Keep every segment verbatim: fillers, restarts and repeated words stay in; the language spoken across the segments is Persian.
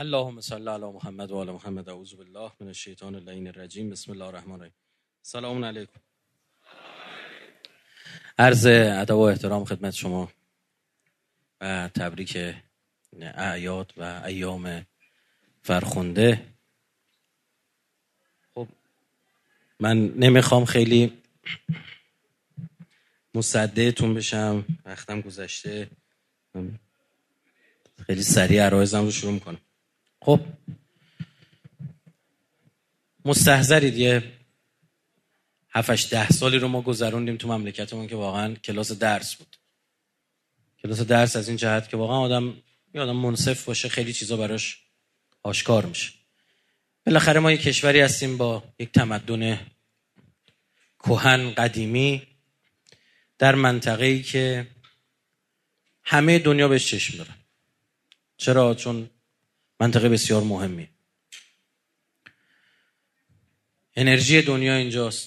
اللهم صل علی محمد و آل محمد. اعوذ بالله من الشیطان اللعین الرجیم. بسم الله الرحمن الرحیم. سلام علیکم. عرض ادب و احترام خدمت شما و تبریک اعیاد و ایام فرخنده. خب من نمیخوام خیلی مصدعتون بشم، وقتم گذشته، خیلی سریع عرایزم رو شروع میکنم. خب مستحضرید یه هفتش ده سالی رو ما گذروندیم تو مملکتمون که واقعا کلاس درس بود. کلاس درس از این جهت که واقعا آدم یه آدم منصف باشه، خیلی چیزا براش آشکار میشه. بالاخره ما یک کشوری هستیم با یک تمدن کهن قدیمی در منطقه‌ای که همه دنیا بهش چشم دارن. چرا؟ چون منطقه بسیار مهمی. انرژی دنیا اینجاست.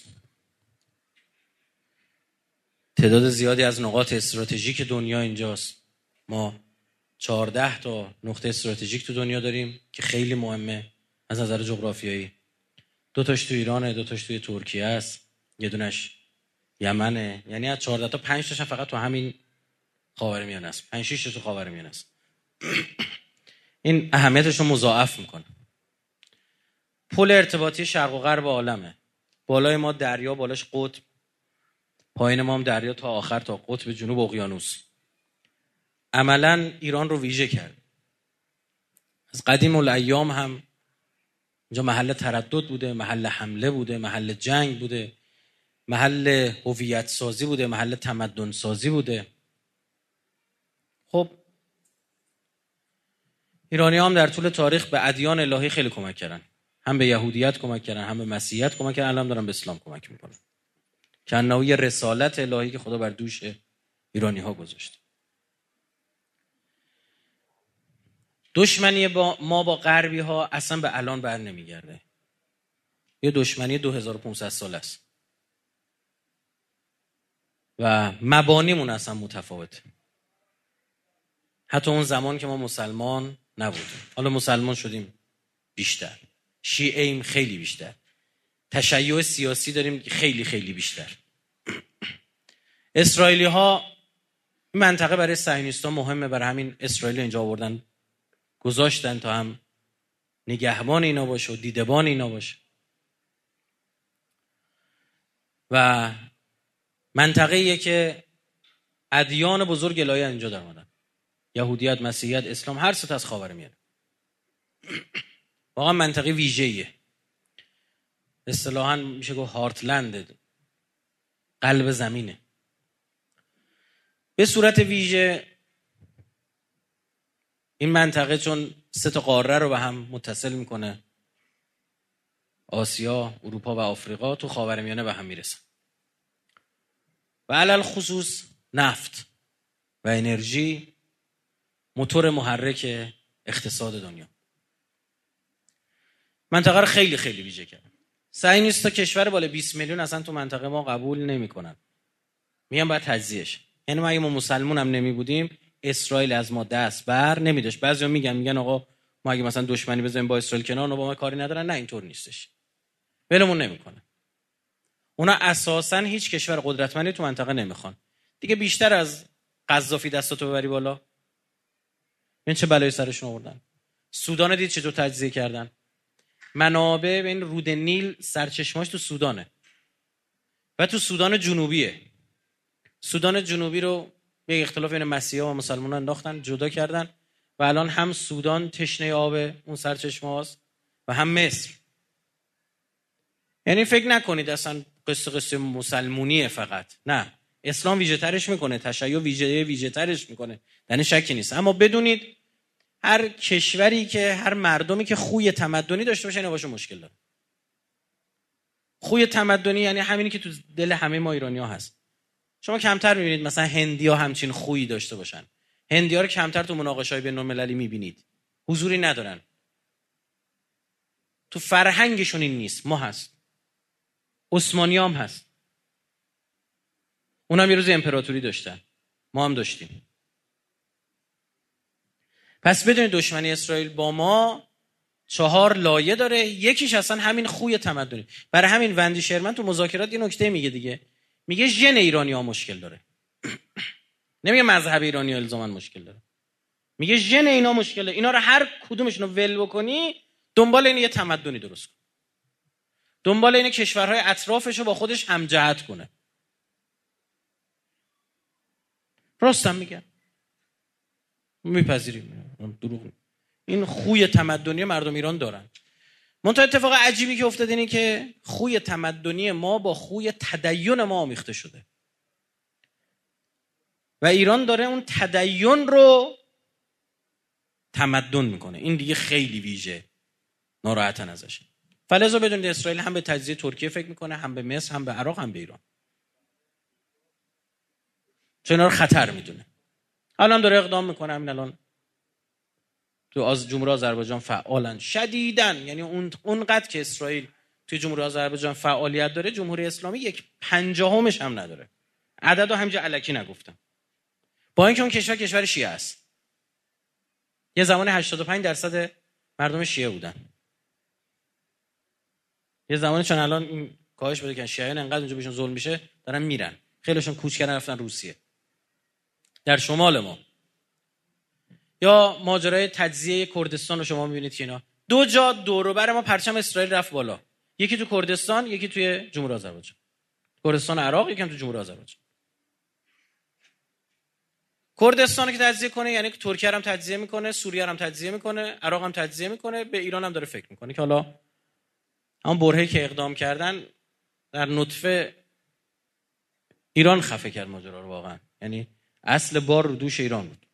تعداد زیادی از نقاط استراتژیک دنیا اینجاست. ما چهارده تا نقطه استراتژیک تو دنیا داریم که خیلی مهمه از نظر جغرافیایی. دو تاش تو ایرانه، دو تاش توی ترکیه است، یه دونش یمنه. یعنی از چهارده تا پنج تاش فقط تو همین خاورمیانه است. پنج شش تا تو خاورمیانه است. این اهمیتش رو مضاعف میکنه. پل ارتباطی شرق و غرب عالمه. بالای ما دریا، بالاش قطب، پایین ما هم دریا تا آخر، تا قطب جنوب اقیانوس. عملاً ایران رو ویژه کرد. از قدیم الایام هم اینجا محل تردد بوده، محل حمله بوده، محل جنگ بوده، محل هویت سازی بوده، محل تمدن سازی بوده. خب ایرانی هم در طول تاریخ به ادیان الهی خیلی کمک کردن. هم به یهودیت کمک کردن، هم به مسیحیت کمک کردن، الان دارن به اسلام کمک میکنن. که نوعی رسالت الهی که خدا بر دوش ایرانی ها گذاشت. دشمنی با ما با غربی ها اصلا به الان بر نمیگرده. یه دشمنی دو هزار و پانصد سال است. و مبانیمون اصلا متفاوته. حتی اون زمان که ما مسلمان نبودیم. حالا مسلمان شدیم بیشتر. شیعیم خیلی بیشتر. تشیع سیاسی داریم خیلی خیلی بیشتر. اسرائیلی ها منطقه برای صهیونیست‌ها مهمه، برای همین اسرائیل اینجا آوردن گذاشتن تا هم نگهبان اینا باشه و دیدبان اینا باشه. و منطقه‌ایه که ادیان بزرگ الهی اینجا در اومدن. یهودیت، مسیحیت، اسلام، هر سه تا از خاورمیانه. واقعا منطقه ویژه‌ایه. اصطلاحاً میشه گفت هارتلند، قلب زمینه. به صورت ویژه این منطقه چون سه تا قاره رو به هم متصل میکنه، آسیا، اروپا و آفریقا، تو خاورمیانه به هم میرسن. و علل خصوص نفت و انرژی موتور محرک اقتصاد دنیا. منطقه رو خیلی خیلی ویژه کرد. صهیونیست‌ها کشور بالا بیست میلیون اصلا تو منطقه ما قبول نمیکنن. میگن باید تجزیهش. یعنی ما اگه ما مسلمون هم نمی بودیم، اسرائیل از ما دست بر نمیداشت. بعضیا میگن میگن آقا ما اگه مثلا دشمنی بزنیم با اسرائیل کنار، اونا با ما کاری ندارن. نه، اینطور نیستش. ولمون نمیکنه. اونا اساسا هیچ کشور قدرتمندی تو منطقه نمیخوان. دیگه بیشتر از قذافی دستاتو ببری بالا. این چه بلایی سرشون آوردن. سودان دید چطور تجزیه کردن. منابع بین رود نیل سرچشماش تو سودانه و تو سودان جنوبیه. سودان جنوبی رو به اختلاف بین مسیحا و مسلمانان انداختن، جدا کردن و الان هم سودان تشنه آب اون سرچشمه‌هاست و هم مصر. یعنی فکر نکنید اصلا قصه قصه مسلمونیه فقط. نه، اسلام ویژه ترش میکنه، تشیع ویژه ویژه ترش میکنه. در این شکی نیست. اما بدونید هر کشوری که هر مردمی که خوی تمدنی داشته باشه اینا باشه مشکل داره. خوی تمدنی یعنی همینی که تو دل همه ما ایرانی‌ها هست. شما کمتر می‌بینید مثلا هندی‌ها همچین خویی داشته باشن. هندی‌ها رو کمتر تو مناقشه‌های بین‌المللی می‌بینید. حضوری ندارن. تو فرهنگشون این نیست. ما هست. عثمانی‌ها هم هست. اونم یه روز امپراتوری داشتن. ما هم داشتیم. پس بدونید دشمنی اسرائیل با ما چهار لایه داره. یکیش اصلا همین خوی تمدنی. برای همین وندی شرمن تو مذاکرات یه نکته میگه دیگه، میگه ژن ایرانی‌ها مشکل داره. نمیگه مذهب ایرانی الزاما مشکل داره، میگه ژن اینا مشکل داره. اینا رو هر کدومشون رو ول بکنی دنبال این یه تمدنی درست کن، دنبال این کشورهای اطرافش رو با خودش همجهت کنه. راستم میگن، میپذیریم، دروغ نیم. این خوی تمدنی مردم ایران دارن. منتها اتفاق عجیبی که افتاد اینه که خوی تمدنی ما با خوی تدین ما آمیخته شده و ایران داره اون تدین رو تمدن میکنه. این دیگه خیلی ویژه، ناراحتن ازش. فلذا بدونید اسرائیل هم به تجزیه ترکیه فکر میکنه، هم به مصر، هم به عراق، هم به ایران، چون اینا رو خطر میدونه. الان داره اقدام میکنه. همین الان تو از جمهوری آذربایجان فعالن شدیدن، یعنی اون اونقدر که اسرائیل توی جمهوری آذربایجان فعالیت داره، جمهوری اسلامی یک پنجاهمش هم نداره. عددو همینجا الکی نگفتم. با اینکه اون کشور کشور شیعه است. یه زمان هشتاد و پنج درصد مردم شیعه بودن. یه زمانی چون الان این کاهش بده که شیعیان انقدر اونجا بهشون ظلم میشه دارن میرن. خیلیشون کوچ کردن رفتن روسیه. در شمال ما یا ماجرای تجزیه کردستان رو شما میبینید که اینا دو جا دور و بر ما پرچم اسرائیل رفت بالا، یکی تو کردستان، یکی توی جمهوری آذربایجان. کردستان عراق، یکی هم تو جمهوری آذربایجان. کردستان که تجزیه کنه یعنی که ترکیه هم تجزیه میکنه، سوریه هم تجزیه میکنه، عراق هم تجزیه میکنه، به ایران هم داره فکر میکنه که حالا همون برهه‌ای که اقدام کردن در نطفه ایران خفه کرد ماجرا رو واقعا، یعنی اصل بار رو دوش ایران بود.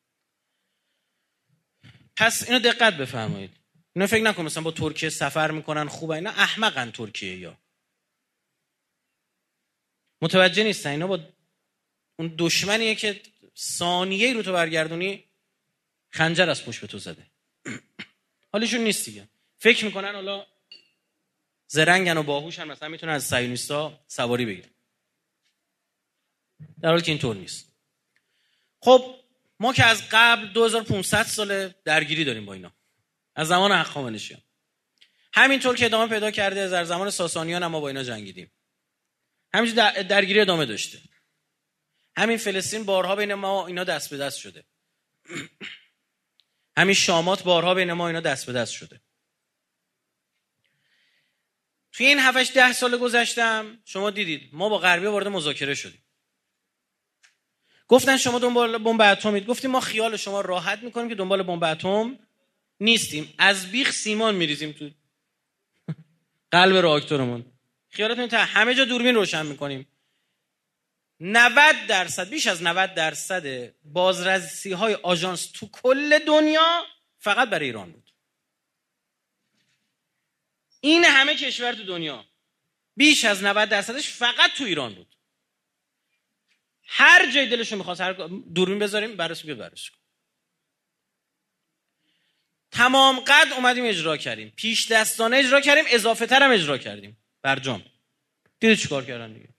پس اینو دقت بفرمایید. اینو فکر نکن مثلا با ترکیه سفر میکنن خوبه، اینا احمقن. ترکیه یا متوجه نیستن اینا با اون دشمنیه که ثانیه‌ای رو تو برگردونی خنجر از پشت به تو زده. حالشون نیست دیگه. فکر میکنن حالا زرنگن و باهوشن، مثلا میتونن از صهیونیستا سواری بگیرن، در حالی که اینطور نیست. خب ما که از قبل دو هزار و پانصد سال درگیری داریم با اینا، از زمان هخامنشیان. همینطور که ادامه پیدا کرده در زمان ساسانیان هم ما با اینا جنگیدیم. همینجور درگیری ادامه داشته. همین فلسطین بارها بین ما اینا دست به دست شده. همین شامات بارها بین ما اینا دست به دست شده. توی این هفت ده سال گذشتم شما دیدید ما با غربی‌ها وارد مذاکره شدیم. گفتن شما دنبال بمب اتمید، گفتیم ما خیال شما راحت میکنیم که دنبال بمب اتم نیستیم. از بیخ سیمان میریزیم تو قلب راکتورمون. خیالتون تا همه جا دوربین روشن میکنیم. نود درصد بیش از نود درصد بازرسی های آژانس تو کل دنیا فقط برای ایران بود. این همه کشور تو دنیا بیش از نود درصدش فقط تو ایران بود. هر جای دلشون میخواست هر دوربین بذاریم بررسی کنیم بررسی کنیم. تمام قد اومدیم اجرا کردیم، پیش دستانه اجرا کردیم، اضافه تر هم اجرا کردیم. برجام دیدی چیکار کردن دیگه.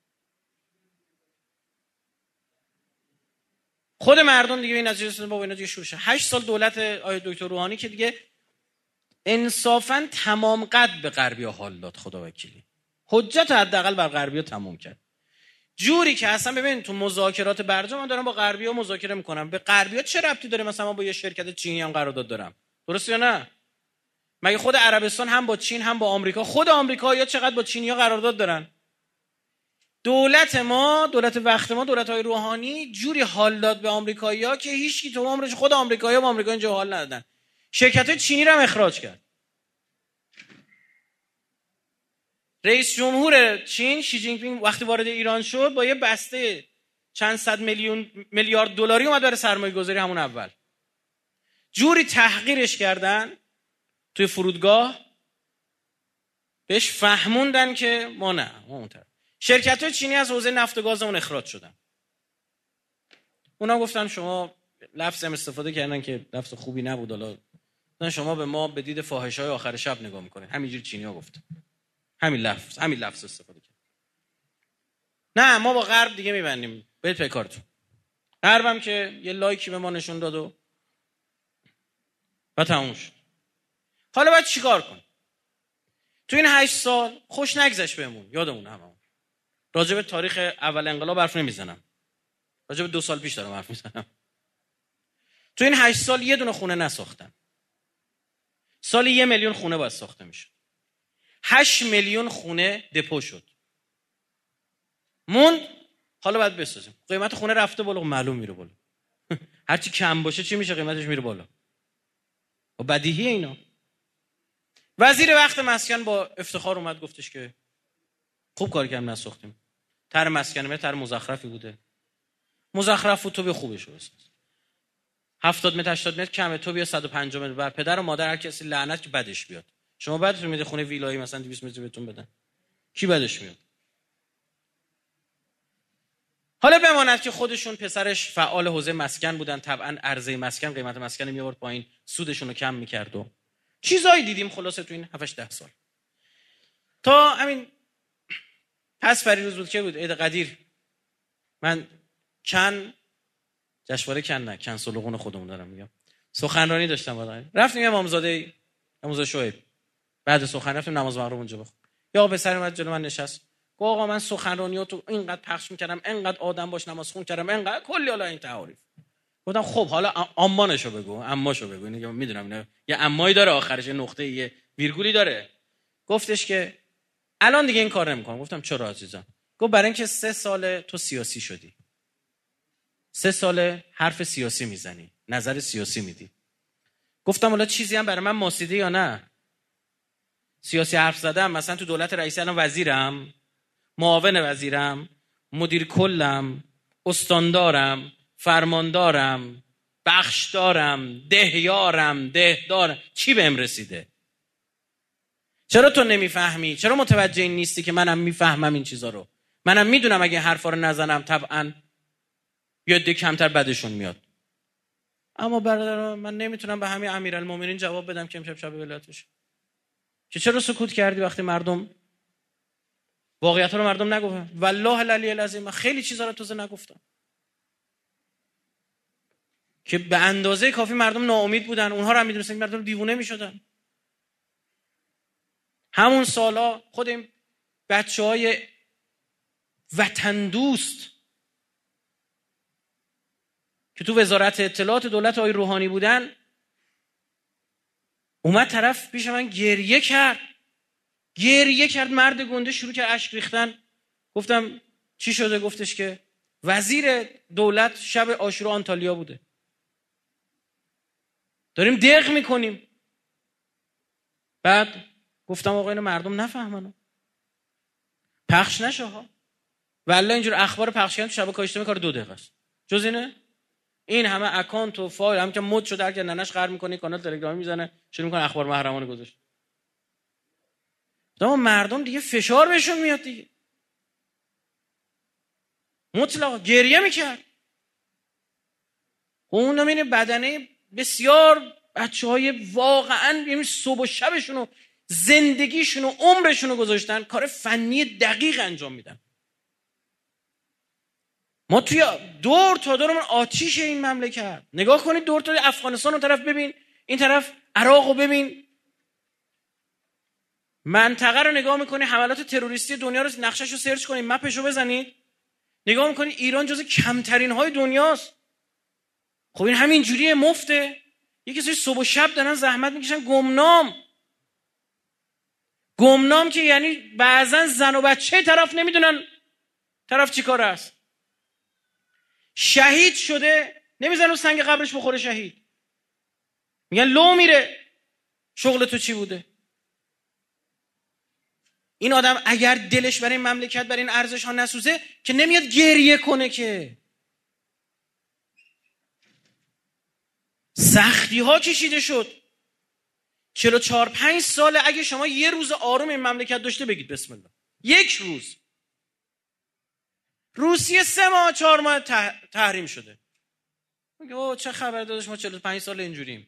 خود مردم دیگه این نتیجه رسیدن بابا اینا دیگه شورشه. هشت سال دولت آقای دکتر روحانی که دیگه انصافا تمام قد به غربی‌ها حال داد. خدا وکیلی حجت حداقل بر غربی‌ها تموم کرد. جوری که اصلا ببین تو مذاکرات برجام من دارم با غربی‌ها مذاکره میکنم، به غربی‌ها چه ربطی داره مثلا من با یه شرکت چینی هم قرارداد دارم؟ درست یا نه؟ مگه خود عربستان هم با چین هم با آمریکا، خود آمریکایی‌ها چقدر با چینی‌ها قرارداد دارن؟ دولت ما، دولت وقت ما، دولت‌های روحانی جوری حال داد به آمریکایی‌ها که هیچکی تو عمرش، خود آمریکایی‌ها با آمریکا اینجا حال ندادن. شرکت‌های چینی رو هم اخراج کرد. رئیس جمهور چین شی جین پینگ وقتی وارد ایران شد با یه بسته چند صد میلیون میلیارد دلاری اومد برای سرمایه‌گذاری همون اول. جوری تحقیرش کردن توی فرودگاه، بهش فهموندن که ما نه، ما اونطرف. شرکت‌های چینی از حوزه نفت و گاز اون اخراج شدن. اونا گفتن شما لفظ هم استفاده کردن که لفظ خوبی نبود، حالا شما به ما به دید فاحشه‌های آخر شب نگاه می‌کنید. همینجوری چینی‌ها گفتن. همین لفظ همین لفظ استفاده کرد. نه ما با غرب دیگه میبندیم، برید پی کارتون. غربم که یه لایکی به ما نشون داد و و تموم شد. حالا باید چیکار کن؟ تو این هشت سال خوش نگذشت بهمون، یادمون هممون. راجع به تاریخ اول انقلاب حرف نمیزنم، راجع به دو سال پیش دارم حرف میزنم. تو این هشت سال یه دونه خونه نساختن. سالی یه میلیون خونه باید ساخته میشد. هشت میلیون خونه دپو شد. موند حالا باید بسازیم. قیمت خونه رفته بالا، معلوم میره بالا. هرچی کم باشه چی میشه؟ قیمتش میره بالا. و بدیهیه اینا. وزیر وقت مسکن با افتخار اومد گفتش که خوب کار کردیم نساختیم. طرح مسکن طرح مزخرفی بوده. مزخرف بود، تو بیا خوبش بساز. هفتاد متر هشتاد متر کمه، تو بیا صد و پنجاه متر. بر پدر و مادر هر کسی لعنت که بدش بیاد. شما بدتون میاد خونه ویلایی مثلا دویست متر بهتون بدن. کی بدش میاد؟ حالا بماند که خودشون پسرش فعال حوزه مسکن بودن، طبعا عرضه مسکن قیمت مسکن میآورد پایین، سودشون رو کم میکرد و چیزایی دیدیم خلاصه تو این هفت ده سال. تا همین پس پریروز بود که بود عید قدیر، من چند جشنواره کن نه کن سلوغون خودمون دارم میگم، سخنرانی داشتم بعد رفتیم یه امامزاده امامزاده شعیب، بعد سخن رفتیم نماز مغرب اونجا بخون. یا پسر اومد جلو من نشست، گفت آقا من سخنرانیاتو اینقدر پخش میکردم، اینقدر آدم باش نماز خون کردم، اینقدر کلی حالا این تعاریف. گفتم خب حالا امانشو بگو، اماشو بگو. اینو میدونم اینا یه امایی داره آخرش، یه نقطه یه ویرگولی داره. گفتش که الان دیگه این کار نمیکنم. گفتم چرا عزیزم؟ گفت برای اینکه سه سال تو سیاسی شدی، سه سال حرف سیاسی میزنی، نظر سیاسی میدی. گفتم حالا چیزی هم برای من ماسیده یا نه؟ سیاسی حرف زدم، مثلا تو دولت رئیسی الان وزیرم، معاون وزیرم، مدیر کلم، استاندارم، فرماندارم، بخشدارم، دهیارم، دهدارم. چی بهم رسیده؟ چرا تو نمیفهمی؟ چرا متوجه این نیستی که منم میفهمم این چیزا رو؟ منم میدونم اگه حرفا رو نزنم طبعا یه عده کمتر بدشون میاد. اما برادر من نمیتونم به همین امیرالمومنین جواب بدم که امشب شب ولایت بشه. که چرا سکوت کردی وقتی مردم واقعیت رو مردم نگفتن؟ والله العلی العظیم من خیلی چیزا رو تازه نگفتم که به اندازه کافی مردم ناامید بودن. اونها رو هم میدونستن مردم دیوونه میشدن. همون سالا خود این بچهای وطن دوست که تو وزارت اطلاعات دولت آقای روحانی بودن اومد طرف پیش من گریه کرد گریه کرد مرد گنده شروع کرد اشک ریختن. گفتم چی شده؟ گفتش که وزیر دولت شب عاشورا آنتالیا بوده، داریم دق میکنیم. بعد گفتم آقا اینو مردم نفهمن، پخش نشه ها. والله اینجور اخبار پخش کردن تو شبکه اجتماعی کار دو دقیقه است. جز اینه این همه اکانت و فایل هم که مد شده، هر کی ننش قهر میکنه کانال تلگرامی میزنه شروع میکنه اخبار محرمانه گذاشت. اما مردم دیگه فشار بهشون میاد دیگه. مطلقا گریه میکرد. اون نمینه بدنه بسیار بچهای واقعا یعنی صبح و شبشون و زندگیشون و عمرشون رو گذاشتن کار فنی دقیق انجام میدن. ما توی دور تا دورمون آتیش این مملکت. نگاه کنید دور تا افغانستان رو طرف ببین، این طرف عراق رو ببین، منطقه رو نگاه میکنی، حملات تروریستی دنیا رو نقشش رو سرچ کنید، مپش رو بزنید، نگاه میکنید ایران جز کمترین های دنیاست. خب این همین جوریه مفته. یکی کسی صبح و شب دارن زحمت میکشن گمنام گمنام که یعنی بعضن زن و بچه طرف نمیدونن طرف چی کار است. شهید شده نمیزنن و سنگ قبرش بخوره شهید، میگن لو میره. شغل تو چی بوده؟ این آدم اگر دلش برای این مملکت برای این ارزش ها نسوزه که نمیاد گریه کنه که. سختی ها کشیده شد. چهل و چهار پنج ساله اگه شما یه روز آروم این مملکت داشته بگید بسم الله. یک روز. روسیه سه ماه چهار ماه تحریم شده. میگه اوه چه خبر داداش ما چهل و پنج سال اینجوریم.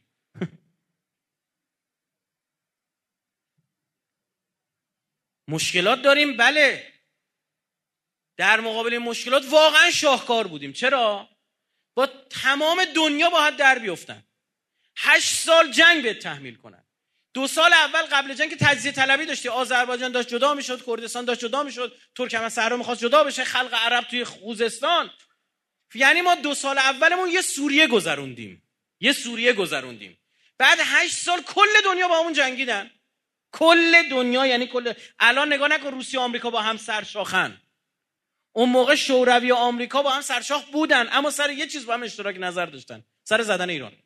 مشکلات داریم بله. در مقابل مشکلات واقعا شاهکار بودیم. چرا؟ با تمام دنیا باید در بیفتن. هشت سال جنگ بهت تحمیل کنن. دو سال اول قبل جنگ که تجزیه طلبی داشتی، آذربایجان داشت جدا میشد، کردستان داشت جدا میشد، ترکمن‌صحرا میخواست جدا بشه، خلق عرب توی خوزستان. یعنی ما دو سال اولمون یه سوریه گذروندیم، یه سوریه گذروندیم. بعد هشت سال کل دنیا با همون جنگیدن، کل دنیا. یعنی کل الان نگاه نکن روسیه و آمریکا با هم سرشاخن. اون موقع شوروی و آمریکا با هم سرشاخ بودن، اما سر یه چیز با هم اشتراک نظر داشتن، سر زدن ایران.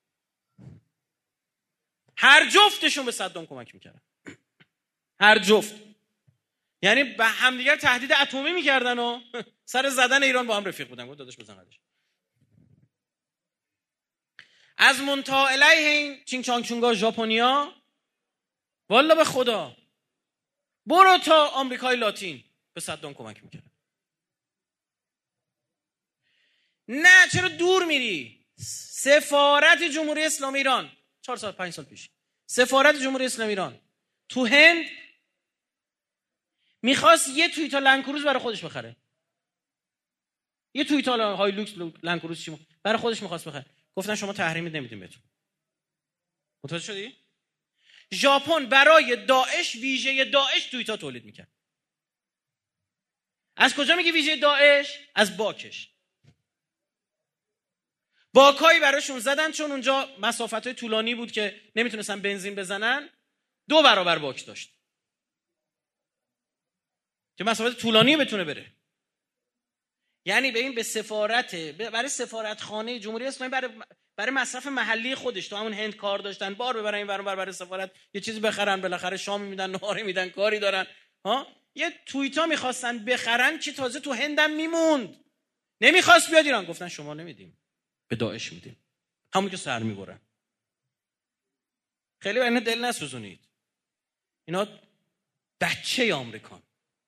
هر جفتشون به صدام کمک میکردن، هر جفت. یعنی به همدیگر تهدید اتمی میکردن و سر زدن ایران با هم رفیق بودن. گفت داداش بزن قدش. از منتها علیه این چینگ چانگ چونگا ژاپنیا، والا به خدا برو تا آمریکای لاتین به صدام کمک میکردن. نه چرا دور میری؟ سفارت جمهوری اسلامی ایران چهار سال پنج سال پیش، سفارت جمهوری اسلامی ایران تو هند میخواست یه تویوتا لنکروز برای خودش بخره، یه تویوتا هایلوکس لنکروز چی برای خودش میخواست بخره. گفتن شما تحریم نمیدیم بهتون. متوجه شدی؟ ژاپن برای داعش، ویژه داعش تویوتا تولید میکرد. از کجا میگی ویژه داعش؟ از باکش. باکایی براشون زدن چون اونجا مسافت‌های طولانی بود که نمیتونستن بنزین بزنن، دو برابر باک داشت که مسافت طولانی بتونه بره. یعنی ببین به سفارت، برای سفارتخانه جمهوری اسلامی، برای برای مصرف محلی خودش تو همون هند کار داشتن، بار ببرن این ور اون ور برای سفارت یه چیزی بخرن، بالاخره شام میدن، نهار میدن، کاری دارن. ها یه توییتا میخواستن بخرن که تازه تو هندم میموند، نمیخواست بیاد ایران. گفتن شما نمیدیم، به داعش میدیم، همون که سر میبرن. خیلی اینا دل نسوزونید، اینا بچه آمریکان.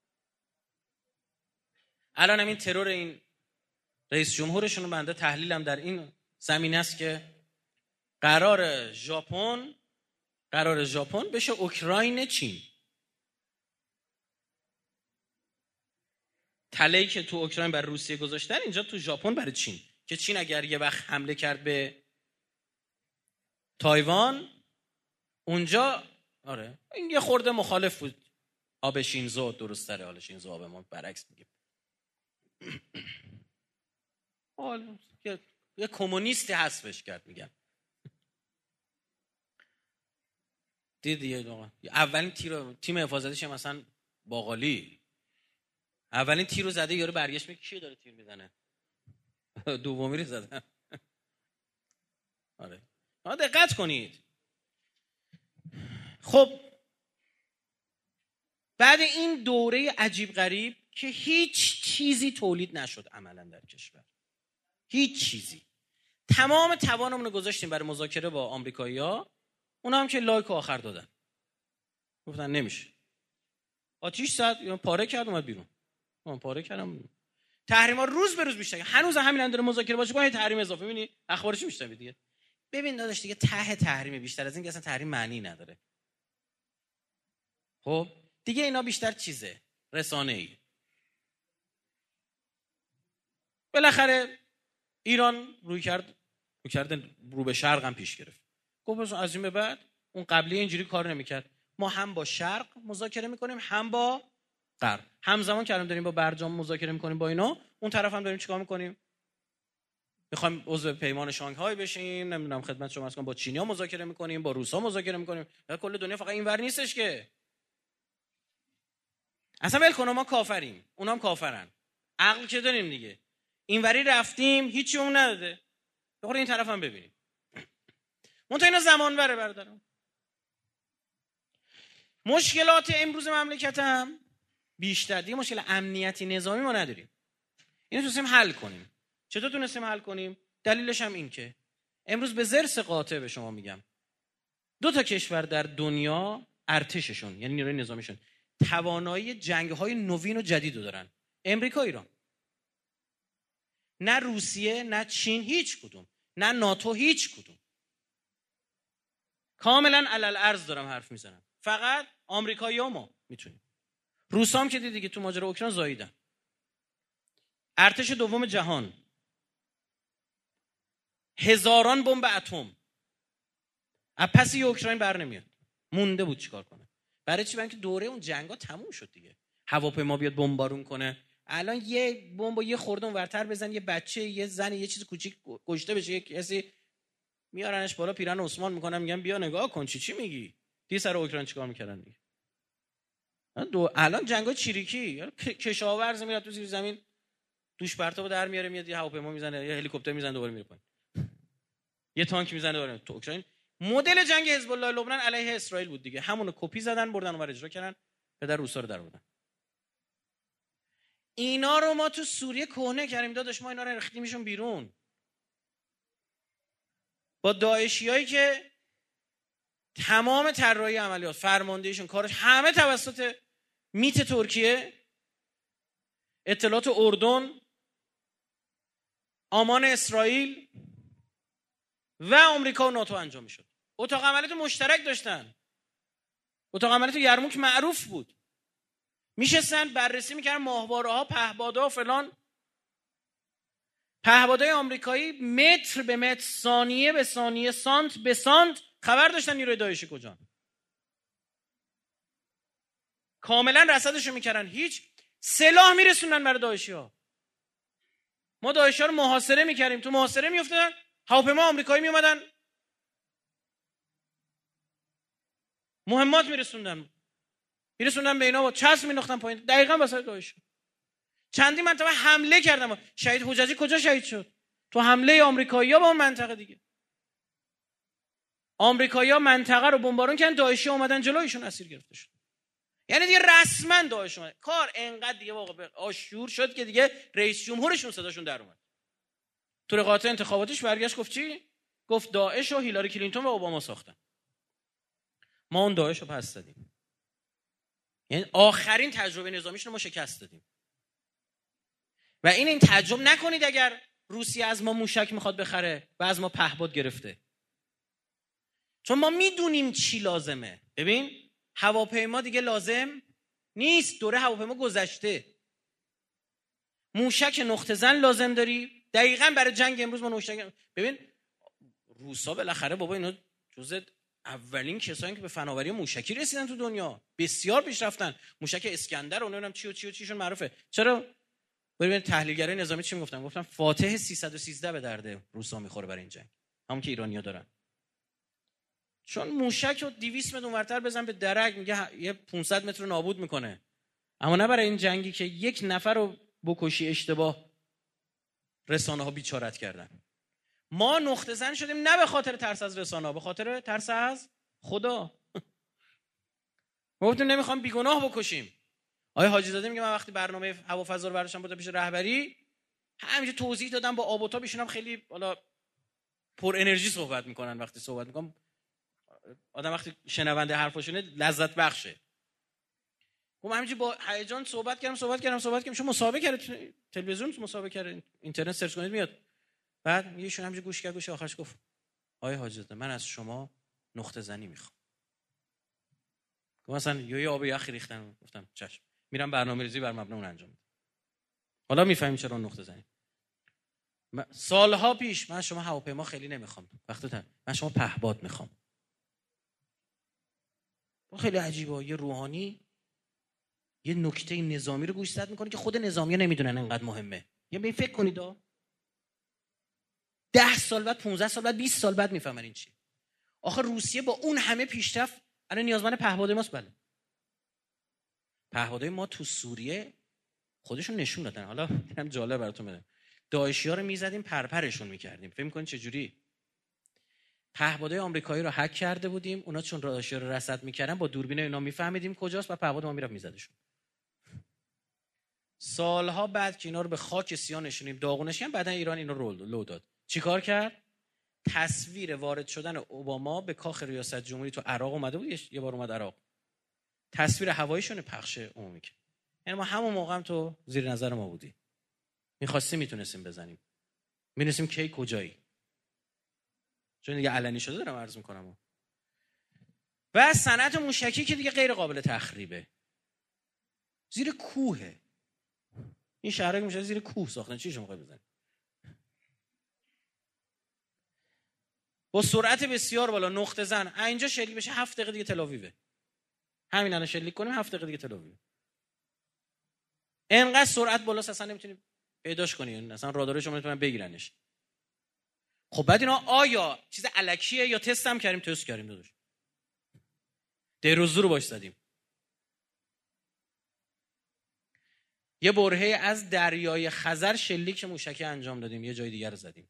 الان هم این ترور این رئیس جمهورشون، بنده تحلیلم در این زمین است که قرار ژاپن قرار ژاپن بشه اوکراین چین. تله‌ای که تو اوکراین بر روسیه گذاشتن، اینجا تو ژاپن برای چین، که چین اگر یه وقت حمله کرد به تایوان اونجا، آره این یه خورده مخالف بود. آب شینزو درست تره، حالا شینزو آب ما برعکس میگیم. حالا یه, یه کمونیستی حذفش کرد میگم. دیدی اولین تیر تیم حفاظتیش مثلا باقالی اولین تیر رو زده، یارو برگشت میگه کی داره تیر میزنه؟ دومی رو زدن. آره ها دقت کنید. خب بعد این دوره عجیب غریب که هیچ چیزی تولید نشد عملا در کشور، هیچ چیزی، تمام توانمون رو گذاشتیم برای مذاکره با آمریکایی‌ها، اونا هم که لایک آخر دادن، گفتن نمیشه. آتیش زد، یا پاره کرد، اومد بیرون. من پاره کردم. تحریما روز به روز بیشتر، هنوز همین داره مذاکره باشه کنه، تحریم اضافه. می‌بینی اخبارش میشتم دیگه. ببین داداش دیگه ته تحریم بیشتر از این که اصلا تحریم معنی نداره. خب دیگه اینا بیشتر چیزه رسانه‌ای. بالاخره ایران روی کرد روی کرد رو به شرق هم پیش گرفت. گفت از این به بعد اون قبلی اینجوری کار نمی‌کرد، ما هم با شرق مذاکره می‌کنیم هم با غرب. همزمان که الان داریم با برجام مذاکره می‌کنیم با اینا، اون طرف هم داریم چیکار می‌کنیم؟ می‌خوایم عضو پیمان شانگهای بشیم، نمیدونم خدمت شما عرض کنم با چینی‌ها مذاکره می‌کنیم، با روس‌ها مذاکره می‌کنیم. کل دنیا فقط اینور نیستش که. اصلا ول کن ما کافریم، اونام کافرن. عقل که داریم دیگه. اینوری رفتیم هیچی اون نداده. بخور این طرف هم ببینیم. منتها اینا زمان بره برادرم. مشکلات امروز مملکت هم بیشتر دیگه مشکل امنیتی نظامی ما نداریم. اینو تونستیم حل کنیم. چطور تونستیم حل کنیم؟ دلیلش هم این که امروز به ضرس قاطع به شما میگم، دو تا کشور در دنیا ارتششون یعنی نیروی نظامیشون توانایی جنگ‌های نوین و جدید رو دارن. امریکا، ایران. نه روسیه، نه چین، هیچ کدوم، نه ناتو، هیچ کدوم. کاملا علل ارز دارم حرف میزنم. فقط آمریکایی‌ها ما میتونیم. روسام که دیدی که تو ماجرا اوکراین زاییدن. ارتش دوم جهان، هزاران بمب اتم، از پس اوکراین بر نمیاد، مونده بود چیکار کنه. برای چی؟ برای اینکه دوره اون جنگا تموم شد دیگه. هواپیما بیاد بمبارون کنه، الان یه بمب یه خورده اونورتر بزن، یه بچه، یه زن، یه چیز کوچیک کشته بشه، یه کسی میارنش بالا پیرن عثمان میکنن، میگن بیا نگاه کن چی چی میگی. دی سر اوکراین چیکار میکردن دیگه؟ دو الان جنگا چیریکی، کشاورز میاد تو زیر زمین دوش پرتابو در میاره، میاد یه هواپیما میزنه، یه هلیکوپتر میزنه دوباره میره پایین، یه تانک میزنه دوباره. تو اوکراین مدل جنگ حزب الله لبنان علیه اسرائیل بود دیگه، همونو کپی زدن بردن اونور اجرا کردن، پدر روسا رو در آوردن. اینا رو ما تو سوریه کهنه کردیم داداش، ما اینا رو ریختیمشون بیرون با داعشیایی که تمام طراحی عملیات، فرماندهیشون، کارش همه توسط میت ترکیه، اطلاعات اردن، آمان اسرائیل و آمریکا و ناتو انجام میشد. اتاق عملیات مشترک داشتن. اتاق عملیات یرموک معروف بود، میشستن بررسی میکردن ماهواره‌ها، پهپادها فلان. پهپادهای آمریکایی متر به متر، ثانیه به ثانیه، سانت به سانت خبر داشتن نیروی داعشی کجان. کاملا رصدشو میکردن، هیچ سلاح میرسوندن برای داعشی‌ها. ما داعشی‌ها رو محاصره میکردیم، تو محاصره میافتادن، هواپیما آمریکایی میومدن مهمات میرسوندن میرسوندن به اینا، با چسب مینداختن پایین، دقیقاً واسه داعش. چندی منطقه حمله کردن. شهید حجازی کجا شهید شد؟ تو حمله آمریکایی‌ها به اون منطقه دیگه. آمریکایی‌ها منطقه رو بمبارون کردن، داعشی‌ها اومدن جلویشون، اسیر گرفته شد. یعنی دیگه رسما داعش اومد. کار انقدر دیگه واقعا آشور شد که دیگه رئیس جمهورشون صداشون در اومد. تو رقابت انتخاباتیش برگشت گفت چی؟ گفت داعش و هیلاری کلینتون و اوباما ساختن. ما اون داعش رو پس دادیم. یعنی آخرین تجربه نظامیش رو ما شکست دادیم. و این این تعجب نکنید اگر روسیه از ما موشک میخواد بخره و از ما پهپاد گرفته. چون ما میدونیم چی لازمه. ببین هواپیما دیگه لازم نیست، دوره هواپیما گذشته. موشک نقطه زن لازم داری. دقیقاً برای جنگ امروز ما موشک، ببین روسا بالاخره بابا اینا جزء اولین کسایی که به فناوری موشکی رسیدن تو دنیا، بسیار پیشرفتن. موشک اسکندر و نمیدونم چی و چی و چیشون معروفه. چرا؟ ببین تحلیلگرای نظامی چی میگفتن؟ گفتن فاتح سیصد و سیزده به درد روسا میخوره برای این جنگ، همون که ایرانی‌ها دارن. چون موشک رو دویست متر اونورتر بزن به درک، میگه یه پانصد متر رو نابود میکنه. اما نه برای این جنگی که یک نفر رو بکشی اشتباه رسانه ها بیچارت کردن. ما نقطه زن شدیم نه به خاطر ترس از رسانه ها، به خاطر ترس از خدا. ما گفتیم نمیخوام بیگناه بکشیم. آقای حاجی زاده میگه من وقتی برنامه هوافضا رو برداشتم بودم پیش رهبری، همینجوری توضیح دادم با آب و تاب، ایشون هم خیلی حالا پر انرژی صحبت میکنن. وقتی صحبت میکنم آدم وقتی شنونده حرفاشونه لذت بخشه. گفتم همینجوری با هیجان صحبت کردم صحبت کردم صحبت کردم. شما مسابقه کردید تلویزیون، مسابقه کردید اینترنت سرچ کنید میاد. بعد میگه ایشون همینجوری گوش کرد، گوش آخرش گفت آقای حاجی زاده من از شما نقطه زنی میخوام. گفتم مثلا یه آب یخ ریختن. گفتم چشم، میرم برنامه‌ریزی بر مبنا اون انجام میدم. حالا میفهمیم چرا نقطه زنی. سالها پیش من شما هواپیما خیلی نمیخوام، وقتی تا من شما پهپاد میخوام. خیلی عجیبه، یه روحانی یه نکته نظامی رو گوشزد میکنه که خود نظامی‌ها نمیدونن انقدر مهمه. یه به فکر کنید ها، ده سال بعد، پانزده سال بعد، بیست سال بعد میفهمن این چی. آخه روسیه با اون همه پیشرفت الان نیازمند پهپاد ماست. بله پهپادهای ما تو سوریه خودشون نشون دادن. حالا هم جالب براتون بگم، داعشی‌ها رو میزدیم پرپرشون میکردیم. فکر می‌کنید چه جوری؟ پهپادهای آمریکایی رو هک کرده بودیم، اونا چون داعشی رو رصد میکردن با دوربین اینا میفهمیدیم کجاست و پهپاد ما میرفت میزدشون. سالها بعد که اینا رو به خاک سیاه نشونیم داغونش کردن، بعدن ایران اینا رو لو داد. چیکار کرد؟ تصویر وارد شدن اوباما به کاخ ریاست جمهوری تو عراق اومده بود، یه بار اومد عراق، تصویر هواییشون پخش عمومی کرد. یعنی ما همون موقع هم تو زیر نظر ما بودی، می‌خواستیم میتونستیم بزنیم، می‌دونستیم کی کجایی. چون دیگه علنی شده دارم عرض میکنم. و صنعت موشکی که دیگه غیر قابل تخریبه، زیر کوهه. این شهرها که میشه زیر کوه ساختن، چی شما میخواید بزنید؟ با سرعت بسیار بالا نقطه زن اینجا شلیک بشه هفت دقیقه دیگه تل‌آویوه. همین الان شلیک کنیم هفت دقیقه دیگه تل‌آویوه. اینقدر سرعت بالاست اصلا نمیتونی پیداش کنی، اصلا رادارش شما نمیتونن بگیرنش. خب بعد اینا آیا چیز الکیه یا تست هم کردیم؟ تست کردیم داداش. دیروزو رو باش زدیم. یه برهه از دریای خزر شلیک موشکی انجام دادیم، یه جای دیگر رو زدیم.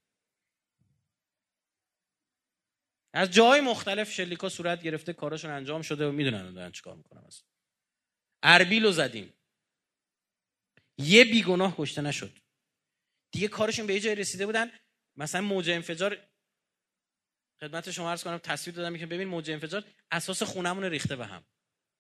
از جای مختلف شلیک‌ها صورت گرفته، کاراشون انجام شده و میدونن دارن چیکار میکنن. اصلا اربیل رو زدیم، یه بیگناه کشته نشد. دیگه کارشون به یه جای رسیده بودن، مثلا موج انفجار، خدمت شما عرض کنم تصویر دادم که ببین موج انفجار اساس خونمون ریخته به هم.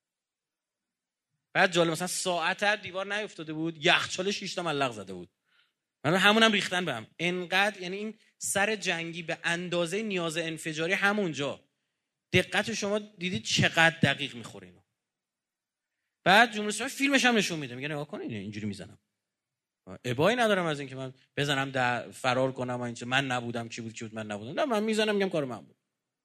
بعد جالب مثلا ساعت دیوار نیافتاده بود، یخچال شش تا ملق زده بود. من همونم ریختن به هم. انقدر یعنی این سر جنگی به اندازه نیاز انفجاری همونجا. دقت شما دیدید چقدر دقیق میخوره اینا. بعد جمهوری اسلامی فیلمش هم نشون میده، میگه نگاه کن اینجوری میزنم. ابایی ندارم از اینکه من بزنم در فرار کنم و اینکه من نبودم کی بود کی بود من نبودم. نه من میزنم میگم کار من بود.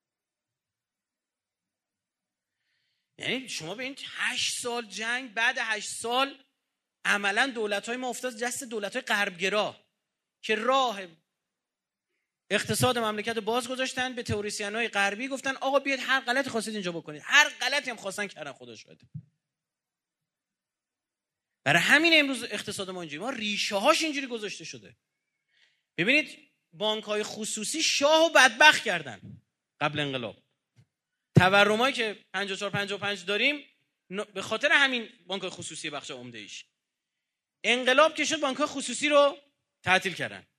یعنی شما به این هشت سال جنگ، بعد هشت سال عملا دولت‌های ما افتاد دست دولت‌های غربگرا که راه اقتصاد مملکت باز گذاشتن به تئوریسین‌های غربی، گفتن آقا بیاید هر غلطی خواستید اینجا بکنید، هر غلطی هم خواستن کردن، خدا شاهد. برای همین امروز اقتصاد ما اینجوری، ما ریشه هاش اینجوری گذاشته شده. ببینید بانک‌های خصوصی شاه و بدبخت کردن قبل انقلاب. تورمایی که پنجاه و چهار پنجاه و پنج داریم به خاطر همین بانک‌های خصوصی بخش عمده ایش. انقلاب که شد بانک‌های خصوصی رو تعطیل کردن.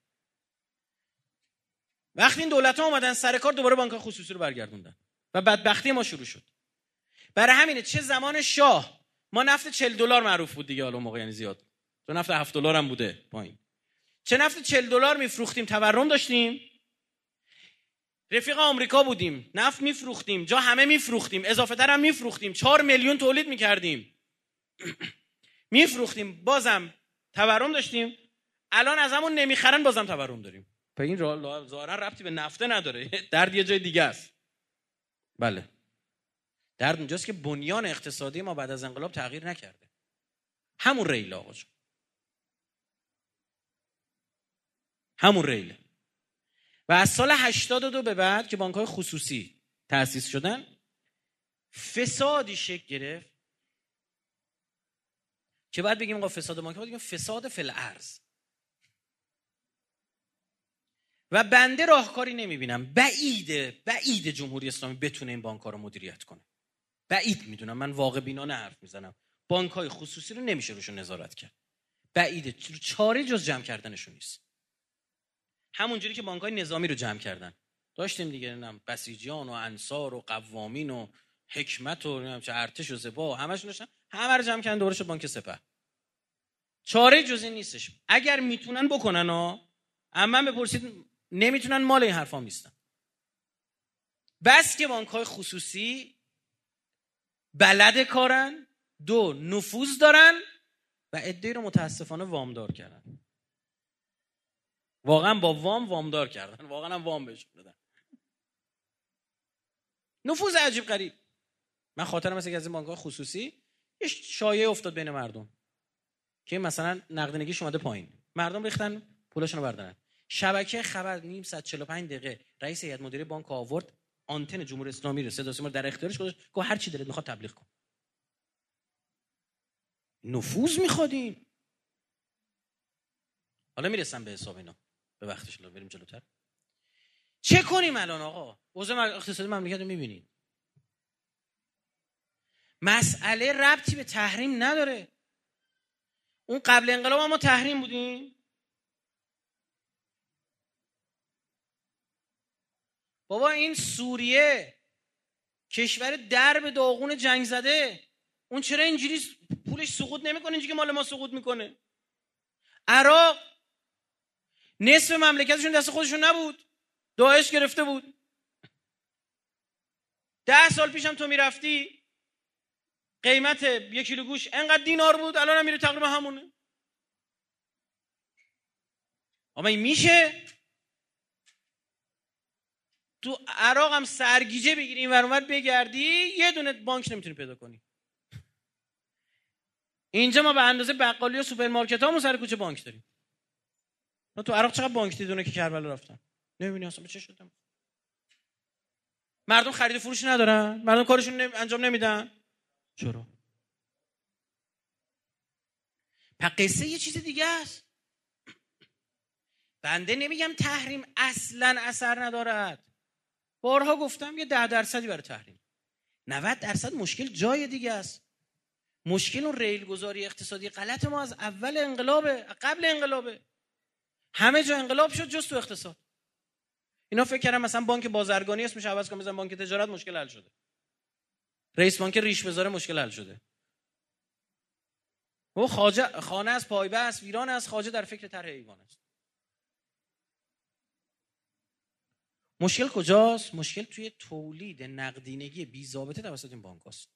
وقتی این دولت‌ها اومدن سر کار دوباره بانک‌های خصوصی رو برگردوندن و بدبختی ما شروع شد. برای همینه چه زمان شاه ما نفت چهل دلار معروف بود دیگه، حالا موقع یعنی زیاد. تو نفت هفت دلار هم بوده پایین. چه نفت چهل دلار میفروختیم، تورم داشتیم. رفیق آمریکا بودیم، نفت میفروختیم، جا همه میفروختیم، اضافه تر هم میفروختیم، چهار میلیون تولید میکردیم. میفروختیم، بازم تورم داشتیم. الان از همون نمیخرن، بازم تورم داریم. پس این ظاهرا ربطی به نفت نداره، درد یه جای دیگه است. بله، درد اونجاست که بنیان اقتصادی ما بعد از انقلاب تغییر نکرده. همون ریل آقا جون، همون ریل. و از سال هشتاد و دو به بعد که بانک‌های خصوصی تأسیس شدن، فسادی شکل گرفت که بعد بگیم آقا فساد بانک، باید بگیم فساد فی الارض. و بنده راهکاری نمیبینم، بعیده بعیده جمهوری اسلامی بتونه این بانک‌ها رو مدیریت کنه. بعید میدونم، من واقع بینانه حرف میزنم. بانک‌های خصوصی رو نمیشه روشون نظارت کرد. بعیده، چاره جز جمع کردنشون نیست. همونجوری که بانک‌های نظامی رو جمع کردن داشتیم دیگه، نمیدونم بسیجیان و انصار و قوامین و حکمت و نمیدونم چه ارتش و سپاه، همشون داشتن، همه رو جمع کردن دوره شد بانک سپه. چاره جز این نیستش. اگر میتونن بکنن ها، اما بپرسید نمیتونن، مال این حرفام نیستن. بس که بانک‌های خصوصی بلد کارن، دو نفوذ دارن و عده‌ای رو متاسفانه وامدار کردن. واقعا با وام وامدار کردن، واقعا هم وام بهشون دادن. نفوذ عجیب غریب. من خاطرم مثل از این بانک‌های خصوصی یه شایعه افتاد بین مردم که مثلا نقدینگیش اومده پایین، مردم ریختن پولاشونو بردارن. شبکه خبر نیم ساعت چهل و پنج دقیقه رئیس هیئت مدیره بانک آورد، آنتن جمهوری اسلامی رو صدا سیما در اختیارش گذاشت، گفت هر چی دلت میخواد تبلیغ کن. نفوذ میخوادین. حالا میرسم به حساب اینا به وقتش، لازم بریم جلوتر. چه کنیم الان آقا؟ اوضاع اقتصادی مملکت رو میبینید. مسئله ربطی به تحریم نداره. اون قبل انقلاب ما تحریم بودیم. بابا این سوریه کشور درب داغون جنگ زده، اون چرا اینجوری پولش سقوط نمیکنه اینجوری که مال ما سقوط میکنه؟ عراق نصف مملکتشون دست خودشون نبود، داعش گرفته بود. ده سال پیشم تو میرفتی قیمت یک کیلو گوشت انقدر دینار بود، الان هم میره تقریبا همونه. اما این میشه؟ تو عراق هم سرگیجه بگیری این ور اون ور بگردی یه دونه بانک نمیتونی پیدا کنی. اینجا ما به اندازه بقالی و سوپرمارکت هامون سر کوچه بانک داریم. ما تو عراق چقدر بانک دیدونه که کربلا رفتن نمیبینی اصلا چه شده. مردم خرید و فروش ندارن، مردم کارشون نمی... انجام نمیدن. چرا؟ پس قصه یه چیز دیگه است. بنده نمیگم تحریم اصلا اثر ندارد، بارها گفتم یه ده درصدی برای تحریم، نود درصد مشکل جای دیگه است. مشکل اون ریل گذاری اقتصادی غلط ما از اول انقلابه، قبل انقلابه. همه جا انقلاب شد جز تو اقتصاد. اینا فکر کردن مثلا بانک بازرگانی اسمش عوض کنم بزنن بانک تجارت مشکل حل شده. رئیس بانک ریش بذاره مشکل حل شده. و خواجه خانه از پایبه است، ویران است، خواجه در فکر طرح ایوان است. مشکل کجاست؟ مشکل توی تولید نقدینگی بی ضابطه توسط این بانکاست.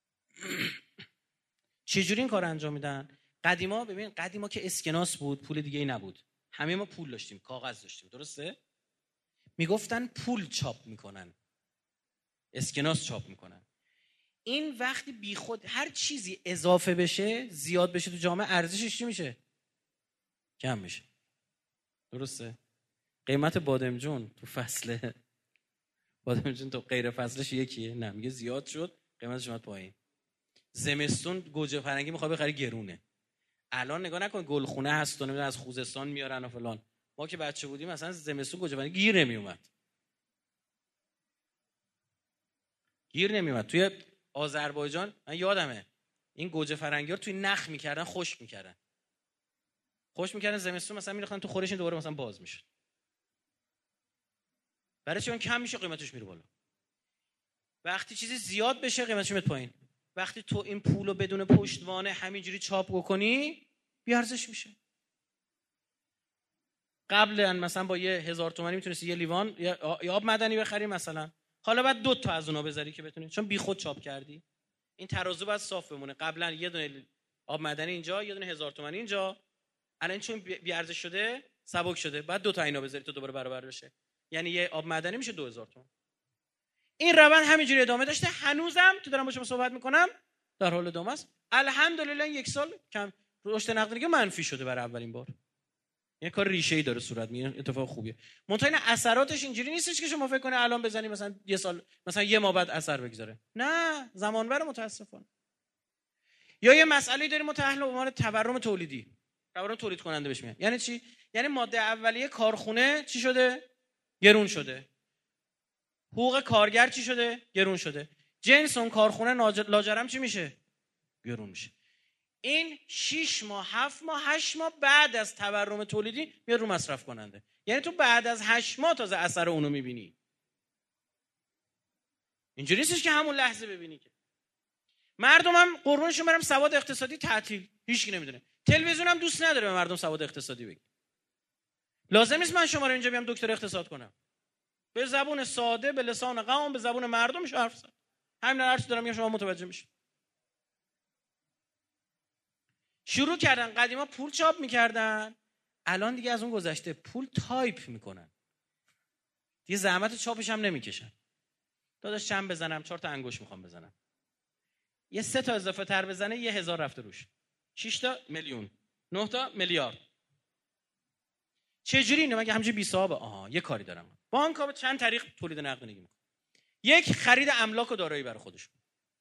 چجوری این کار انجام میدن؟ قدیما ببین، قدیما که اسکناس بود، پول دیگه ای نبود. همه ما پول داشتیم، کاغذ داشتیم، درسته؟ میگفتن پول چاپ میکنن، اسکناس چاپ میکنن. این وقتی بی خود هر چیزی اضافه بشه، زیاد بشه تو جامعه، ارزشش چی میشه؟ کم میشه. درسته؟ قیمت بادمجون تو فصل بادمجون تو غیر فصلش یکیه؟ نه، میگه زیاد شد قیمتش اومد پایین. زمستون گوجه فرنگی میخواد بخری گرونه. الان نگاه نکن گلخونه هست و نمیدونم از خوزستان میارن و فلان. ما که بچه بودیم مثلا زمستون گوجه فرنگی گیر نمیومد. گیر نمیومد. توی آذربایجان من یادمه این گوجه فرنگی رو توی نخ میکردن، خشک میکردن. خشک میکردن زمستون مثلا میریختن تو خورش، دوباره مثلا باز میشد. برای چون کم میشه قیمتش میره بالا. وقتی چیزی زیاد بشه قیمتش میاد پایین. وقتی تو این پولو بدون پشتوانه همینجوری چاپ بکنی بی ارزش میشه. قبلا مثلا با یه هزار تومانی میتونستی یه لیوان یا آب معدنی بخری مثلا، حالا بعد دو تا از اونها بذاری که بتونی، چون بی خود چاپ کردی. این ترازو باید صاف بمونه. قبلا یه دونه آب معدنی اینجا، یه دونه هزار تومانی اینجا، الان چون بی ارزش شده سبک شده، بعد دو تا اینا بذاری تا دوباره برابر بشه. یعنی یه آب معدنی میشه دو هزار تومان. این روند همینجوری ادامه داشته، هنوزم تو دارم با شما صحبت میکنم در حال ادامه است. الحمدلله یک سال کم رشد نقدینگی منفی شده برای اولین بار. یه کار ریشه‌ای داره صورت میگیره، اتفاق خوبیه. منتها این اثراتش اینجوری نیستش که شما فکر کنید الان بزنی مثلا یه سال مثلا یه ماه بعد اثر بگذاره. نه، زمان بره متاسفانه. یا یه مسئله داریم متأهل به عنوان تورم تولیدی. تورم تولید کننده بهش میگن. یعنی چی؟ یعنی ماده اولیه کارخونه چی شده؟ گرون شده. حقوق کارگر چی شده؟ گرون شده. جنس اون کارخونه لاجرم چی میشه؟ گرون میشه. این شش ماه، هفت ماه، هشت ماه بعد از تورم تولیدی میاد رو مصرف کننده. یعنی تو بعد از هشت ماه تازه اثر اونو میبینی. اینجوری نیستش که همون لحظه ببینی. که مردم هم قربونشون برم سواد اقتصادی تعطیل، هیچ کی نمیدونه. تلویزیون هم دوست نداره به مردم سواد اقتصادی بگه. لازم نیست من شما رو اینجا بیام دکتر اقتصاد کنم. به زبون ساده، به لسان قوم، به زبون مردم میشه حرف زد. همین هر چی دارم میگم شما متوجه میشید. شروع کردن قدیما پول چاپ میکردن، الان دیگه از اون گذشته، پول تایپ میکنن. دیگه زحمت چاپش هم نمیکشن. داداش چند بزنم؟ چهار تا انگوش میخوام بزنم. یه سه تا اضافه تر بزنه یه هزار رفته روش. شش تا میلیون، نه تا میلیارد. چه جوری اینه؟ مگه همینجوری بی صاحب؟ آها، یه کاری دارم. بانک‌ها به چند طریق تولید نقدینگی میکنن. یک، خرید املاک و دارایی برای خودشون.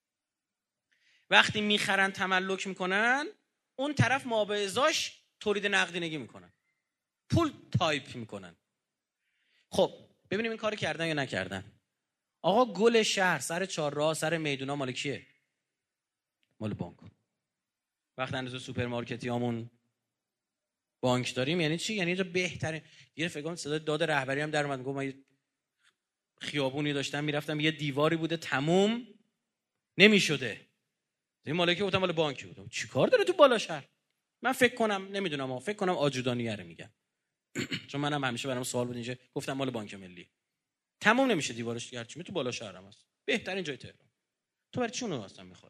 وقتی میخرن تملک میکنن، اون طرف ما به ازاش تولید نقدینگی میکنن، پول تایپ میکنن. خب ببینیم این کارو کردن یا نکردن. آقا گل شهر سر چهارراه سر میدونا مال کیه؟ مال بانک. وقتی اندازه سوپرمارکتیامون بانک داریم یعنی چی؟ یعنی اینجا بهترین. یه فکر کنم صدای داد رهبری هم در اومد، گفت من خیابونی داشتم میرفتم یه دیواری بوده تموم نمیشده. این مالکی گفتم مال بانکی بود. چیکار داره تو بالا شهر؟ من فکر کنم نمیدونم، اما فکر کنم آجودانیه رو میگن. چون منم همیشه برام سوال بود اینجا، گفتم مال بانک ملی. تموم نمیشه دیوارش، گرچه تو بالا شهرم هست، بهترین جای تهران. تو برای چی اونو اصلا میخوای؟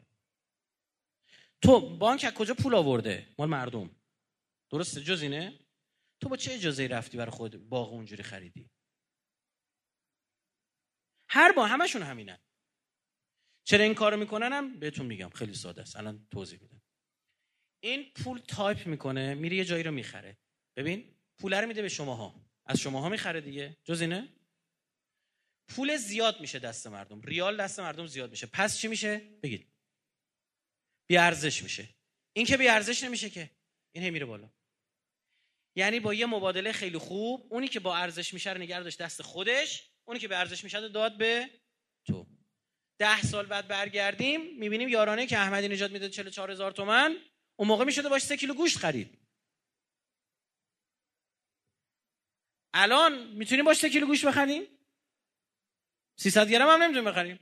تو بانک از کجا پول آورده؟ مال مردم. درسته؟ جز اینه؟ تو با چه اجازه‌ای رفتی برای خود باغ اونجوری خریدی؟ هر با همشون همینن. چرا این کارو میکننم بهتون میگم، خیلی ساده است، الان توضیح میدم. این پول تایپ میکنه، میره یه جایی رو میخره. ببین پول رو میده به شماها، از شماها میخره دیگه، جز اینه پول زیاد میشه دست مردم، ریال دست مردم زیاد میشه. پس چی میشه؟ بگید. بی ارزش میشه. این که بی ارزش نمیشه که، این هی میره بالا. یعنی با یه مبادله خیلی خوب، اونی که با ارزش میشه رو نگه داشت دست خودش، اونی که به ارزش میشه رو داد به تو. ده سال بعد برگردیم میبینیم یارانه که احمدی نژاد میداد چهل و چهار هزار تومان، اون موقع میشده باش سه کیلو گوشت خرید. الان میتونیم باش سه کیلو گوشت بخریم؟ سیصد گرم هم نمیتونیم بخریم.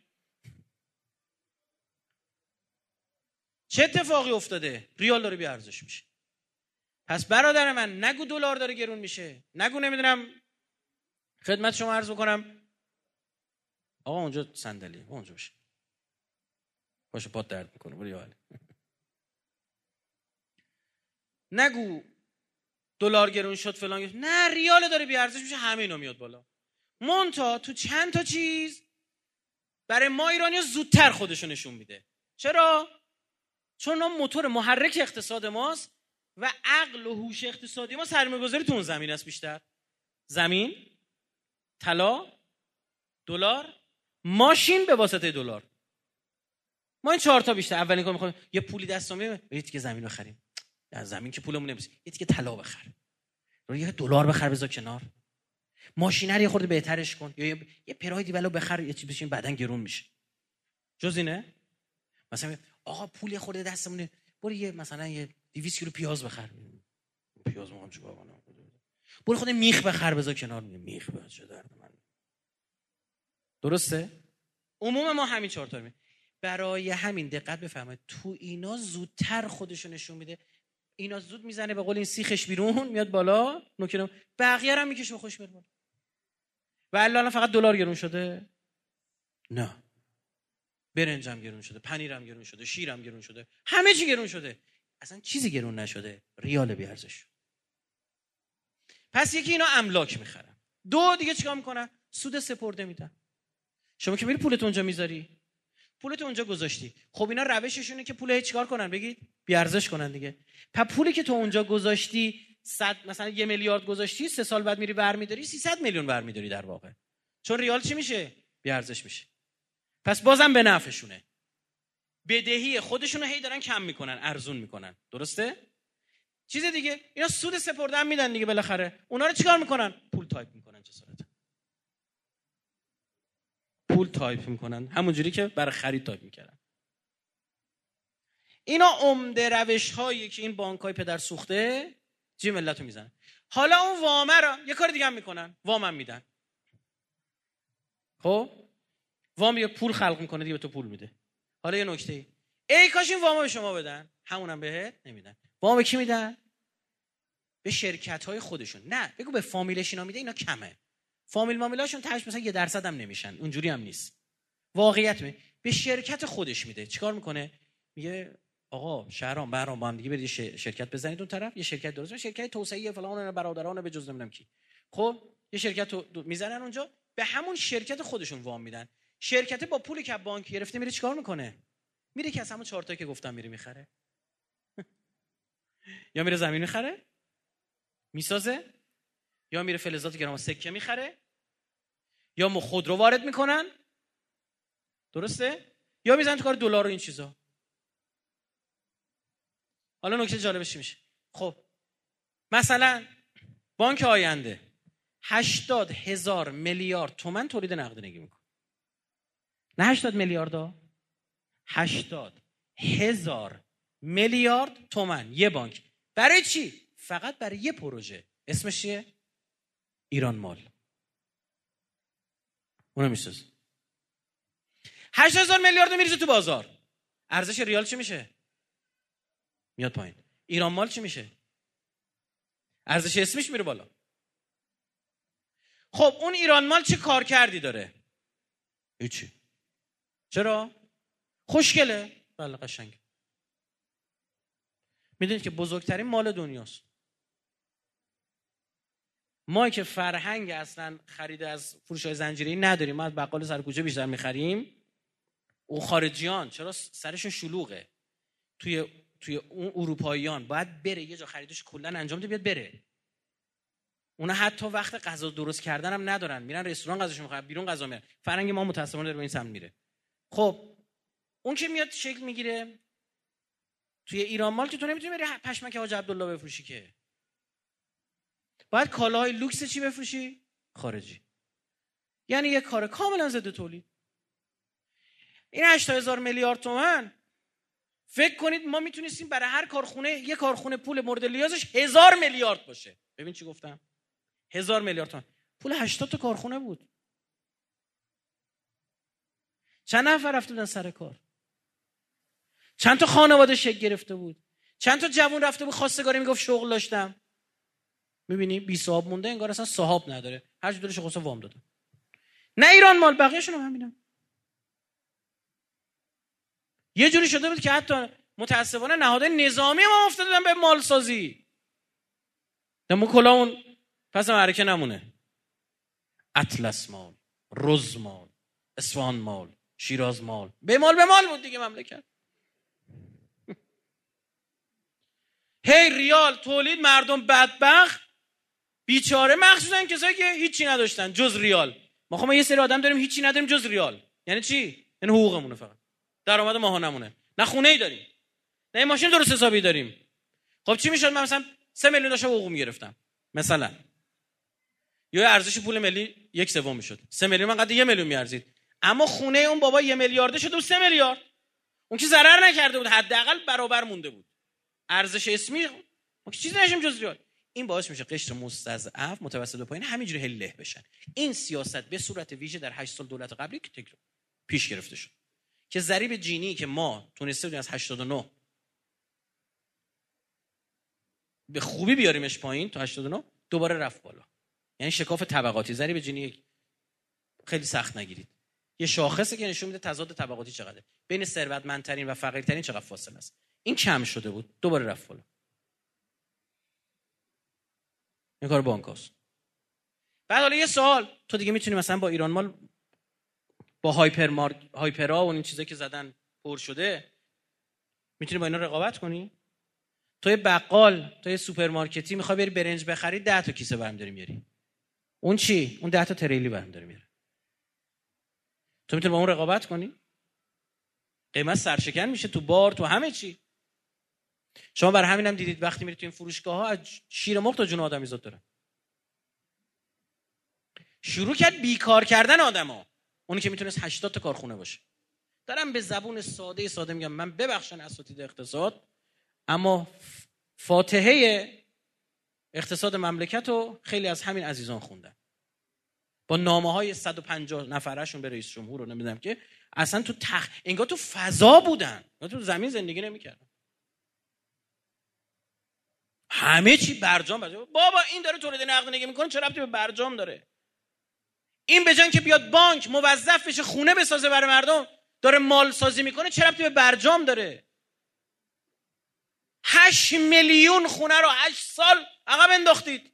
چه اتفاقی افتاده؟ ریال داره بی ارزش میشه. پس برادر من نگو دلار داره گرون میشه، نگو نمیدونم، خدمت شما عرض بکنم آقا اونجا صندلی اونجا بشه باشه، پات درد میکنه برو حال. نگو دلار گرون شد فلان، نه ریال داره بی ارزش میشه، همه اینا میاد بالا. مونتا تو چند تا چیز برای ما ایرانی‌ها زودتر خودشو نشون میده. چرا؟ چون اون موتور محرک اقتصاد ماست و عقل و هوش اقتصادی ما سرمایه‌گذاری تو اون زمین است بیشتر. زمین، طلا، دلار، ماشین به واسطه دلار. ما این چهار تا بیشتر. اولین کار می‌خوایم یه پولی دستم میاد، یه تیکه زمین بخریم. از زمین که پولمون نمیشه، یه تیکه طلا بخر. رو یه دلار بخر بذار کنار. ماشینه رو یه خورده بهترش کن، یا یه, یه پراید ولو بخر، یه چیزی بشین بعدن گرون میشه. جز اینه مثلا آقا پول یه خورده دستمونه، برو یه مثلا یه دویست کیلو پیاز بخر. پیاز ما هم چیکار کنم؟ برو خود میخ بخر بذار کنار. میخ به چه درد من. درسته؟ عموم ما همین چهار تا. برای همین دقت بفرمایید تو اینا زودتر خودشو نشون میده. اینا زود میزنه به قول این سیخش بیرون میاد بالا، نوکرم بقیه هم میکشه خوش میاد بالا. و الان فقط دلار گرون شده؟ نه، برنجم گرون شده، پنیرم گرون شده، شیرم گرون شده، همه چی گرون شده. اصلا چیزی گرون نشده، ریال بی ارزش. پس یکی اینا املاک میخرن، دو دیگه چیکار میکنن؟ سود سپرده میدن. شما که میری پولت اونجا میذاری، پولت اونجا گذاشتی، خب اینا روششونه که پول چیکار کنن؟ بگید بی ارزش کنن دیگه. پس پولی که تو اونجا گذاشتی، صد مثلا یه میلیارد گذاشتی، سه سال بعد میری برمیداری سیصد میلیون برمیداری در واقع. چون ریال چی میشه؟ بی ارزش میشه. پس بازم به نفعشونه. بدهی خودشونو هی دارن کم میکنن، ارزون میکنن. درسته؟ چیز دیگه اینا سود سپرده هم میدن دیگه بالاخره. اونا رو چیکار میکنن؟ پول تایپ میکنن. جسارت پول تایپ میکنن، همونجوری که برای خرید تایپ میکردن. اینا عمده روش هایی که این بانک های پدر سوخته جی ملت رو میزنن. حالا اون وامه رو یه کار دیگه هم میکنن، وام هم میدن. خب وام یه پول خلق میکنه دیگه، به تو پول میده. حالا یه نکته ای ای کاش این وامو به شما بدن، همونم بهت نمیدن. وام به کی میدن؟ به شرکت های خودشون. نه بگو به فامیلش اینا میده، اینا کمه. فامیل مامیلاشون تاش مثلا یه درصد هم نمیشن، اونجوری هم نیست. واقعیت می به شرکت خودش میده. چیکار میکنه؟ میگه آقا شهرام برام با هم دیگه برید شرکت بزنید اون طرف، یه شرکت درست کنید، شرکت توسعه فلان برادران به جز نمیدونم کی. خب یه شرکت میزنن اونجا، به همون شرکت خودشون وام میدن. شرکت با پولی که بانک گرفته میره چیکار میکنه؟ میره که از همون چهار تا که گفتم میره میخره. یا میره زمین میخره میسازه، یا میره فلزات گرام سکه میخره، یا مو خودرو وارد میکنن. درسته؟ یا میزنن تو کار دلار و این چیزا. حالا نکته جالبش چی میشه؟ خب مثلا بانک آینده هشتاد هزار میلیارد تومان تولید نقدینگی میکنه. نه هشتاد میلیارد، هشتاد هزار میلیارد تومان یه بانک. برای چی؟ فقط برای یه پروژه. اسمش چیه؟ ایران مال. اونو میسازه. هشت هزار میلیارد رو میریزه تو بازار. ارزش ریال چی میشه؟ میاد پایین. ایران مال چی میشه؟ ارزش اسمش میره بالا. خب اون ایران مال چه کار کردی داره؟ هیچی. چرا؟ خوشگله. بله قشنگه. میدونید که بزرگترین مال دنیاست. ما که فرهنگ اصلا خرید از فروش‌های زنجیره‌ای نداریم، ما از بقال سرکوچه بیشتر می‌خریم. اون خارجیان چرا سرشون شلوغه؟ توی توی اون اروپاییان باید بره یه جا خریدش کلا انجام بده بیاد بره. اونا حتی وقت غذا درست کردن هم ندارن، میرن رستوران غذاشون می‌خورن، بیرون غذا میارن. فرهنگ ما متأسفانه داره به این سمت میره. خب اون که میاد شکل میگیره توی ایران مال که تو نمیتونی بری پشمک حاج عبدالله بفروشی که. باید کالاهای لوکس چی بفروشی؟ خارجی. یعنی یه کار کاملا ضد تولید. این هشت هزار میلیارد تومان فکر کنید ما میتونستیم برای هر کارخونه یه کارخونه پول مورد نیازش هزار میلیارد باشه. ببین چی گفتم؟ هزار میلیارد تومان. پول هشتاد تا کارخونه بود. چند نفر رفته بودن سر کار؟ چند تا خانواده شکل گرفته بود؟ چند تا جوون رفته بود خواستگاری میگفت شغل داشتم؟ میبینی بی صاحب مونده، انگار اصلا صاحب نداره، هر چی دلش خواست وام داده. نه ایران مال، بقیه‌شون هم همینن. یه جوری شده بود که حتی متاسفانه نهادهای نظامی ما افتادن به مال سازی. دمو کلاون پس معرکه نمونه. اطلس مال، رز مال، اصفهان مال، شیراز مال، به مال به مال بود دیگه مملکت. هی ریال تولید، مردم بدبخت بیچاره، مخصوصا کسایی که هیچی نداشتن جز ریال. ما خب ما یه سری آدم داریم هیچی نداریم جز ریال. یعنی چی؟ یعنی حقوقمونه فقط. درآمد ماهانمونه. نه خونه‌ای داریم. نه ماشین درست حسابی داریم. خب چی میشد من مثلا سه میلیون داشتم حقوق میگرفتم مثلا. یا ارزش پول ملی یک سوم میشد. سه میلیون من قد یه میلیون میارزید. اما خونه اون بابا یه میلیارد شده و سه میلیارد. اون که ضرر نکرده بود، حداقل برابر مونده بود. ارزش اسمی ما که چیزی نشیم جز ریال. این باعث میشه قشر مستضعف متوسط و پایین همینجوری هله بشن. این سیاست به صورت ویژه در هشت سال دولت قبلی که تکرار پیش گرفته شد که ضریب جینی که ما تونسته بودیم از هشتاد و نه به خوبی بیاریمش پایین تا هشتاد و نه دوباره رفت بالا. یعنی شکاف طبقاتی، ضریب جینی خیلی سخت نگیرید، یه شاخصه که نشون میده تضاد طبقاتی چقدره، بین ثروتمندترین و فقیرترین چقدر فاصله است. این کم شده بود دوباره رفت بالا. این کار بانکاست. بعد حالا یه سوال، تو دیگه میتونی مثلا با ایران مال با هایپر مارک هایپرا و این چیزا که زدن پر شده میتونی با اینا رقابت کنی؟ تو یه بقال، تو یه سوپرمارکتی میخوای بری برنج بخری، ده تا کیسه برام داری میاری. اون چی؟ اون ده تا تریلی برام داره میاره. تو میتونی با اون رقابت کنی؟ قیمت سرشکن میشه تو بار، تو همه چی. شما برای همینم هم دیدید وقتی میرید تو این فروشگاه‌ها از شیر مرغ تا جون آدمیزاد داره. شروع کرد بیکار کردن آدما. اونی که میتونست هشتاد تا کارخونه باشه. دارم به زبون ساده ساده میگم، من ببخشن اساتید اقتصاد، اما فاتحه اقتصاد مملکت رو خیلی از همین عزیزان خوندن. با نامه‌های صد و پنجاه نفرشون به رئیس جمهور رو نمیدونم که اصلا تو تخ انگار تو فضا بودن، انگار تو زمین زندگی نمی‌کردن. همه چی برجام برجام. بابا این داره تولید نقدینگی میکنه، چه ربطی به برجام داره؟ این به جای که بیاد بانک موظف بشه خونه بسازه برای مردم، داره مال سازی میکنه، چه ربطی به برجام داره؟ هشت میلیون خونه رو هشت سال عقب انداختید.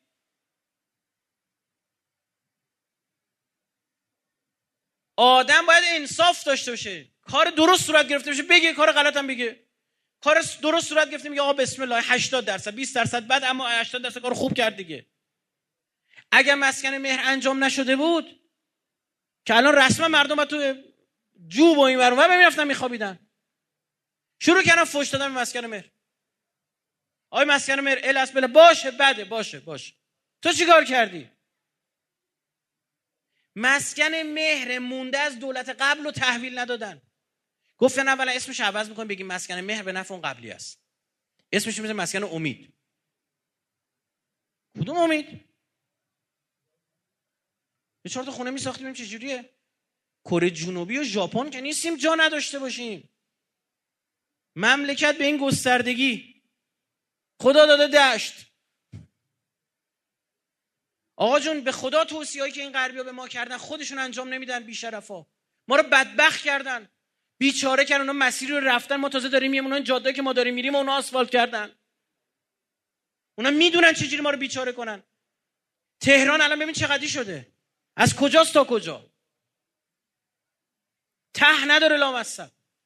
آدم باید انصاف داشته باشه، کار درست صورت گرفته بشه، بگه کار غلط هم بگه. کار درست صورت گرفته میگه آقا بسم الله هشتاد درصد بیست درصد بعد، اما هشتاد درصد کار خوب کرد دیگه. اگر مسکن مهر انجام نشده بود که الان رسما مردم با تو جوب و این ور اون میرفتن میخوابیدن. شروع کردن فحش دادن به مسکن مهر. آقای مسکن مهر الاس بله باشه بده باشه باشه. تو چیکار کردی؟ مسکن مهر مونده از دولت قبل رو تحویل ندادن. گفتن اولا اسمش عوض می‌کنیم بگیم مسکن مهر به نفع اون قبلی است. اسمش میشه مسکن امید. کدوم امید؟ یه چهار تا خونه می‌ساختیم چه جوریه؟ کره جنوبی و ژاپن که نیستیم جا نداشته باشیم. مملکت به این گستردگی خدا داده دشت. آقا جون به خدا توصیه‌ای که این غربی‌ها به ما کردن خودشون انجام نمیدن. بی‌شرفا ما رو بدبخت کردن، بیچاره کردن. اونا مسیری رو رفتن، ما تازه داریم میریم. اونا جاده‌ای که ما داریم میریم اونا آسفالت کردن. اونا میدونن چجوری ما رو بیچاره کنن. تهران الان ببین چقدی شده، از کجاست تا کجا، ته نداره لامصب.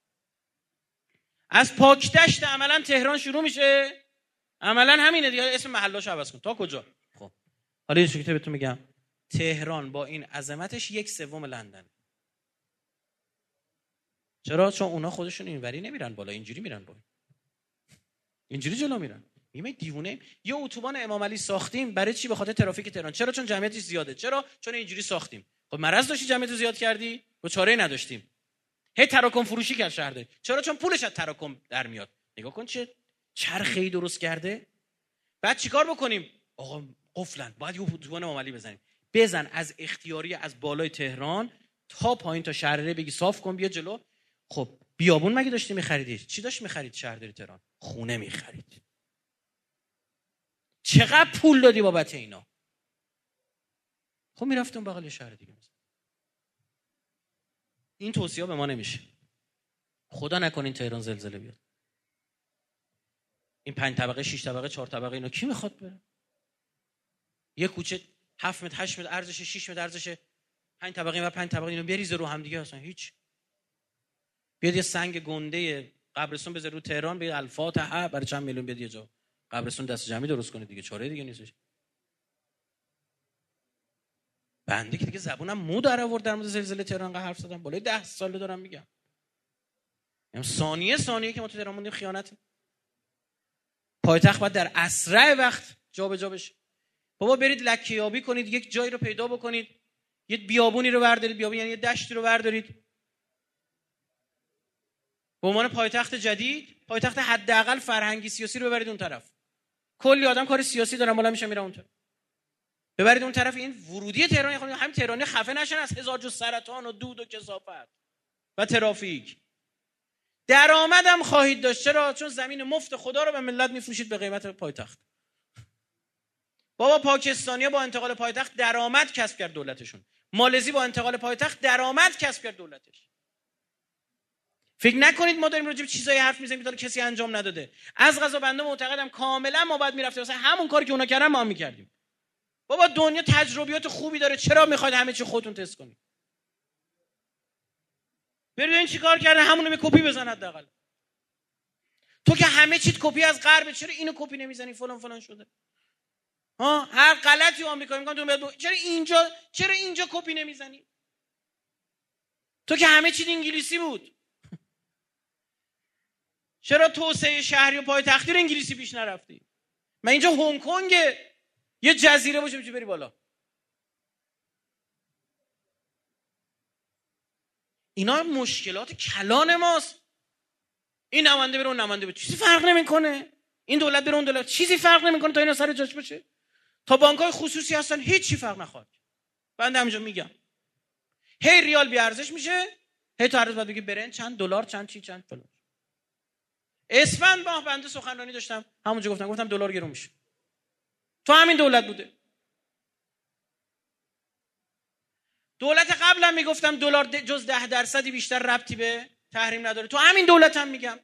از پاکدشت عملا تهران شروع میشه، عملا همینه دیگه، اسم محلاشو عوض کن تا کجا. خب حالا یه چیزی بهتون میگم، تهران با این عظمتش یک سوم لندن. چرا؟ چون اونا خودشون اینوری نمیرن بالا، اینجوری میرن بالا، اینجوری جلو میرن. میگم دیوونه، یه اتوبان امام علی ساختیم برای چی؟ به خاطر ترافیک تهران. چرا؟ چون جمعیتش زیاده. چرا؟ چون اینجوری ساختیم. خب مرض داشتی جمعیت رو زیاد کردی؟ و چاره‌ای نداشتیم. هی تراکم فروشی کرد شهر ده. چرا؟ چون پولش از تراکم در میاد. نگاه کن چه چرخه‌ای درست کرده. بعد چیکار بکنیم؟ آقا قفلن، باید یه اتوبان امام علی بزنیم. بزن از اختیاری از بالای تهران تا پایین تا شهرره، بگی صاف کن بیا جلو. خب بیابون مگه داشتی می‌خریدی؟ چی داشت می‌خرید شهرداری تهران؟ خونه می‌خرید. چقدر پول دادی بابت اینا؟ خب میرفتم بغل شهر دیگه. این توصیه به ما نمیشه. خدا نکنه این تهران زلزله بیاد. این پنج طبقه، شش طبقه، چهار طبقه، اینا کی میخواد بره؟ یه کوچه هفت متر، هشت متر ارزشه، شش متر ارزشه، پنج طبقه و پنج طبقه، اینو بریزه رو هم دیگه اصلا هیچ. بیاد یه سنگ گنده قبرستون بذاره رو تهران، به الفاتحه برای چند میلیون بیاد یه جا قبرستون دست جمعی درست کنه دیگه، چاره دیگه نیستش. بنده که دیگه زبونم مو در آورد در مورد زلزله تهران قهر حرف زدم، بالای ده ساله دارم میگم. یعنی ثانیه ثانیه که ما تو تهران موندیم خیانته. پایتخت باید در اسرع وقت جابجا بشه. بابا برید لکه‌یابی کنید، یک جایی رو پیدا بکنید، یه بیابونی رو بردارید، بیابون یعنی یه دشتی رو بردارید به عنوان پایتخت جدید، پایتخت حداقل فرهنگی سیاسی رو ببرید اون طرف. کلی آدم کار سیاسی دارن، بالا میشه میرن اون طرف. ببرید اون طرف. این ورودی تهران، همین تهرانی خفه نشن از هزار جو سرطان و دود و کثافت و ترافیک. درآمدم خواهید داشت. چرا؟ چون زمین مفت خدا رو به ملت میفروشید به قیمت پایتخت. بابا پاکستانیا با انتقال پایتخت درآمد کسب کرد دولتشون. مالزی با انتقال پایتخت درآمد کسب کرد دولتش. فکر نکنید ما داریم راجع به چیزای حرف میزنیم که کسی انجام نداده. از قضا بنده معتقدم کاملا ما باید میرفتیم مثلا همون کاری که اونا کردن ما هم میکردیم. بابا دنیا تجربیات خوبی داره، چرا میخواید همه چی خودتون تست کنید؟ برید این چیکار کرده، همونو به کپی بزن حداقل. تو که همه چیت کپی از غرب، چرا اینو کپی نمیزنی؟ فلان فلان شده. ها هر غلطی آمریکا میگن تو بیاد، چرا اینجا چرا اینجا کپی نمیزنی؟ تو که همه چیت انگلیسی بود. چرا توسعه شهری و پایتختی رو انگلیسی پیش نرفتی؟ من اینجا هنگ کنگ یه جزیره باشه بچه بری بالا. اینا مشکلات کلان ماست. این نماینده بره اون نماینده بره، چیزی فرق نمیکنه. این دولت بره اون دولت، چیزی فرق نمیکنه تا اینا سر جاش باشه. تا بانک‌های خصوصی هستن هیچی فرق نخواهد. بنده همینجا میگم هی ریال بی ارزش میشه، هی تا هر روز بعد بگی برن چند دلار چند چی چند فلان. اسفند ماه بنده سخنرانی داشتم، همونجا گفتم گفتم دلار گرون میشه. تو همین دولت بوده. دولت قبلا میگفتم دلار جز ده درصدی بیشتر ربطی به تحریم نداره. تو همین دولت هم میگم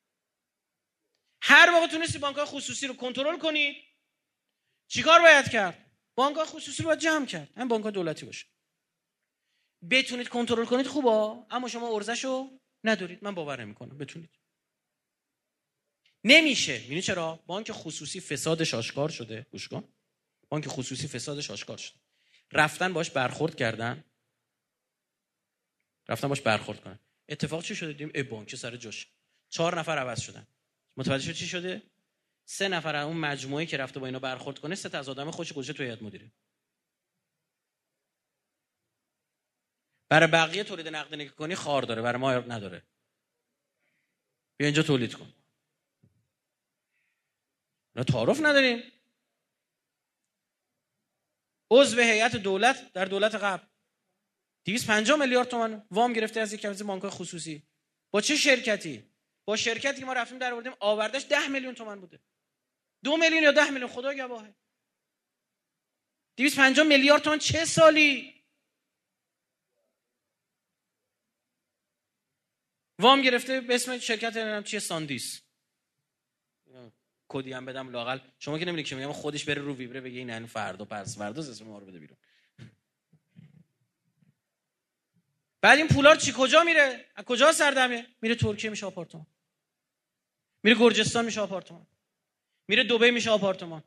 هر موقع تونستی بانک‌های خصوصی رو کنترل کنی، چیکار باید کرد؟ بانک‌های خصوصی رو باید جمع کرد، همین بانک‌های دولتی باشه. بتونید کنترل کنید خوبه، اما شما ارزشو ندارید. من باور نمی‌کنم بتونید. نمیشه. می‌دونی چرا؟ بانک خصوصی فسادش آشکار شده. گوش کن. بانک خصوصی فسادش آشکار شده. رفتن باش برخورد کردن. رفتن باش برخورد کنن. اتفاق چی شده؟ دیدیم ای بانک سر جاش. چهار نفر عوض شدن. متوجه شد چی شده؟ سه نفر از اون مجموعه‌ای که رفته با اینا برخورد کنه، سه تا از آدم خوش گذشته تو هیئت مدیره. برای بقیه تولید نقدینگی کنی خار داره، برای ما نداره. بیا اینجا تولید کن. نه تعارف نداریم. عضو هیئت دولت در دولت قبل دویست و پنجاه میلیارد تومان وام گرفته از یک از بانک‌های خصوصی. با چه شرکتی؟ با شرکتی که ما رفتیم در آوردیم آوردش ده میلیون تومان بوده. دو میلیون یا ده میلیون خدا گواهه. دویست و پنجاه میلیارد تومان چه سالی وام گرفته به اسم شرکت نمیدونم چیه ساندیس. کدی هم بدم لاقل شما که نمیدونید که میگم خودش بره رو ویبره بگه این یعنی فردا پس فردا اسم ما رو بده بیرون. بعد این پولار چی کجا میره؟ از کجا سردمه؟ میره ترکیه میشه آپارتمان، میره گرجستان میشه آپارتمان، میره دبی میشه آپارتمان.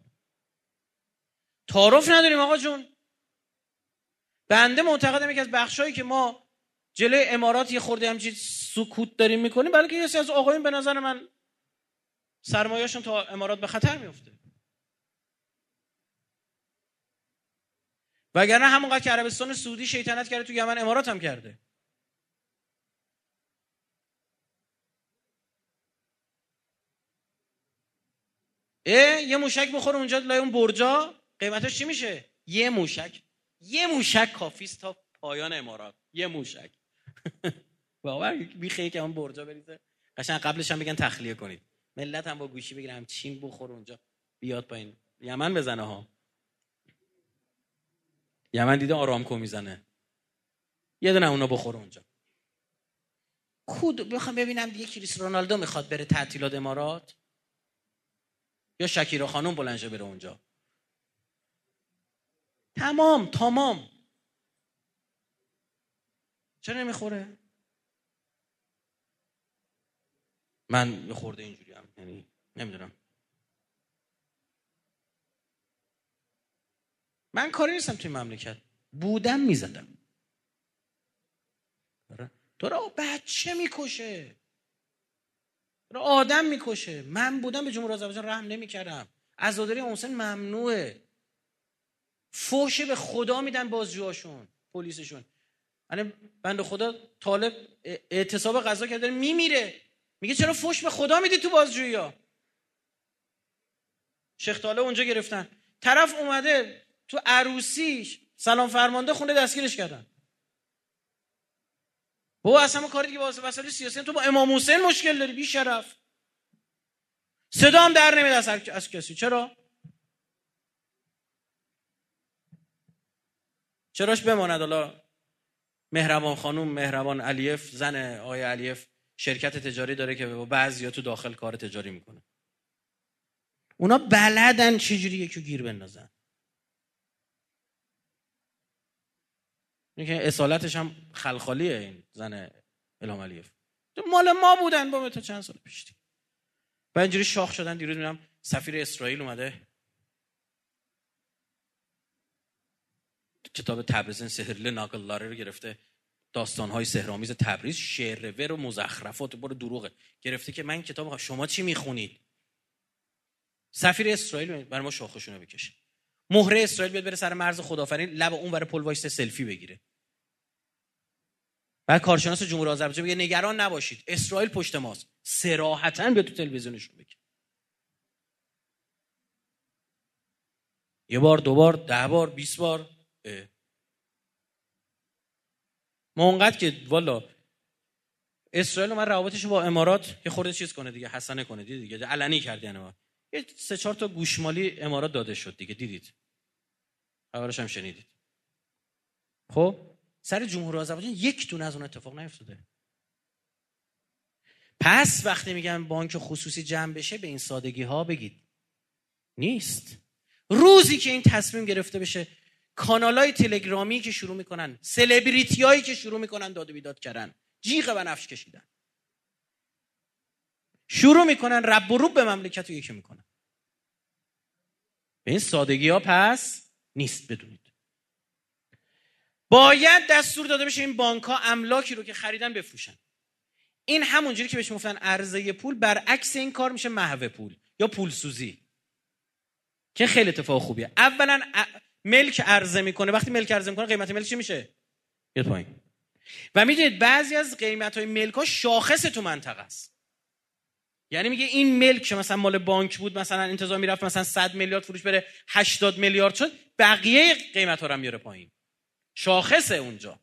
تعارف نداریم آقا جون. بنده معتقدم یکی از بخشایی که ما جلوی امارات یه خورده همچین سکوت داریم میکنیم برای که یه سری از آقایون به نظر من سرمایه‌شون تا امارات به خطر میفته. وگرنه همونقدر که عربستان سعودی شیطنت کرده تو یمن، امارات هم کرده. اه یه موشک بخوره اونجا لای اون برجا، قیمتش چی میشه؟ یه موشک یه موشک کافیست تا پایان امارات. یه موشک واقعا بیخیه که اون برجا بریزه، قشنگ قبلش هم بگن تخلیه کنید، ملت هم با گوشی بگیرم چین بخور اونجا بیاد پایین. یمن بزنه ها، یمن دیده آرامکو میزنه، یه دونه اونا بخوره اونجا. خود بخوام ببینم دیگه کریس رونالدو میخواد بره تعطیلات امارات یا شکیرا خانم بلنشه بره اونجا؟ تمام تمام. چرا نمیخوره؟ من یه خورده اینجوری هم، یعنی نمیدونم، من کاری نیستم توی مملکت، بودم میزدم. تو را بچه میکشه، تو را آدم میکشه. من بودم به جمهوری آذربایجان رحم نمیکردم. عزاداری محسن ممنوعه. فوش به خدا میدن بازجوهاشون، پلیسشون. یعنی بنده خدا طالب اعتصاب غذا کرده میمیره، میگه چرا فوش به خدا میدی تو بازجویی ها؟ شیخ طالب اونجا گرفتن، طرف اومده تو عروسیش سلام فرمانده خونده دستگیرش کردن. بابا اصلا کاری دیگه واسه مسائل سیاسی تو با امام حسین مشکل داری، بی شرف. صدا هم در نمیاد از, از کسی. چرا؟ چراش بماند؟ حالا مهربان خانوم مهربان علیف، زن آقای علیف، شرکت تجاری داره که با بعضیا تو داخل کار تجاری میکنه. اونا بلدن چجوری یکیو گیر بندازن. اینکه اصالتش هم خلخالیه این زن الهام علیف. مال ما بودن با تا چند سال پیش. بعد اینجوری شاخ شدن. دیروز میرم سفیر اسرائیل اومده کتاب تبریز سحرله ناگلاره رو گرفته، داستان‌های سحرآمیز تبریز، شعر و مزخرفات برو دروغه گرفته که من کتاب شما چی میخونید؟ سفیر اسرائیل برای ما شاخشونو بکشه. مهره اسرائیل بیاد بره سر مرز خدافرین، لب اون ور پل وایس سلفی بگیره. بعد کارشناس جمهوری آذربایجان میگه نگران نباشید اسرائیل پشت ماست. صراحتاً بیاد تو تلویزیونشون بگه. یه بار، دو بار، ده بار، بیست بار. ما اونقدر که والا اسرائیل اومد روابطش با امارات یه خورده چیز کنه دیگه، حسنه کنه دیگه, دیگه علنی کرد. یعنی ما یه سه چهار تا گوشمالی امارات داده شد دیگه، دیدید خبرش هم شنیدید. خب سر جمهوری آذربایجان یک دونه از اون اتفاق نیفتاده. پس وقتی میگن بانک خصوصی جمع بشه به این سادگی ها بگید نیست. روزی که این تصمیم گرفته بشه، کانالای تلگرامی که شروع میکنن، سلبریتیایی که شروع میکنن داد و بیداد کردن، جیغ بنفش کشیدن، شروع میکنن رب و روب به مملکت رو یکی میکنن، به این سادگی ها پس نیست. بدونید باید دستور داده بشه این بانک ها املاکی رو که خریدن بفروشن. این همونجوری که بهش میگفتن عرضه پول، برعکس این کار میشه محو پول یا پول سوزی، که خیلی اتفاق خوبیه. اولا ملک عرضه میکنه، وقتی ملک عرضه میکنه قیمت ملک چی میشه؟ یه پایین. و میدونید بعضی از قیمت‌های ملک ها شاخص تو منطقه است. یعنی میگه این ملک که مثلا مال بانک بود، مثلا انتظار میرفت مثلا صد میلیارد فروش بره هشتاد میلیارد شد، بقیه قیمت ها رو میاره پایین. شاخصه اونجا.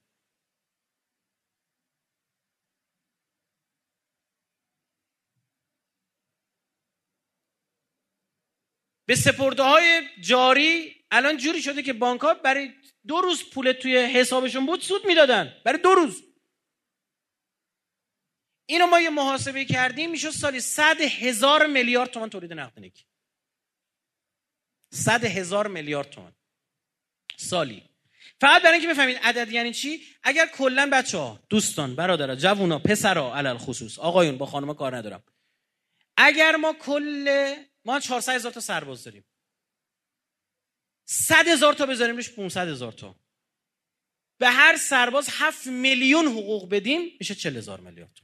به سپرده‌های جاری الان جوری شده که بانک‌ها برای دو روز پول توی حسابشون بود سود میدادن، برای دو روز. اینو ما یه محاسبه کردیم میشه سالی صد هزار میلیارد تومان تولید نقدینگی. صد هزار میلیارد تومان سالی. فقط برای اینکه بفهمید عدد یعنی چی، اگر کلا بچه‌ها، دوستان، برادرها، جوونا، پسرها، علل خصوص آقایون، با خانم‌ها کار ندارم، اگر ما کل ما چهارصد هزار تا سرباز داریم، صد هزار تا بذاریم روش پانصد هزار تا، به هر سرباز هفت میلیون حقوق بدیم میشه چهل هزار میلیارد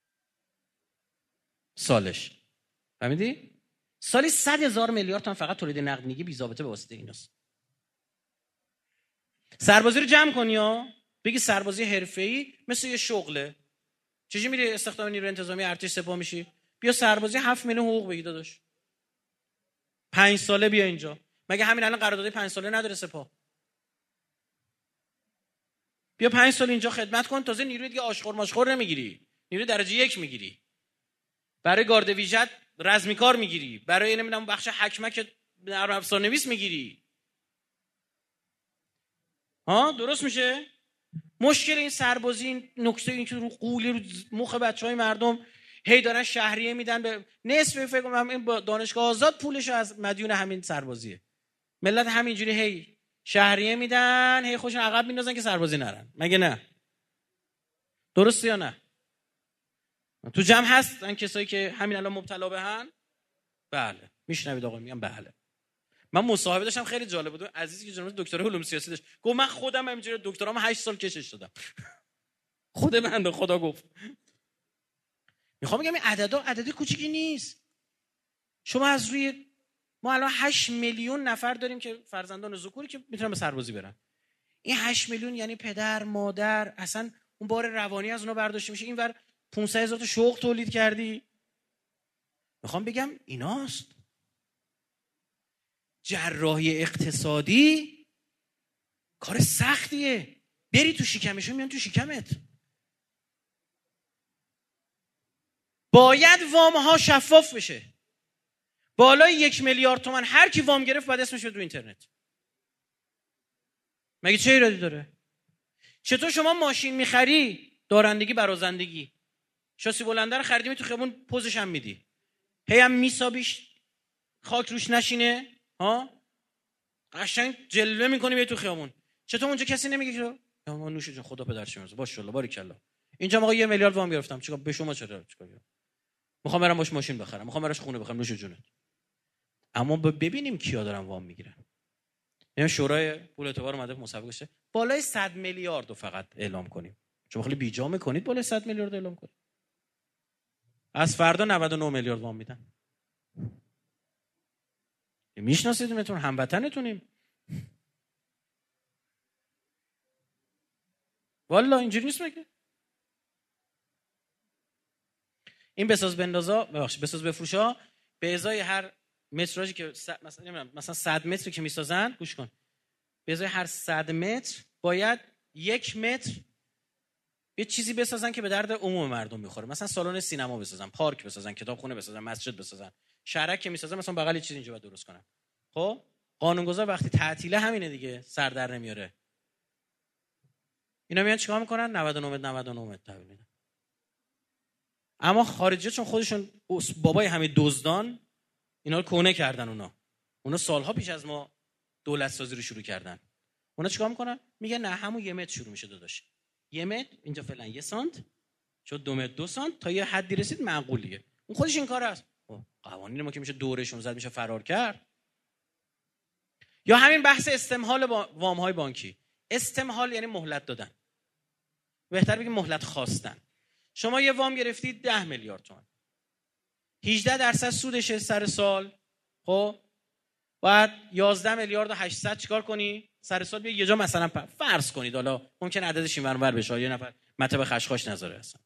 سالش. فهمیدی؟ سالی صد هزار میلیارد تومان فقط تولید نقدینگی بی ضابطه به واسطه ایناست. سربازی رو جمع کنی ها، بگی سربازی حرفه‌ای مثل یه شغله. چجوری میری استخدام نیروی انتظامی ارتش سپاه میشی؟ بیا سربازی هفت میلیون حقوق بگی داداش. پنج ساله بیا اینجا. مگه همین الان قرارداد پنج ساله نداره سپاه؟ بیا پنج سال اینجا خدمت کن، تازه نیروی دیگه آشخور ماشخور نمیگیری، نیروی درجه یک میگیری، برای گارد ویژت رزمی کار میگیری، برای نمیدونم بخش حکمک نرم افزار نویس میگیری. ها درست میشه؟ مشکل این سربازی این نکته این که رو قولی رو مخ بچهای مردم هی دارن شهریه میدن به نصف، فکر کنم این دانشگاه آزاد پولش از مدیون همین سربازیه. ملت همینجوری هی شهریه میدن، هی خودشون عقب میندازن که سربازی نرن. مگه نه؟ درسته یا نه؟ تو جمع هستن کسایی که همین الان مبتلا بهن؟ بله. میشنوید آقا میگم بله. من مصاحبه داشتم خیلی جالب بود. عزیزی که جناب دکترا علوم سیاسی داشت گفت من خودم همینجوری دکترامو هشت سال کشش دادم. خود من خدا گفت. میخوام بگم این عددا عدد کوچیکی نیست. شما از روی ما الان هشت میلیون نفر داریم که فرزندان ذکوری که میتونن به سربازی برن. این هشت میلیون یعنی پدر، مادر، اصلا اون بار روانی از اونا برداشته میشه. اینور پانصد هزار تا شغل تولید کردی. میخوام بگم ایناست. جراحی اقتصادی کار سختیه. بری تو شکمشون میان تو شکمت. باید وام ها شفاف بشه. بالای یک میلیارد تومان هر کی وام گرفت باید اسمش بده تو اینترنت. مگه چه ایرادی داره؟ چطور شما ماشین میخری دارندگی برازندگی، شاسی بلنده رو خریدی تو خیابون پوزش هم میدی، هی هم میسابیش خاک روش نشینه، ها قشنگ جلوه میکنی به تو خیابون. چطور اونجا کسی نمیگه که ما نوش جون خدا پدرش میرزه ماشاءالله باریکلا اینجا آقا یه میلیارد وام گرفتم چیکار به شما چرا چیکار کنم؟ میخوام برم باش ماشین بخرم، میخوام براش خونه بخرم، نوش جونت. اما ببینیم کیا دارن وام میگیرن. یعنی شورای پول اعتبار اومده مسابقه شه بالای صد میلیارد رو فقط اعلام کنیم. شما خیلی بیجا میکنید بالای صد میلیارد اعلام کنید. از فردا نود و نه میلیارد وام میدن. میشناسیدمتون، هموطنتونیم. والا اینجوری نیست مگه؟ این بساز بندازا ببخشید بساز بفروشا به ازای هر متراژی که س... مثلا نمیدونم مثلا صد متری که میسازن، گوش کن، به ازای هر صد متر باید یک متر یه چیزی بسازن که به درد عموم مردم میخوره. مثلا سالن سینما بسازن، پارک بسازن، کتابخونه بسازن، مسجد بسازن. شهرک که میسازن مثلا بغل یه چیز اینجا باید درست کنن. خب قانونگذار وقتی تعطیله همینه دیگه، سر در نمیاره. اینا میان چیکار میکنن؟ نود و نه نود و نه متر تحویل میدن. اما خارجی‌ها چون خودشون بابای همه دزدان اینا رو کونه کردن، اونا اونا سالها پیش از ما دولت سازی رو شروع کردن. اونا چیکار میکنن؟ میگن نه همون یه متر شروع میشه داداش. یه متر اینجا فعلا یه سانت، چون دو متر دو سانت تا یه حدی رسید معقولیه. اون خودش این کار است. قوانین ما که میشه دورشون زد، میشه فرار کرد. یا همین بحث استمهال با وام‌های بانکی. استمهال یعنی مهلت دادن. بهتر بگیم مهلت خواستن. شما یه وام گرفتید ده میلیارد تومان. هجده درصد سودشه سر سال. خب باید یازده میلیارد و هشتصد چیکار کنی؟ سر سال بیا یه جا مثلا فرض کنید، حالا ممکن عددش اینور اونور بشه، یه نفر مطب خشخاش نذاره اصلا.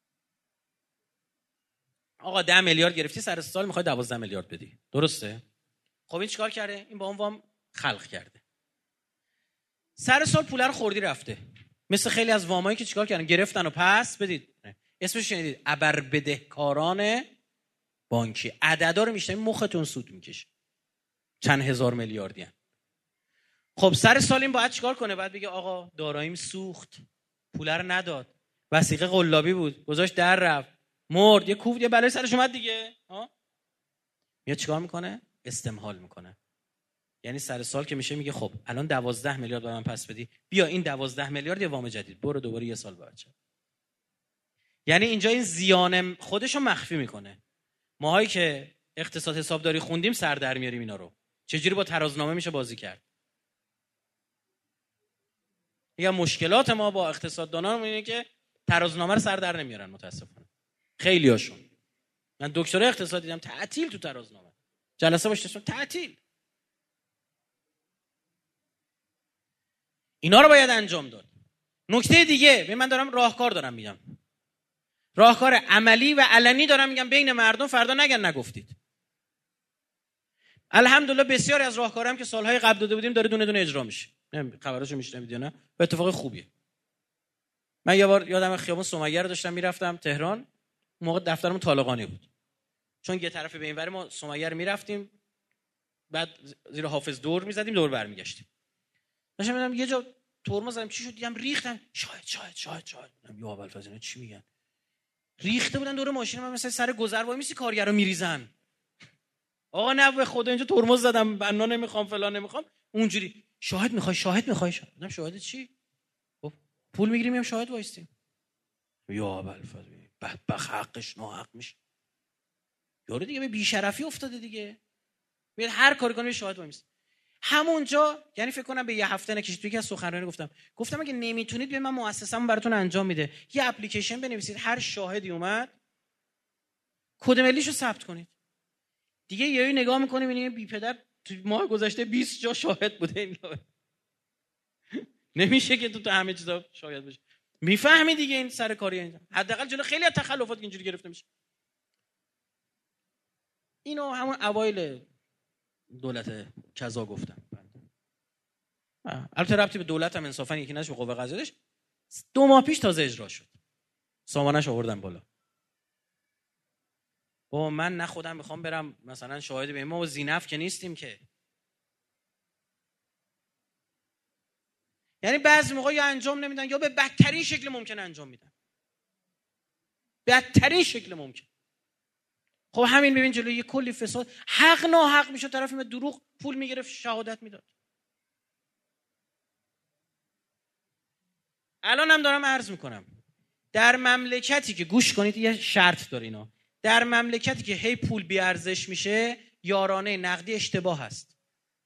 آقا ده میلیارد گرفتی سر سال میخوای دوازده میلیارد بدی. درسته؟ خب این چیکار کرده؟ این با اون وام خلق کرده. سر سال پول رو خوردی رفته. مثل خیلی از وامایی که چیکار کردن؟ گرفتن و پس بدید. اسمش شنیدید؟ ابر بدهکاران بانکی. عددا رو میشنید مختون سود میکشه. چند هزار میلیاردی هن. خب سر سال این باید چیکار کنه؟ باید بگه آقا داراییم سوخت، پول رو نداد، وثیقه قلابی بود، گذاشت در رفت، مرد، یه کوفت، یه بلای سرش اومد دیگه. ها میاد چیکار میکنه؟ استمهال میکنه. یعنی سر سال که میشه میگه خب الان دوازده میلیارد به من پس بدی، بیا این دوازده میلیارد یه وام جدید، برو دوباره یه سال بعد. یعنی اینجا این زیان خودشو مخفی میکنه. ماهایی که اقتصاد حسابداری خوندیم سر در میاریم اینا رو. چجوری با ترازنامه میشه بازی کرد؟ یا مشکلات ما با اقتصاددانان اینه که ترازنامه رو سر در نمیارن متاسفانه. خیلی هاشون. من دکترای اقتصاد دیدم تعطیل تو ترازنامه. جلسه باشتشون تعطیل. اینا رو باید انجام داد. نکته دیگه، من دارم راهکار دارم میگم. راهکار عملی و علنی دارم میگم بین مردم، فردا نگن نگفتید. الحمدلله بسیاری از راهکارام که سالهای قبل داده بودیم داره دونه دونه اجرا میشه. نمیدونم خبراشو میشنوید یا نه؟ به اتفاق خوبیه. من یه بار یادم خیابون سمیه رو داشتم میرفتم تهران، موقع دفترمون طالقانی بود. چون یه طرف به این ور ما سمیه رو میرفتیم، بعد زیر حافظ دور میزدیم، دور برمیگشتیم. داشتم میرم یه جا ترمز زدم، چی شد دیدم ریختم، شاهد شاهد شاهد شاهد. یا اول فازینا چی میگن؟ ریخته بودن دور ماشین من، مثلا سر گذر وای میسی کارگرا میریزن. آقا نه به خدا اینجا ترمز زدم، بنا نمیخوام فلان نمیخوام، اونجوری شاهد میخوای شاهد میخوای شاهد. شاهد چی؟ خب پول میگیریم میام شاهد وایستیم. یا اول فازینا بدبخت حقش ناحق میشه. یارو دیگه به بی‌شرفی افتاده دیگه. میاد هر کاری کنه شاهد وایمیست. همونجا یعنی فکر کنم به یه هفته نکشید، توی یکی از سخنرانی گفتم گفتم اگه نمیتونید بیاید من مؤسسه‌مون براتون انجام میده، یه اپلیکیشن بنویسید، هر شاهدی اومد کد ملیشو ثبت کنید. دیگه یهو نگاه می‌کنیم می‌بینیم بی پدر تو ماه گذشته بیست جا شاهد بوده. این نمیشه که تو تو همه چیزا شاهد بشه. میفهمی دیگه این سر کاری اینجا. حداقل جلو خیلی از تخلفات اینجوری گرفته میشه. اینو همون اوایل دولت کذا گفتم. البته ربطی به دولت هم انصافا یکی نشه، به قوه قضاییش دو ماه پیش تازه اجرا شد. سامانش آوردن بالا. با من نه خودم میخوام برم مثلا شاهد به ما و زینف که نیستیم که. یعنی بعضی موقع یا انجام نمیدن یا به بدترین شکل ممکن انجام میدن. بدترین شکل ممکن. خب همین ببین جلوی یه کلی فساد حق ناحق میشه، طرفی به دروغ پول میگرفت شهادت میداد. الان هم دارم عرض میکنم در مملکتی که گوش کنید یه شرط داره اینا، در مملکتی که هی پول بی ارزش میشه یارانه نقدی اشتباه هست.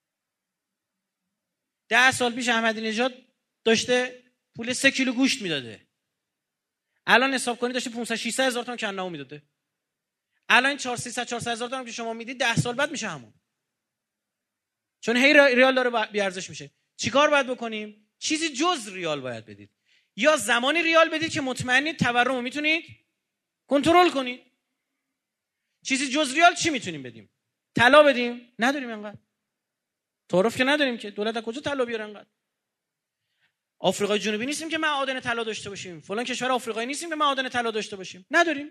ده سال پیش احمدی نژاد داشته پول سه کیلو گوشت میداده، الان حساب کنید داشته پانصد ششصد هزار تومان کنه میداده. الان چهارصد چهارصد هزار تومان که شما میدید ده سال بعد میشه همون، چون هی ریال داره بی ارزش میشه. چیکار باید بکنیم؟ چیزی جز ریال باید بدید، یا زمانی ریال بدید که مطمئنید تورم رو میتونید کنترل کنید. چیزی جز ریال چی میتونیم بدیم؟ طلا بدیم؟ نداریم انقدر. تعارف که نداریم که، دولت از کجا طلا بیاره انقدر؟ آفریقای جنوبی نیستیم که معادن طلا داشته باشیم، فلان کشور آفریقایی نیستیم که معادن طلا داشته باشیم، نداریم.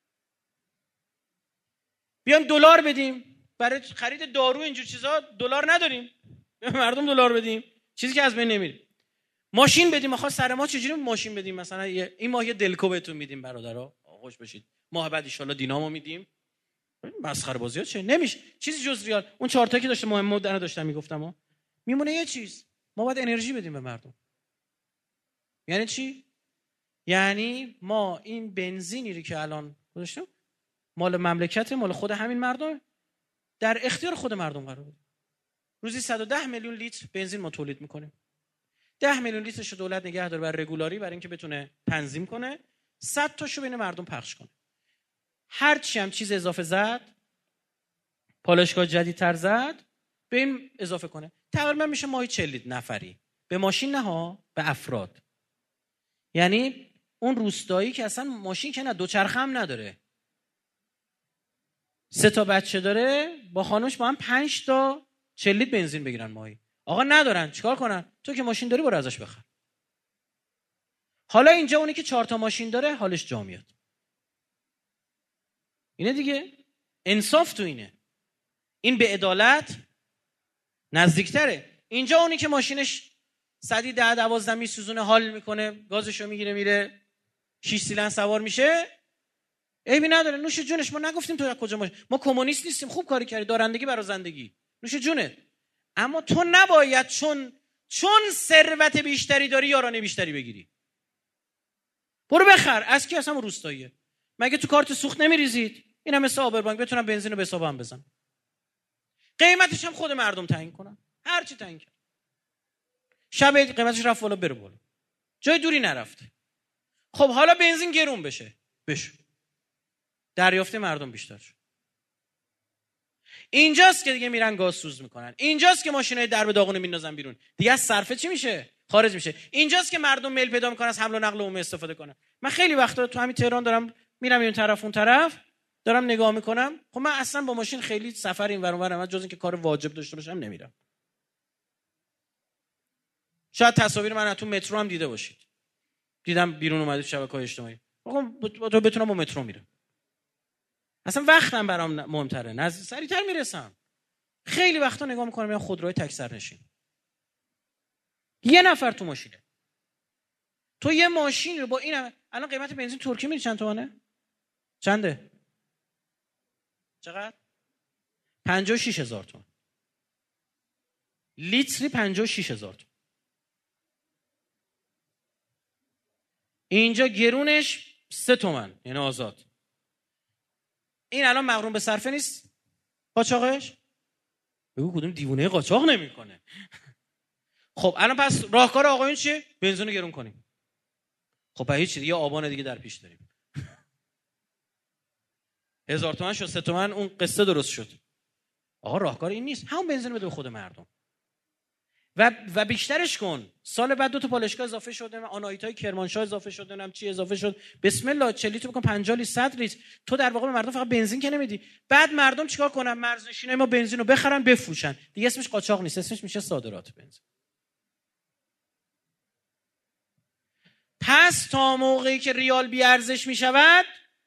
بیام دلار بدیم برای خرید دارو اینجور چیزا، دلار نداریم، مردم دلار بدیم، چیزی که از بین نمیره. ماشین بدیم، آخه سر ما چجوری ماشین بدیم؟ مثلا این ماه یه دلکو بهتون میدیم برادرها، خوش باشید، ماه بعد ان شاءالله دینامو میدیم. مسخره بازیات چه؟ نمیشه چیزی جز ریال. اون چهار تا که داشته مهم مدن داشتم میگفتم ها، میمونه یه چیز، ما باید انرژی بدیم به مردم. یعنی چی؟ یعنی ما این بنزینی رو که الان گذاشتیم مال مملکت، مال خود همین مردم، در اختیار خود مردم قرار بدیم. روزی صد و ده میلیون لیتر بنزین ما تولید میکنیم. ده میلیون لیترشو دولت نگه داره برای رگولاری، برای اینکه بتونه تنظیم کنه، صد تاشو بین مردم پخش کنه. هر چی هم چیز اضافه زد، پالایشگاه جدیدتر زد، به این اضافه کنه. تقریبا میشه ماهی چهل لیتر نفری. به ماشین نه ها، به افراد. یعنی اون روستایی که اصلا ماشین که نه، دوچرخه هم نداره، سه تا بچه داره، با خانمش با هم پنج تا چهل لیتر بنزین بگیرن ماهی. آقا ندارن، چیکار کنن؟ تو که ماشین داری برو ازش بخر. حالا اینجا اونی که چهار تا ماشین داره حالش جا میاد. اینه دیگه، انصاف تو اینه. این به عدالت نزدیکتره. اینجا اونی که ماشینش صدی ده دوازده میسوزونه، حال میکنه، گازشو میگیره میره، شیش سیلن سوار میشه، عیبی نداره، نوش جونش. ما نگفتیم تو از کجا باش، ما کمونیست نیستیم، خوب کاری کردی، دارندگی برای زندگی، نوش جونه. اما تو نباید چون چون ثروت بیشتری داری یارانه بیشتری بگیری. برو بخر. از کی؟ اصلا روستاییه. مگه تو کارت سوخت نمیریزید؟ اینا مثل آبربانک بتونن بنزینو به حساب هم بزنن. قیمتش هم خود مردم تعیین کنن، هر چی تعیین کرد. شب قیمتش رفت بالا بره بالا، جای دوری نرفته. خب حالا بنزین گرون بشه، بشه. دریافت مردم بیشتر شد. اینجاست که دیگه میرن گاز سوز میکنن. اینجاست که ماشینای درب داغونو میندازن بیرون. دیگه از صرفه چی میشه؟ خارج میشه. اینجاست که مردم میل پیدا میکنن از حمل و نقل عمومی استفاده کنن. من خیلی وقتا تو همین تهران دارم میرم این طرف اون طرف، دارم نگاه میکنم. خب من اصلا با ماشین خیلی سفر این ور اون ور جز اینکه کار واجب داشته باشم نمیرم. شاید تصاویر من تو مترو هم دیده باشید. دیدم بیرون اومده شبکه‌های اجتماعی. آقا تو بتونم با مترو میرم. اصلا وقتم برام مهمتره، نزد سریعتر میرسم. خیلی وقتا نگاه میکنم میام خودروی تک سرنشین، یه نفر تو ماشینه. تو یه ماشین رو با این هم... الان قیمت بنزین ترکیه میری چند تومنه؟ چنده؟ چقدر؟ پنجاه و شش هزار تومان. لیتری پنجاه و شش هزار تومان. اینجا گرونش سه تومن، یعنی آزاد. این الان مغروم به صرفه نیست قاچاقش؟ بگو کدوم دیوونه قاچاق نمیکنه. خب الان پس راهکار آقایون چیه؟ بنزین رو گرون کنیم. خب به هیچ، یه آبان دیگه در پیش داریم. هزار تومن شد، سه تومن، اون قصه درست شد. آقا راهکار این نیست، همون بنزین بده به خود مردم و و بیشترش کن. سال بعد دو تا پالایشگاه اضافه شد، آناهیتای کرمانشاه اضافه شد، نمیدونم چی اضافه شد. بسم الله چهل لیتر بکن، پنجاه لیتر، صد لیتر. تو در واقع به مردم فقط بنزین که نمیدی. بعد مردم چیکار کنن؟ مرزنشینای ما بنزین رو بخرن بفروشن. دیگه اسمش قاچاق نیست، اسمش میشه صادرات بنزین. پس تا موقعی که ریال بی ارزش میشود،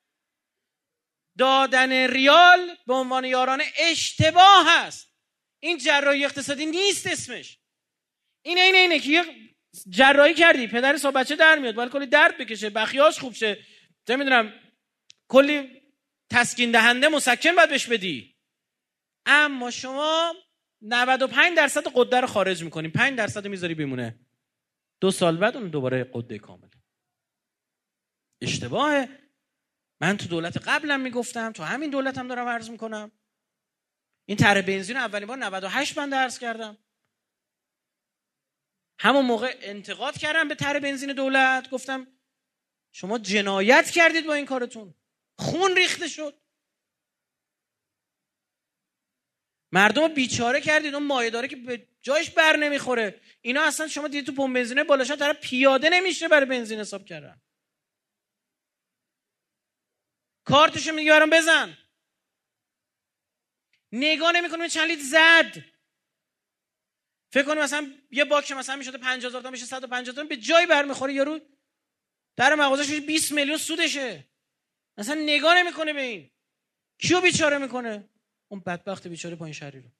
دادن ریال به عنوان یارانه اشتباه هست. این جراحی اقتصادی نیست اسمش. اینه اینه اینه که یه جراحی کردی، پدر صاحب بچه در میاد، باید کلی درد بکشه، بخیاش خوب شه، نمیدونم کلی تسکین دهنده مسکن باید بهش بدی. اما شما نود و پنج درصد قده رو خارج میکنی، پنج درصد میذاری بمونه، دو سال بعد اون دوباره قده کامل. اشتباهه. من تو دولت قبلم میگفتم، تو همین دولتم دارم عرض میکنم. این طرح بنزین اولین بار نود و هشت بنده عرض کردم. همون موقع انتقاد کردم به طرح بنزین دولت، گفتم شما جنایت کردید با این کارتون، خون ریخته شد، مردم بیچاره کردید، اون مایه‌داره که به جایش بر نمیخوره. اینا اصلا شما دیدید تو پمپ بنزینه بالاشون طرف پیاده نمیشه برای بنزین حساب کردن. کارتشو میگه برام بزن، نگاه نمیکنه چند لیتر زد. فکر کنیم مثلا یه باکش مثلا میشده پنجاه هزار تومان میشه صد و پنجاه تومان، به جای برمیخوره یارو در مغازش بیست میلیون سودشه. مثلا نگاه نمیکنه به این. کیو بیچاره میکنه؟ اون بدبخت بیچاره پایین شهری رو.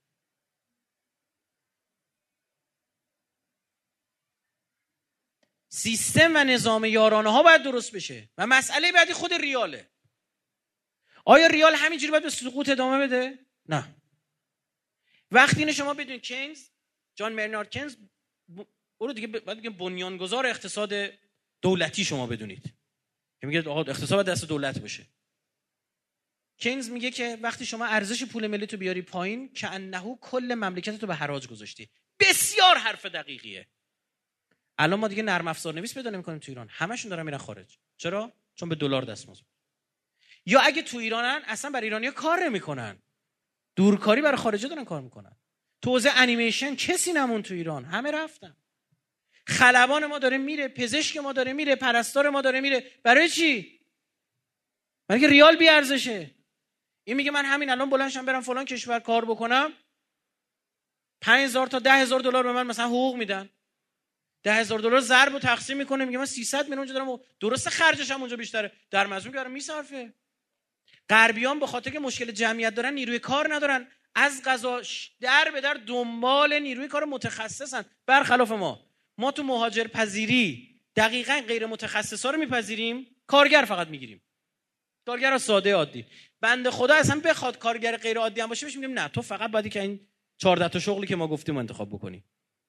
سیستم و نظام یارانه ها باید درست بشه و مسئله بعدی خود ریاله. آیا ریال همینجوری باید به سقوط ادامه بده؟ نه. وقتی اینو شما بدونید کینز، جان مرنارد کینز، او رو دیگه باید بگم بنیانگذار اقتصاد دولتی شما بدونید که میگه آقا اقتصاد باید دست دولت باشه. کینز میگه که وقتی شما ارزش پول ملی تو بیاری پایین، که انه کل مملکت تو به حراج گذاشتی. بسیار حرف دقیقیه. الان ما دیگه نرم افزار نویس پیدا نمی‌کنیم تو ایران، همشون دارن میرن خارج. چرا؟ چون به دلار دستمزد. یا اگه تو ایرانن اصلا برای ایرانی‌ها کار نمی‌کنن، دورکاری برای خارجی دارن کار می‌کنن. تو حوزه انیمیشن کسی نمون تو ایران، همه رفتن. خلبان ما داره میره، پزشک ما داره میره، پرستار ما داره میره. برای چی؟ برای که ریال بی ارزشه. این میگه من همین الان بلند شم برم فلان کشور کار بکنم، پنج هزار تا ده هزار دلار به من مثلا حقوق میدن. ده هزار دلار ضرب و تقسیم میکنه، میگه من سیصد میلیون اونجا دارم. درسته خرجش هم اونجا بیشتره، در مجموع که برام میصرفه. غربیان به خاطر که مشکل جمعیت دارن، نیروی کار ندارن، از قضا در به در دنبال نیروی کار متخصصن. برخلاف ما ما تو مهاجر پذیری دقیقاً غیر متخصصا رو میپذیریم، کارگر فقط میگیریم. کارگر ساده عادی. بنده خدا اصلا بخواد کارگر غیر عادی هم باشه، بهش میگیم نه تو فقط باید که این چهارده تا شغلی که ما گفتیم انتخاب بکنی.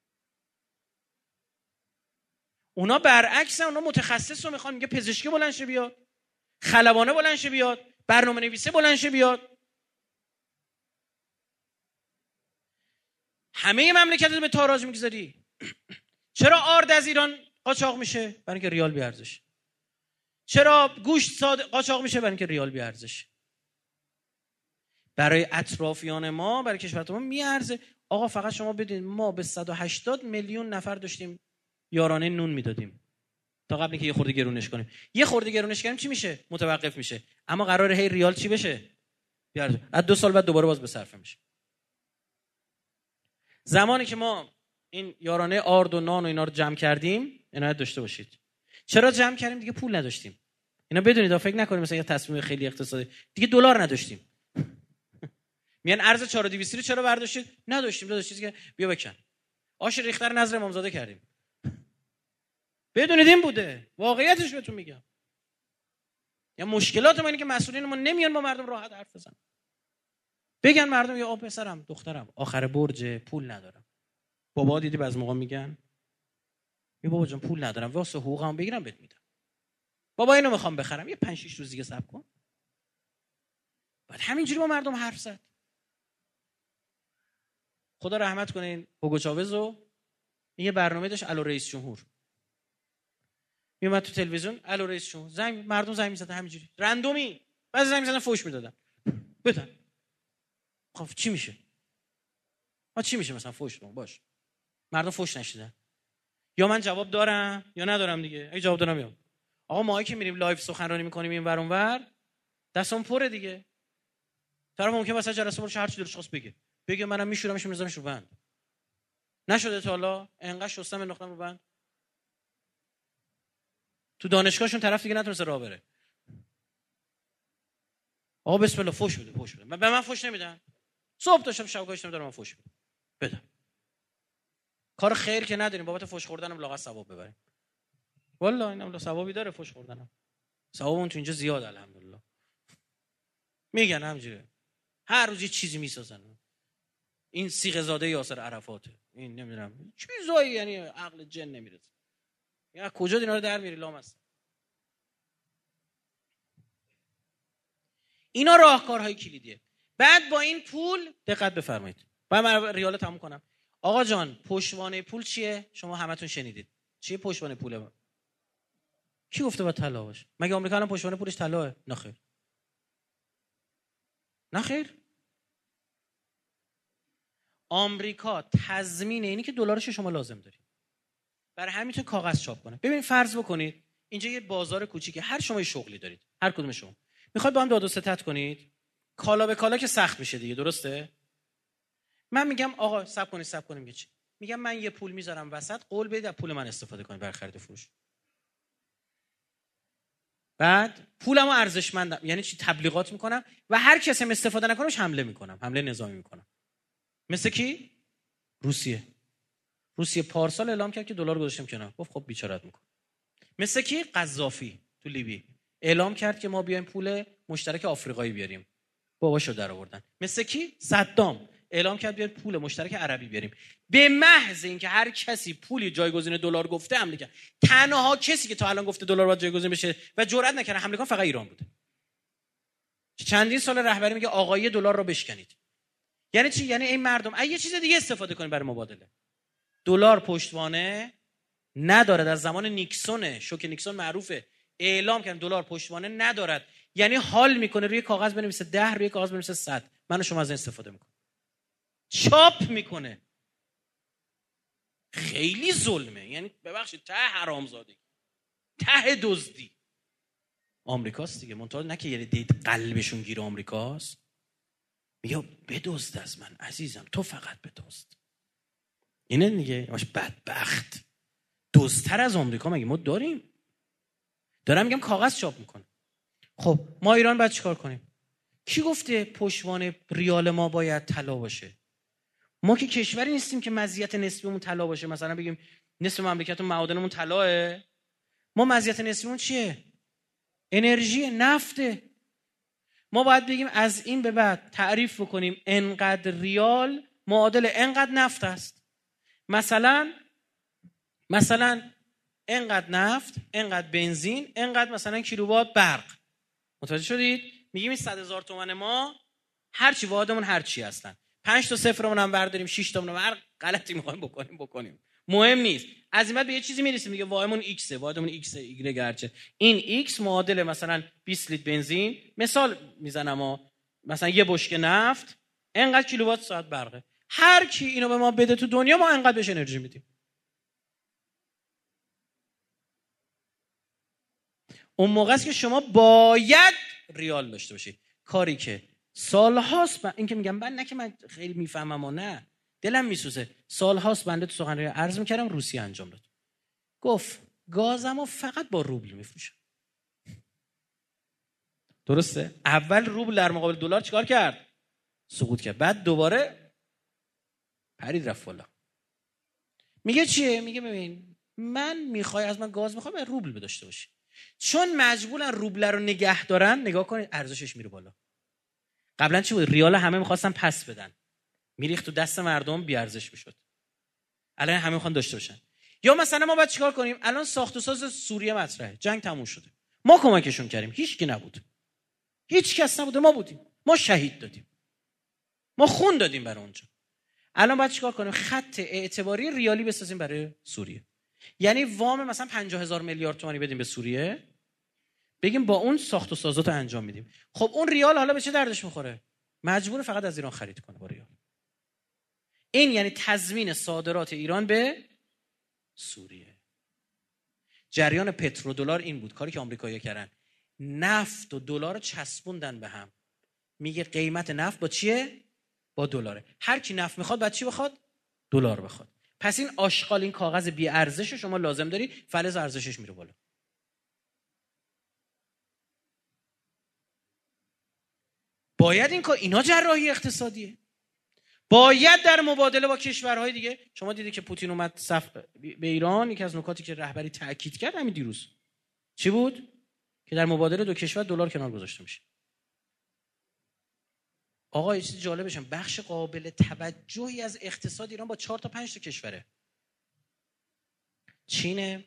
اونا برعکس، اونا متخصص رو میخوان، میگه پزشکی بلند شه بیاد، خلبانه بلند شه بیاد، برنامه نویسه بلند شه بیاد. همه مملکت رو به تاراج میگذاری. چرا آرد از ایران قاچاق میشه؟ برای اینکه ریال بی ارزش. چرا گوشت قاچاق میشه؟ برای اینکه ریال بی ارزش. برای اطرافیان ما، برای کشور ما میارزه. آقا فقط شما بدین ما به صد و هشتاد میلیون نفر داشتیم یارانه نون میدادیم تا قبل اینکه یه خورده گرونش کنیم. یه خورده گرونش کنیم چی میشه؟ متوقف میشه. اما قراره هی ریال چی بشه؟ بیارزه. از دو سال بعد دوباره باز به صرفه میشه. زمانی که ما این یارانه آرد و نان و اینا رو جمع کردیم، عنایت داشته باشید. چرا جمع کردیم؟ دیگه پول نداشتیم. اینا بدونید، فکر نکنید مثلا یه تصمیم خیلی اقتصادی، دیگه دلار نداشتیم. میان ارز چهار و دویست رو چرا برداشتید؟ نداشتیم. داداش چیزی که بیا بکن. آش ریختر نظر امامزاده کردیم. بدونید این بوده. واقعیتش بهتون میگم. یا مشکلات ما اینه که مسئولین ما نمیان با مردم راحت حرف بزنن. بگن مردم یا آ پسرم دخترم آخر برج پول ندارم. بابا دیدی بعضی موقع میگن یا بابا جان پول ندارم واسه حقوقم بگیرم بهت میدم. بابا اینو میخوام بخرم یه پنج شش روز دیگه صبر کن. بعد همینجوری با مردم حرف زد. خدا رحمت کنه این هوگو چاوزو، این یه برنامه داشت الو رئیس جمهور. میومد تو تلویزیون الو رئیس جمهور، زنگ مردم زنگ میزدن همینجوری رندومی، بعضی زنگ میزدن فوش میدادن. بدن. خب چی میشه؟ ما چی میشه مثلا فوش بدم باش. مردم فوش نشیدن. یا من جواب دارم یا ندارم دیگه. اگه جواب دارم میام. آقا ما که میریم لایو سخنرانی میکنیم این ور اون ور دستم پره دیگه. طرف ممکنه واسه جلسه برش هر چی دلش خواست بگه. بگه منم میشورمش میذارمش رو بند. نشده تا حالا انقدر شستم انداختم رو بند. تو دانشگاهشون طرف دیگه نتونسته راه بره. آقا بسم الله فوش بده فوش بده. به من فوش نمیدن. صبح داشتم شب گاشتم دارم فوش بدم. بدم. کار خیر که نداریم بابت فوش خوردنم لاغت ثواب ببریم. والله اینم ثوابی داره فوش خوردنم. ثوابون تو اینجا زیاد الحمدلله. میگن همینجوره. هر روز یه چیزی میسازن. این صیغه زاده یاسر عرفاته. این نمیدونم چیزایی یعنی عقل جن نمیرسه. یا کجا اینا رو در میری لامصب. اینا راهکارهای کلیدیه. بعد با این پول دقت بفرمایید. بعد من ریال تموم کنم. آقا جان پشتوانه پول چیه؟ شما همتون شنیدید. چیه پشتوانه پوله؟ کی گفته با طلا باشه؟ مگه آمریکا الان پشتوانه پولش طلاه؟ نه خیر. نه خیر. آمریکا تضمین اینی که دلارش شما لازم داری. برای همین میتونه کاغذ چاپ کنه. ببین فرض بکنید اینجا یه بازار کوچیکه، هر شما یه شغلی دارید، هر کدوم شما میخواید با هم داد و ستد کنید، کالا به کالا که سخت میشه دیگه، درسته؟ من میگم آقا صبر کنید صبر کنید. میگه چی؟ میگم من یه پول میذارم وسط، قول بدید از پول من استفاده کنید برای خرید فروش. بعد پولمو ارزشمندم، یعنی چی؟ تبلیغات میکنم و هر کسی هم استفاده نکنه بهش حمله میکنم، حمله نظامی میکنم. مثل کی؟ روسیه. روسیه پارسال اعلام کرد که دلار گذاشتم کنار، گفت خب بیچارهت میکنم. مثل کی؟ قذافی تو لیبی اعلام کرد که ما بیایم پول مشترک آفریقایی بیاریم، باباشو در آوردن. مثل کی؟ صدام اعلام کرد بیایم پول مشترک عربی بیاریم. به محض اینکه هر کسی پولی جایگزین دلار گفته حمله کرد. تنها کسی که تا الان گفته دلار باید جایگزین بشه و جرئت نکرد حمله کنه فقط ایران بوده. چندین سال رهبری میگه آقای دلار رو بشکنید. یعنی چی؟ یعنی این مردم اگه یه چیز دیگه استفاده کنید برای مبادله. دلار پشتوانه ندارد. از زمان نیکسون، شوک نیکسون معروفه، اعلام کردن دلار پشتوانه ندارد. یعنی حال میکنه روی کاغذ بنویسه ده، روی کاغذ بنویسه صد. من و شما از این استفاده میکنم. چاپ میکنه. خیلی ظلمه. یعنی ببخشید ته حرامزادگی، ته دزدی. آمریکاست دیگه. منتها نه که یعنی دید قلبشون گیر آمریکاست. میگه بدزد از من عزیزم، تو فقط بدزد. اینه دیگه. باش بدبخت. دزدتر از آمریکا مگه ما داریم؟ دارم میگم کاغذ چاپ میکنه. خب ما ایران باید چیکار کنیم؟ کی گفته پشتوانه ریال ما باید طلا باشه؟ ما که کشوری نیستیم که مزیت نسبیمون طلا باشه. مثلا بگیم نصف مملکتمون معادنمون طلاه. ما مزیت نسبیمون چیه؟ انرژی، نفته. ما باید بگیم از این به بعد تعریف بکنیم انقدر ریال معادل انقدر نفت است. مثلا مثلا انقدر نفت، انقدر بنزین، انقدر مثلا کیلووات برق. متوجه شدید؟ میگیم این صد هزار تومان ما هر چی واحدمون هر چی هستن. پنج تا صفرمون هم برداریم، شش تامون هم هر غلطی می‌خوایم بکنیم بکنیم. مهم نیست. از این بعد به یه چیزی میرسیم دیگه، واحدمون ایکس، واحدمون ایکس ایگرگ هرچه. این ایکس معادل مثلا بیست لیتر بنزین، مثال میزنم ها، مثلا یه بشکه نفت، انقدر کیلووات ساعت برقه. هر کی اینو به ما بده تو دنیا ما انقدر بهش انرژی میدیم. اون موقع است که شما باید ریال داشته باشید. کاری که سالهاست، این که میگم من نه که من خیلی میفهمم و نه، دلم میسوزه، سالهاست بنده تو سخنرانی عرض میکردم، روسیه انجام داد. گفت گازمو فقط با روبل میفروشم. درسته؟ اول روبل در مقابل دلار چیکار کرد؟ سقوط کرد. بعد دوباره پرید رفت بالا. میگه چیه؟ میگه ببین من میخوای از من گاز میخوای باید روبل داشته باشی. چون مجبورن روبل رو نگه دارن، نگاه کنید ارزشش میره بالا. قبلا چی بود؟ ریال همه میخواستن پس بدن، میریخت تو دست مردم، بی ارزش میشد. الان همه میخوان داشته باشن. یا مثلا ما باید چیکار کنیم؟ الان ساخت و ساز سوریه مطرحه، جنگ تموم شده، ما کمکشون کردیم، هیچ کی نبود، هیچ کس نبود، ما بودیم، ما شهید دادیم، ما خون دادیم برای اونجا. الان باید چیکار کنیم؟ خط اعتباری ریالی بسازیم برای سوریه. یعنی وام مثلا پنجاه هزار میلیارد تومانی بدیم به سوریه، بگیم با اون ساخت و سازات انجام میدیم. خب اون ریال حالا به چه دردش میخوره؟ مجبور فقط از ایران خرید کنه با ریال. این یعنی تضمین صادرات ایران به سوریه. جریان پترودلار این بود، کاری که آمریکایی‌ها کردن، نفت و دلار چسبوندن به هم. میگه قیمت نفت با چیه؟ با دلاره. هر کی نفت میخواد بعد چی بخواد؟ دلار بخواد. پس این آشغال، این کاغذ بی ارزش شما لازم داری، فلز ارزشش میره بالا. باید این کار، اینا جراحی اقتصادیه. باید در مبادله با کشورهای دیگه. شما دیدی که پوتین اومد صف به ایران، یکی از نکاتی که رهبری تاکید کرد همین دیروز چی بود؟ که در مبادله دو کشور دلار کنار گذاشته میشه. آقا یه چیز جالبشه، بخش قابل توجهی از اقتصاد ایران با چهار تا پنج تا کشوره. چین،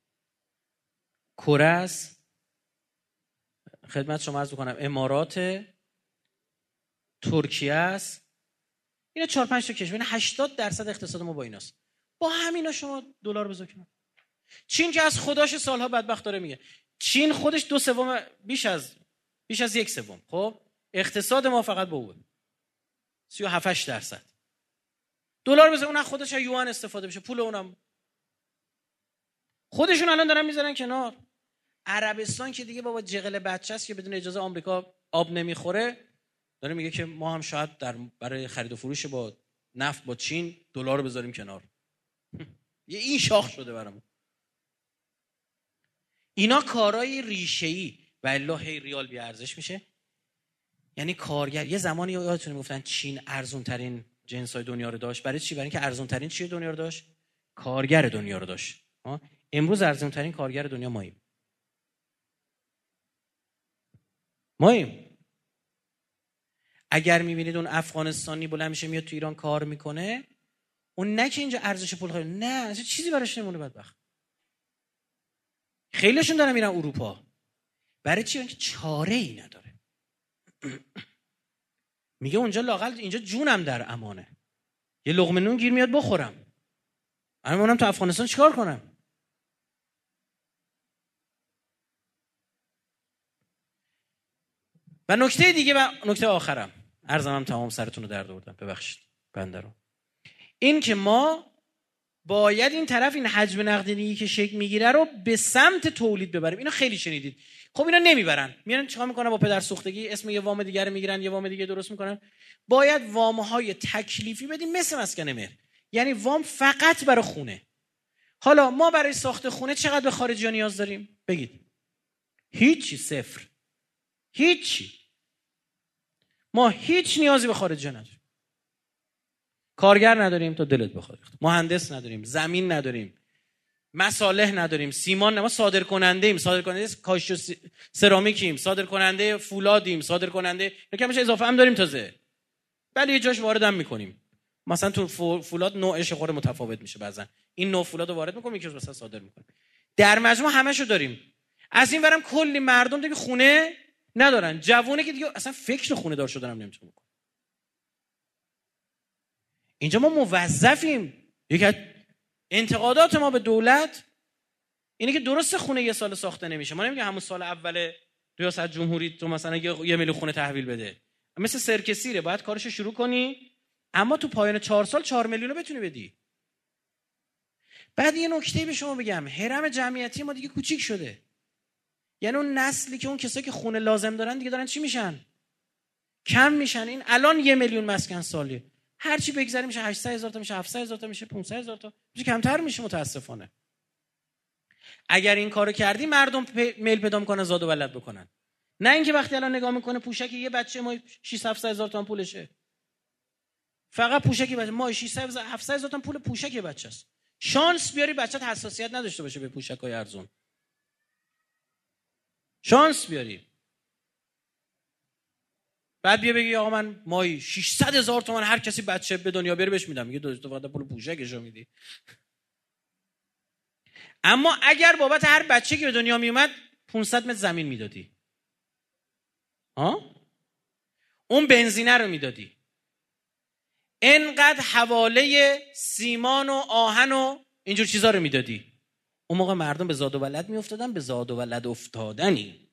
کره است، خدمت شما عرض بکنم امارات، ترکیه است. اینا چهار پنج تا کشور، هشتاد درصد اقتصاد ما با ایناست. با همینا شما دلار بذار کنار. چین که از خداش سالها بدبخت داره میگه، چین خودش دو سوم، بیش از بیش از یک سوم، خب اقتصاد ما فقط با اون سی و هفت درصد. دلار بذار اون خودش یوان استفاده بشه، پول اونم خودشون الان دارن میذارن کنار. عربستان که دیگه بابا جغل بچه است که بدون اجازه آمریکا آب نمیخوره، داره میگه که ما هم شاید در برای خرید و فروش با نفت با چین دلار رو بذاریم کنار. یه این شاخ شده برامون. اینا کارهای ریشه‌ای و الا هی ریال بی ارزش میشه. یعنی کارگر، یه زمانی یادتونه میگفتن چین ارزون ترین جنسای دنیا رو داشت. برای چی؟ برای اینکه ارزون ترین چیه دنیا رو داشت؟ کارگر دنیا رو داشت. ها امروز ارزون ترین کارگر دنیا ماییم. ماییم. اگر میبینید اون افغانستانی بلند میشه میاد تو ایران کار میکنه، اون نه که اینجا ارزش پول خیلی، نه اصلا چیزی براش نمونه بدبخت. خیلیشون دارن میرن اروپا. برای چی؟ اینکه چاره ای نداره. میگه اونجا لااقل اینجا جونم در امانه، یه لقمه نون گیر میاد بخورم. من اونم تو افغانستان چیکار کنم؟ و نکته دیگه و نکته آخرم، عرضم تمام سرتون رو درد آوردم، ببخشید بنده رو. این که ما باید این طرف این حجم نقدینگی که شکل میگیره رو به سمت تولید ببریم. اینا خیلی شنیدید. خب اینا نمیبرن، میرن چیکار میکنن؟ با پدر سوختگی اسم یه وام دیگه رو میگیرن، یه وام دیگه درست میکنن. باید وام‌های تکلیفی بدیم مثل مسکن مهر، یعنی وام فقط برای خونه. حالا ما برای ساخت خونه چقدر به خارجی‌ها نیاز داریم؟ بگید. هیچی، صفر. هیچی. ما هیچ نیازی به خارجی‌ها نداریم. کارگر نداریم تا دلت بخواد، مهندس نداریم، زمین نداریم، مصالح نداریم، سیمان، ما صادر کننده ایم، صادر کننده کاشی و سرامیکیم، صادر کننده فولادیم، صادر کننده کمش اضافه هم داریم تازه، ولی یه جاش واردم میکنیم. مثلا تو فولاد نوعش خورده متفاوت میشه، بعضن این نوع فولاد رو وارد میکنیم، یکیش مثلا صادر میکنیم. در مجموع همشو داریم. از این ورم کلی مردم دیگه خونه ندارن، جوونه که دیگه اصلا فکر خونه دار شدن هم نمیتونه بکنه. اینجا ما موظفیم. یکی از انتقادات ما به دولت اینه که درست خونه یه سال ساخته نمیشه. ما نمیگه همون سال اول ریاست جمهوری تو مثلا یه میلیون خونه تحویل بده، مثل سرکسیره، باید کارشو شروع کنی اما تو پایان چهار سال چهار میلیون رو بتونی بدی. بعد یه نکته به شما بگم، هرم جمعیتی ما دیگه کوچیک شده. یعنی اون نسلی که اون کسایی که خونه لازم دارن دیگه دارن چی میشن؟ کم میشن. این الان یه میلیون مسکن سالی، هر چی بگذره میشه هشتصد هزار تا، میشه هفتصد هزار تا، میشه پانصد هزار تا، میشه کمتر میشه متاسفانه. اگر این کارو کردی مردم میل پیدا میکنن زاد و ولد بکنن، نه اینکه وقتی الان نگاه میکنه پوشک یه بچه ما شصت هفتصد هزار تومان پولشه، فقط پوشک بچه ما شصت هفتصد هزار تومان پول پوشک بچه‌ست. شانس بیاری بچت حساسیت نداشته باشه به پوشک‌های ارزون، شانس بیاری. بعد بیا بگی آقا من مایی ششصد هزار تومان هر کسی بچه به دنیا بیاره بهش میدم، میگه دو تا فقط پول پوشکشو میدی. اما اگر بابت هر بچه که به دنیا میومد پانصد متر زمین میدادی، ها، اون بنزینه رو میدادی، انقدر حواله سیمان و آهن و اینجور چیزا رو میدادی، اون موقع مردم به زاد و ولد میافتادن. به زاد و ولد افتادنی.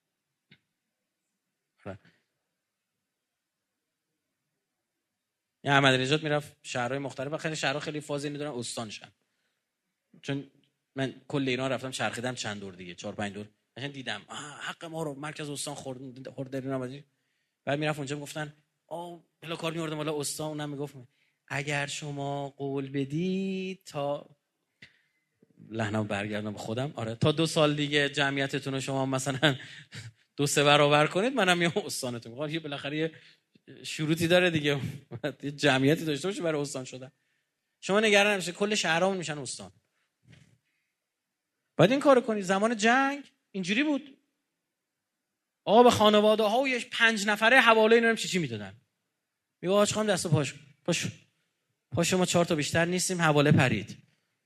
یا احمدی نژاد میرفت شهرهای مختلف و خیلی شهرها خیلی فاز اینو دارن استانشن، چون من کل ایران رفتم چرخیدم چند دور دیگه، چهار پنج دور، مثلا دیدم حق ما رو مرکز استان خورد خورد در اینا. بعد میرفت اونجا میگفتن آ بلا کار میوردم والا استان، اونم میگفت اگر شما قول بدید تا لحنم برگردم به خودم، آره تا دو سال دیگه جمعیتتون رو شما مثلا دو سه برابر کنید منم میام استانتون. میگم یه بالاخره یه شروطی داره دیگه، یه جمعیتی داشته باشه برای استان شدن. شما نگران نباشید کل شهرامون میشن استان. بعد این کارو کنید. زمان جنگ اینجوری بود، آقا به خانواده ها و یه پنج نفره حواله اینا هم چی چی میدادن. میگه آج خانم دست و پاش پاش پاش ما چهار تا بیشتر نیستیم، حواله پرید.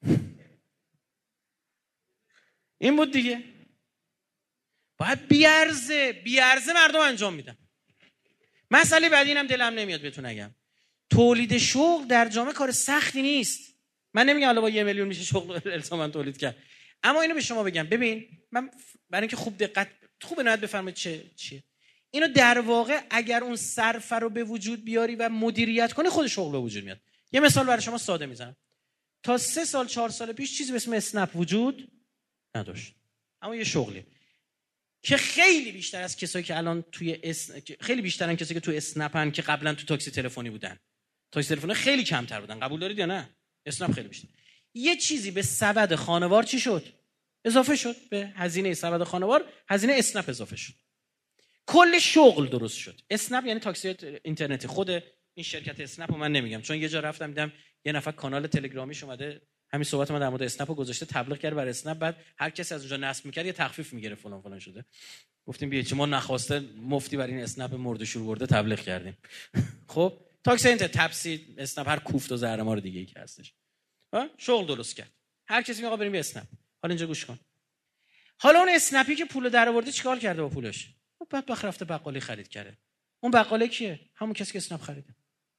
این بود دیگه. باید بیارزه بیارزه مردم انجام میدن. مسئله بعدی اینم دلم نمیاد بهتون نگم، تولید شغل در جامعه کار سختی نیست. من نمیگم حالا با یه میلیون میشه شغل الزاما تولید کرد، اما اینو به شما بگم، ببین من برای اینکه خوب دقت خوب نهایت بفرمایید چه چیه اینو، در واقع اگر اون صرف رو به وجود بیاری و مدیریت کنی خود شغل به وجود میاد. یه مثال برای شما ساده میزنم. تا سه سال چهار سال پیش چیزی به اسم اسنپ وجود نداشت، اما یه شغلی که خیلی بیشتر از کسایی که الان توی اس... خیلی بیشترن کسایی که توی اسنپن که قبلا تو تاکسی تلفنی بودن. تاکسی تلفنی خیلی کمتر بودن، قبول دارید یا نه؟ اسنپ خیلی بیشتر. یه چیزی به سبد خانوار چی شد؟ اضافه شد. به هزینه سبد خانوار هزینه اسنپ اضافه شد. کل شغل درست شد. اسنپ یعنی تاکسی اینترنتی. خود این شرکت اسنپ رو من نمیگم، چون یه جا رفتم دیدم یه نفر کانال تلگرامیش اومده همین صحبت ما در مورد اسنپ رو گذاشته، تبلیغ کرد برای اسنپ، بعد هر کسی از اونجا نصب می‌کرد یه تخفیف می‌گیره فلان فلان شده. گفتیم بیا چه ما نخواسته مفتی برای این اسنپ مرد شور برده تبلیغ کردیم. خب تاکسی اینترنت تپسی اسنپ هر کوفت و زهر ما رو دیگه ای که هستش. ها شغل درست کرد. هر کسی میگه بریم اسنپ. حالا اینجا گوش کن. حالا اون اسنپی که پول درآورده چیکار کرده با پولش؟ بدبخت رفته بقالی خرید کرده. اون بقاله کیه؟ همون کسی که اسنپ خریده.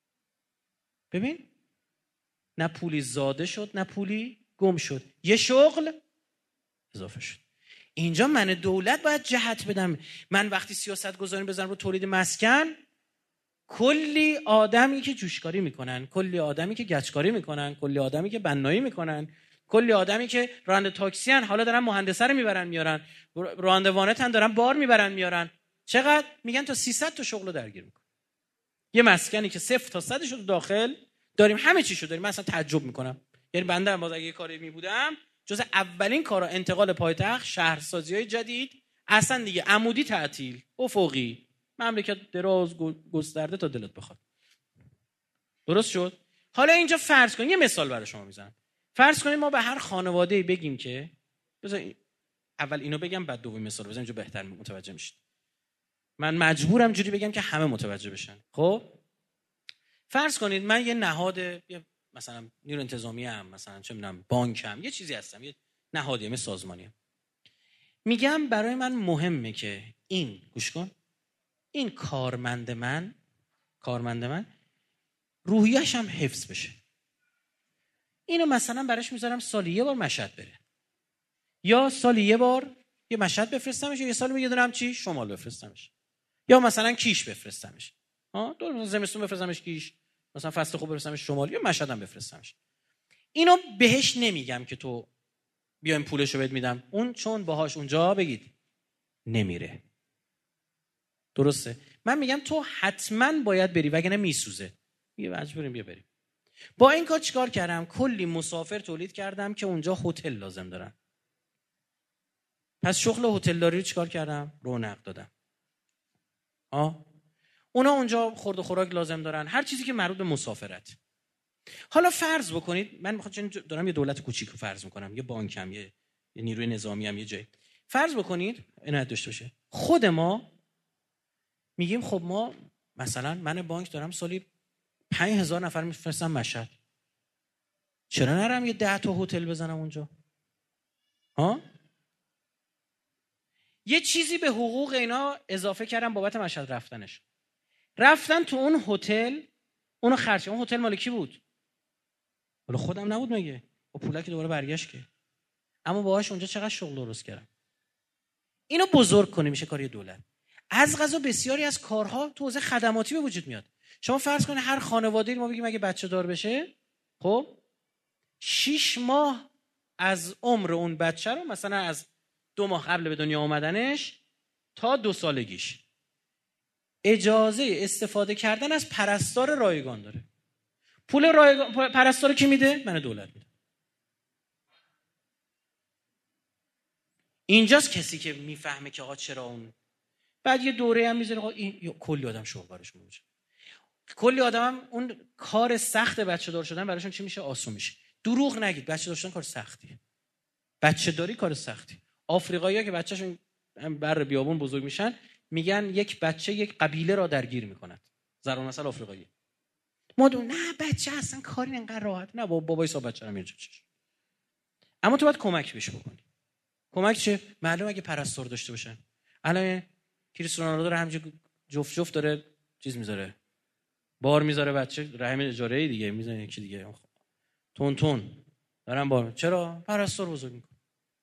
ببین نه پولی زاده شد نه پولی گم شد، یه شغل اضافه شد. اینجا من دولت باید جهت بدم. من وقتی سیاست گذاریم بزنم رو تولید مسکن، کلی آدمی که جوشکاری میکنن، کلی آدمی که گچکاری میکنن، کلی آدمی که بنایی میکنن، کلی آدمی که راننده تاکسی ان، حالا دارن مهندسه رو میبرن میارن، راننده وانتن دارن بار میبرن میارن، چقدر میگن تا سیصد تا شغل رو درگیر میکنن. یه مسکنی که صفر تا صد شو داخل داریم، همه چی شو داریم. من اصلا تعجب میکنم. یعنی بنده باز اگه کاری میبودم جز اولین کارا انتقال پایتخت، شهرسازی‌های جدید، اصلا دیگه عمودی تعطیل، افقی، مملکت دراز گسترده تا دلت بخواد. درست شد؟ حالا اینجا فرض کن، یه مثال برای شما میزنم. فرض کنید ما به هر خانواده‌ای بگیم که بذار اول اینو بگم بعد دومی مثال بزنم، اینجا بهتر متوجه میشید. من مجبورم جوری بگم که همه متوجه بشن. خب فرض کنید من یه نهاد، یه مثلا نیرو انتظامی ام، مثلا چه میدونم بانکم، یه چیزی هستم، یه نهادی ام سازمانی ام. میگم برای من مهمه که این گوش کن این کارمند من کارمند من روحیه‌اش هم حفظ بشه. اینو مثلا براش میذارم سالی یه بار مشهد بره، یا سالی یه بار یه مشهد بفرستمش، یا یه سال یه دونه هم چی شمال بفرستمش، یا مثلا کیش بفرستمش. ها دور زمستون بفرستمش کیش، مثلا فصل خوب بفرستمش شمال، یا مشهد هم بفرستمش. اینو بهش نمیگم که تو بیایم پولشو بهت میدم، اون چون باهاش اونجا بگید نمیره. درسته؟ من میگم تو حتما باید بری وگرنه میسوزه. میگه مجبوریم بیا بریم. با این کار چیکار کردم؟ کلی مسافر تولید کردم که اونجا هتل لازم دارن. پس شغل هتلداری رو چیکار کردم؟ رونق دادم. آه اونا اونجا خورد و خوراک لازم دارن، هر چیزی که مربوط به مسافرت. حالا فرض بکنید من میخوام دارم یه دولت کوچیک رو فرض میکنم، یه بانکم، یه, یه نیروی نظامی هم، یه جایی. فرض بکنید عنایت داشته باشه خود ما میگیم خب ما مثلا من بانک دارم سالی پنج هزار نفر میفرستم مشهد، چرا نرم یه ده تا هتل بزنم اونجا؟ ها یه چیزی به حقوق اینا اضافه کردم بابت مشهد رفتنش. رفتن تو اون هتل، اونو خرج. اون هتل مال کی بود؟ ولی خودم نبود مگه؟ با پولا که دوباره برگشت که. اما باهاش اونجا چقدر شغل درست کردم. اینو بزرگ کنی میشه کاری دولت. از قضا بسیاری از کارها تو حوزه خدماتی به وجود میاد. شما فرض کنید هر خانواده‌ای ما بگیم اگه بچه دار بشه، خب شش ماه از عمر اون بچه رو، مثلا از دو ماه قبل به دنیا آمدنش تا دو سالگیش، اجازه استفاده کردن از پرستار رایگان داره. پول رایگان پرستار کی میده؟ من دولت میده. اینجاست کسی که میفهمه که آقا چرا اون. بعد یه دوره هم میذاره آقا این کلی آدم شغل براش موجود، کلی آدم هم اون کار سخت بچه دار شدن براشون چی میشه؟ آسون میشه. دروغ نگید، بچه دار شدن کار سختیه. بچه داری کار سختی. آفریقایی‌ها که بچه‌شون بر بیابون بزرگ میشن میگن یک بچه یک قبیله را درگیر میکند. ضرب المثل آفریقایی. ما دو نه بچه اصلا کاری انقدر راحت نه، بابا بابای صاحب بچه رو میره. اما تو باید کمک بهش بکنی. کمک چه؟ معلومه اگه پرستار داشته باشن. الان کریستیانو رونالدو همینجوری جفت جفت داره چیز میذاره، بار میذاره بچه رحم اجاره دیگه میذاره یکی دیگه تون تون دارن بار. چرا؟ پرستار بزرگ میکنه.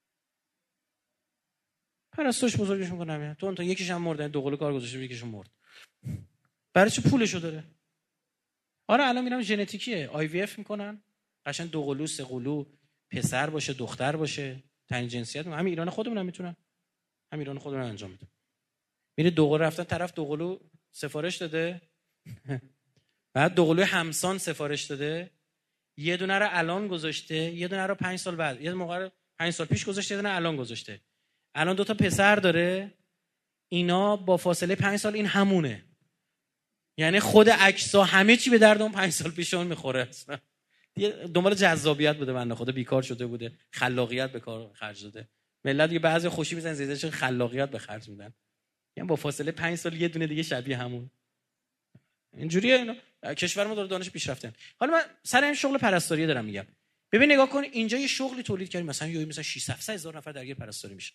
پرستارش بزرگش میکنه تون تون. یکیش هم مرد، دو قلو کار گذاشته، یکیشون مرد. برای چه پولشو داره؟ آره الان میرم ژنتیکیه، آی وی اف میکنن، قشنگ دو قلو سه قلو پسر باشه دختر باشه، تعیین جنسیت. همین ایران خودمون هم میتونن، همین ایران خودمون انجام میدن. میره دو قلو رفتن طرف دو قلو سفارش داده بعد دو قلو همسان سفارش داده، یه دونه رو الان گذاشته، یه دونه رو پنج سال بعد، یه موقع رو پنج سال پیش گذاشته، یه دونه الان گذاشته. الان دو تا پسر داره، اینا با فاصله پنج سال این همونه. یعنی خود عکس‌ها همه چی به درد اون پنج سال پیش اون میخوره. اصلا دنبال جذابیت بوده، بنده خدا بیکار شده بوده، خلاقیت به کار خرج داده. ملت دیگه بعضی خوشی میزنن زیاده چون خلاقیت به خرج میدن. یعنی با فاصله پنج سال یه دونه دیگه شبیه همون. اینجوریه اینا. کشور ما داره دانش پیشرفته. حالا من سر این شغل پرستاری دارم میگم. ببین نگاه کن اینجا یه شغلی تولید کردیم، مثلا یه مثلا شش هفت هزار نفر درگیر پرستاری میشه.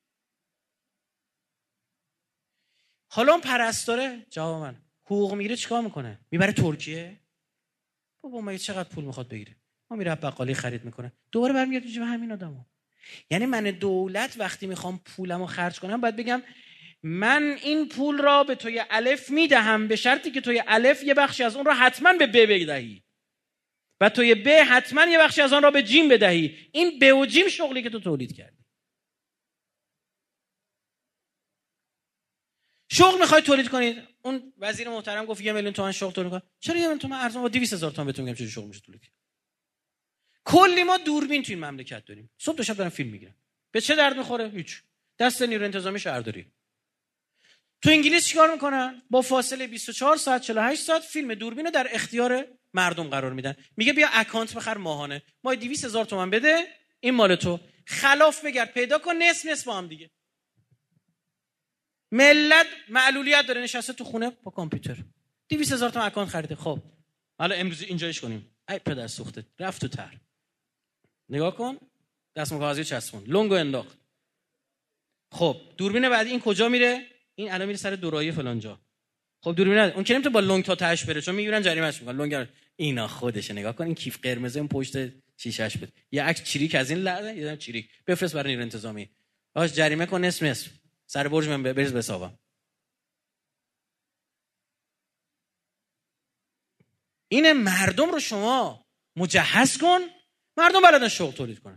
حالا اون پرستاره جواب من حقوق میگیره چیکار میکنه؟ میبره ترکیه. بابا ما چقدر پول میخواد بگیره؟ ما میره بقالی خرید میکنه، دوباره برمیگرده جیب همین آدمو. یعنی من دولت وقتی میخوام پولمو خرج کنم باید بگم من این پول را به توی الف میدهم به شرطی که توی الف یه بخشی از اون را حتما به ب بدهی و توی ب حتما یه بخشی از اون را به جیم بدهی. این ب و جیم شغلی که تو تولید کردی. شغل میخوای تولید کنید، اون وزیر محترم گفت یه میلیون تومان شغل تولید کن. چرا یه میلیون تومان ارزان با دویست هزار تومان بهتون میگم چه شغل میشه تولید کرد؟ کلی ما دوربین تو این مملکت داریم، صبح تا شب دارن فیلم میگیرن. به چه درد میخوره؟ هیچ. دست نیروی انتظامی شهرداری. تو انگلیس چیکار میکنن؟ با فاصله بیست و چهار ساعت چهل و هشت ساعت فیلم دوربینو در اختیار مردم قرار میدن. میگه بیا اکانت بخر ماهانه، ما دویست هزار تومان بده، این مال تو، خلاف بگرد پیدا کن، نصف نصف با هم دیگه. ملت معلولیت داره نشسته تو خونه با کامپیوتر، دویست هزار تومان اکانت خریده. خب حالا امروز اینجایش کنیم، ای پدر سوخته، رفت تو تر. نگاه کن، دستم کاغذی چسبون، لنگو انداخت. خب دوربین بعدی این کجا میره؟ این الان میره سر دورایی فلان جا. خب دوربین اون که نمیتونه با لنگ تا تهش بره، چون میگیرن جریمهش میکنن. لنگ اینا خودشه. نگاه کن این کیف قرمز اون پشت شیشهش بود، یه عکس چریک از این لحظه، یه چریک بفرست برای نیرو انتظامی، باش جریمه کن نصف نصف، سر برج من بریز به حسابم. این مردم رو شما مجهز کن، مردم بلدن شغل تولید کنن.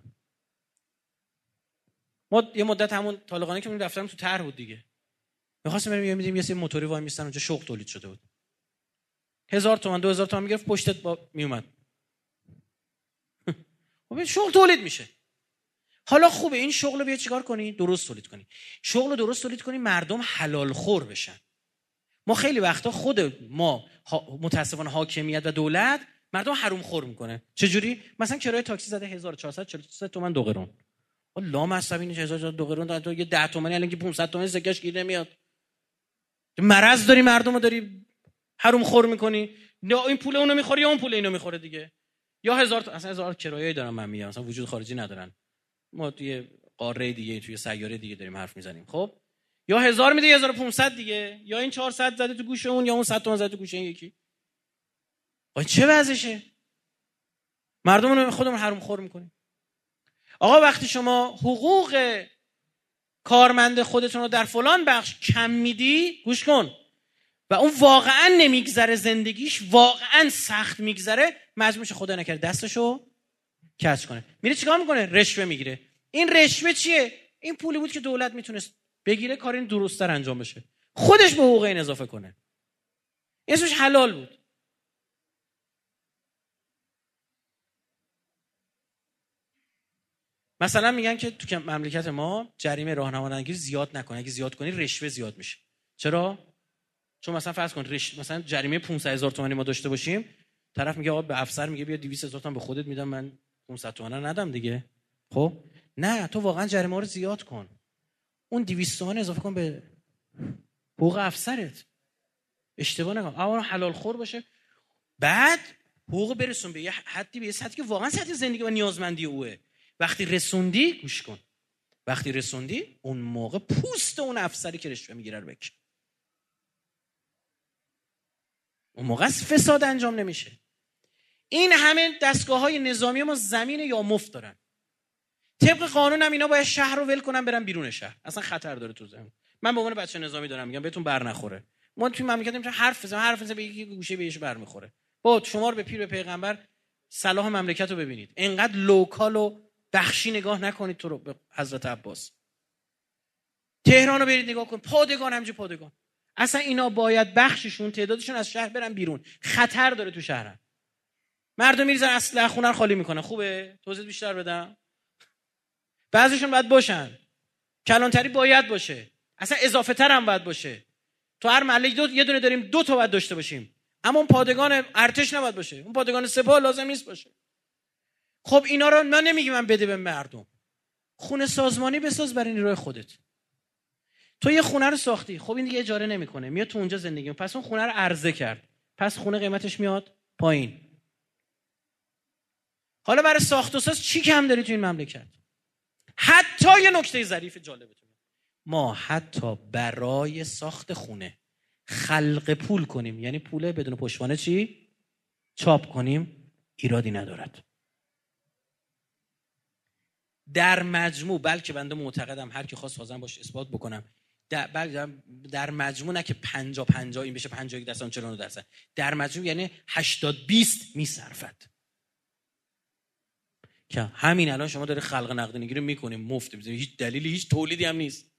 ما یه مدت همون طالقانی که من دفترم تو طرح بود دیگه، می‌خواستیم بریم یه میدیم یه سری موتوری وای میستن اونجا، شغل تولید شده بود، هزار تومان دو هزار تومان میگرفت پشتت با میومد. خب شغل تولید میشه. حالا خوبه این شغل رو بیا چیکار کنی؟ درست تولید کنی. شغل رو درست تولید کنی مردم حلال خور بشن. ما خیلی وقتا خود ما متاسفانه حاکمیت و دولت مردم حروم خور میکنه. چه جوری؟ مثلا کرایه تاکسی زده هزار و چهارصد و چهل و سه تومان دو قرون. لام عصبی هزار و چهارصد دو قرون داد، تو یه ده تومانی الان که پانصد تومانی زکاش گیر نمیاد. مرض داری مردمو داری حروم خور میکنی. یا این پول اونو میخوره یا اون پول اینو میخوره دیگه. یا هزار تا... اصلا هزار کرایه‌ای دارم من میگم، مثلا وجود خارجی ندارن. ما توی قاره دیگه توی سیاره دیگه داریم حرف میزنیم. خب یا هزار میده یا هزار و پانصد دیگه، یا این چهارصد زده تو گوشه اون، یا اون صد تومن زده تو گوشه این یکی. آقا چه وضعشه؟ مردم رو خودمون حروم خور میکنیم. آقا وقتی شما حقوق کارمند خودتون رو در فلان بخش کم میدی، گوش کن، و اون واقعا نمیگذره، زندگیش واقعا سخت میگذره، مجبور میشه خدا نکرده دستشو کج کنه. میره چیکار میکنه؟ رشوه میگیره. این رشوه چیه؟ این پولی بود که دولت میتونست بگیره کار این درست‌تر انجام بشه، خودش به حقوق این اضافه کنه. اسمش حلال بود. مثلا میگن که تو مملکت ما جریمه راهنمایی‌گیری زیاد نکنه، اگه زیاد کنی رشوه زیاد میشه. چرا؟ چون مثلا فرض کن رشوه مثلا جریمه پانصد هزار تومانی ما داشته باشیم، طرف میگه آقا به افسر میگه بیا دویست هزار تومان به خودت میدم، من پانصد تومان ندم دیگه. خب نه، تو واقعا جریمه رو زیاد کن، اون دویست تومان اضافه کن به حقوق افسرت، اشتباه نکن، اما حلال خور باشه. بعد حقوق برسون به یه حدی، به یه سطحی که واقعا سطح زندگی و نیازمندی اوه. وقتی رسوندی، گوش کن، وقتی رسوندی اون موقع پوست اون افسری که رشوه میگیره رو بکن. اون موقع فساد انجام نمیشه. این همه دستگاه‌های نظامی ما زمین یا مفت دارن. طبق قانون هم اینا باید شهر رو ول کنن برن بیرون شهر، اصلا خطر داره تو زمین. من به عنوان بچه نظامی دارم میگم بهتون بر نخوره. ما توی مملکت میشه حرف بزنیم، حرف بزنیم به یکی گوشه بهش برمیخوره. با شما رو به پیر به پیغمبر صلاح مملکت رو ببینید، اینقدر لوکال و بخشی نگاه نکنید تو رو به حضرت عباس. تهران رو برید نگاه کن، پادگان همچه پادگان. اصلا اینا باید بخششون تعدادشون از شهر برن بیرون، خطر داره تو شهرن. مردم میریزن اسلحه خونه رو خالی میکنن. خوبه توضیح بیشتر بدم؟ بعضیشون باید باشن، کلانتری باید باشه، اصلا اضافه تر هم باید باشه. تو هر محله دو یه دونه داریم، دو تا باید داشته باشیم. اما اون پادگان ارتش نباید باشه، اون پادگان سپاه لازم نیست باشه. خب اینا رو من نمیگم من بده به مردم، خونه سازمانی بساز برای نیروی خودت. تو یه خونه رو ساختی، خب این دیگه اجاره نمیکنه، میاد تو اونجا زندگی، پس اون خونه رو عرضه کرد، پس خونه قیمتش میاد پایین. حالا برای ساخت و ساز چی کم داری تو این مملکت؟ حتی یه نکته ظریف جالبتون، ما حتی برای ساخت خونه خلق پول کنیم، یعنی پول بدون پشتوانه چی؟ چاپ کنیم، ایرادی ندارد. در مجموع، بلکه بنده معتقدم هر کی خواست حاضرم باش اثبات بکنم، در, در مجموع نه که پنجاه پنجاه این بشه پنجاه و یک درصد چهل و نه درصد، در مجموع یعنی هشتاد بیست میصرفد. که همین الان شما داره خلق نقدینگی رو میکنیم مفت میذاریم، هیچ دلیلی هیچ تولیدی هم نیست.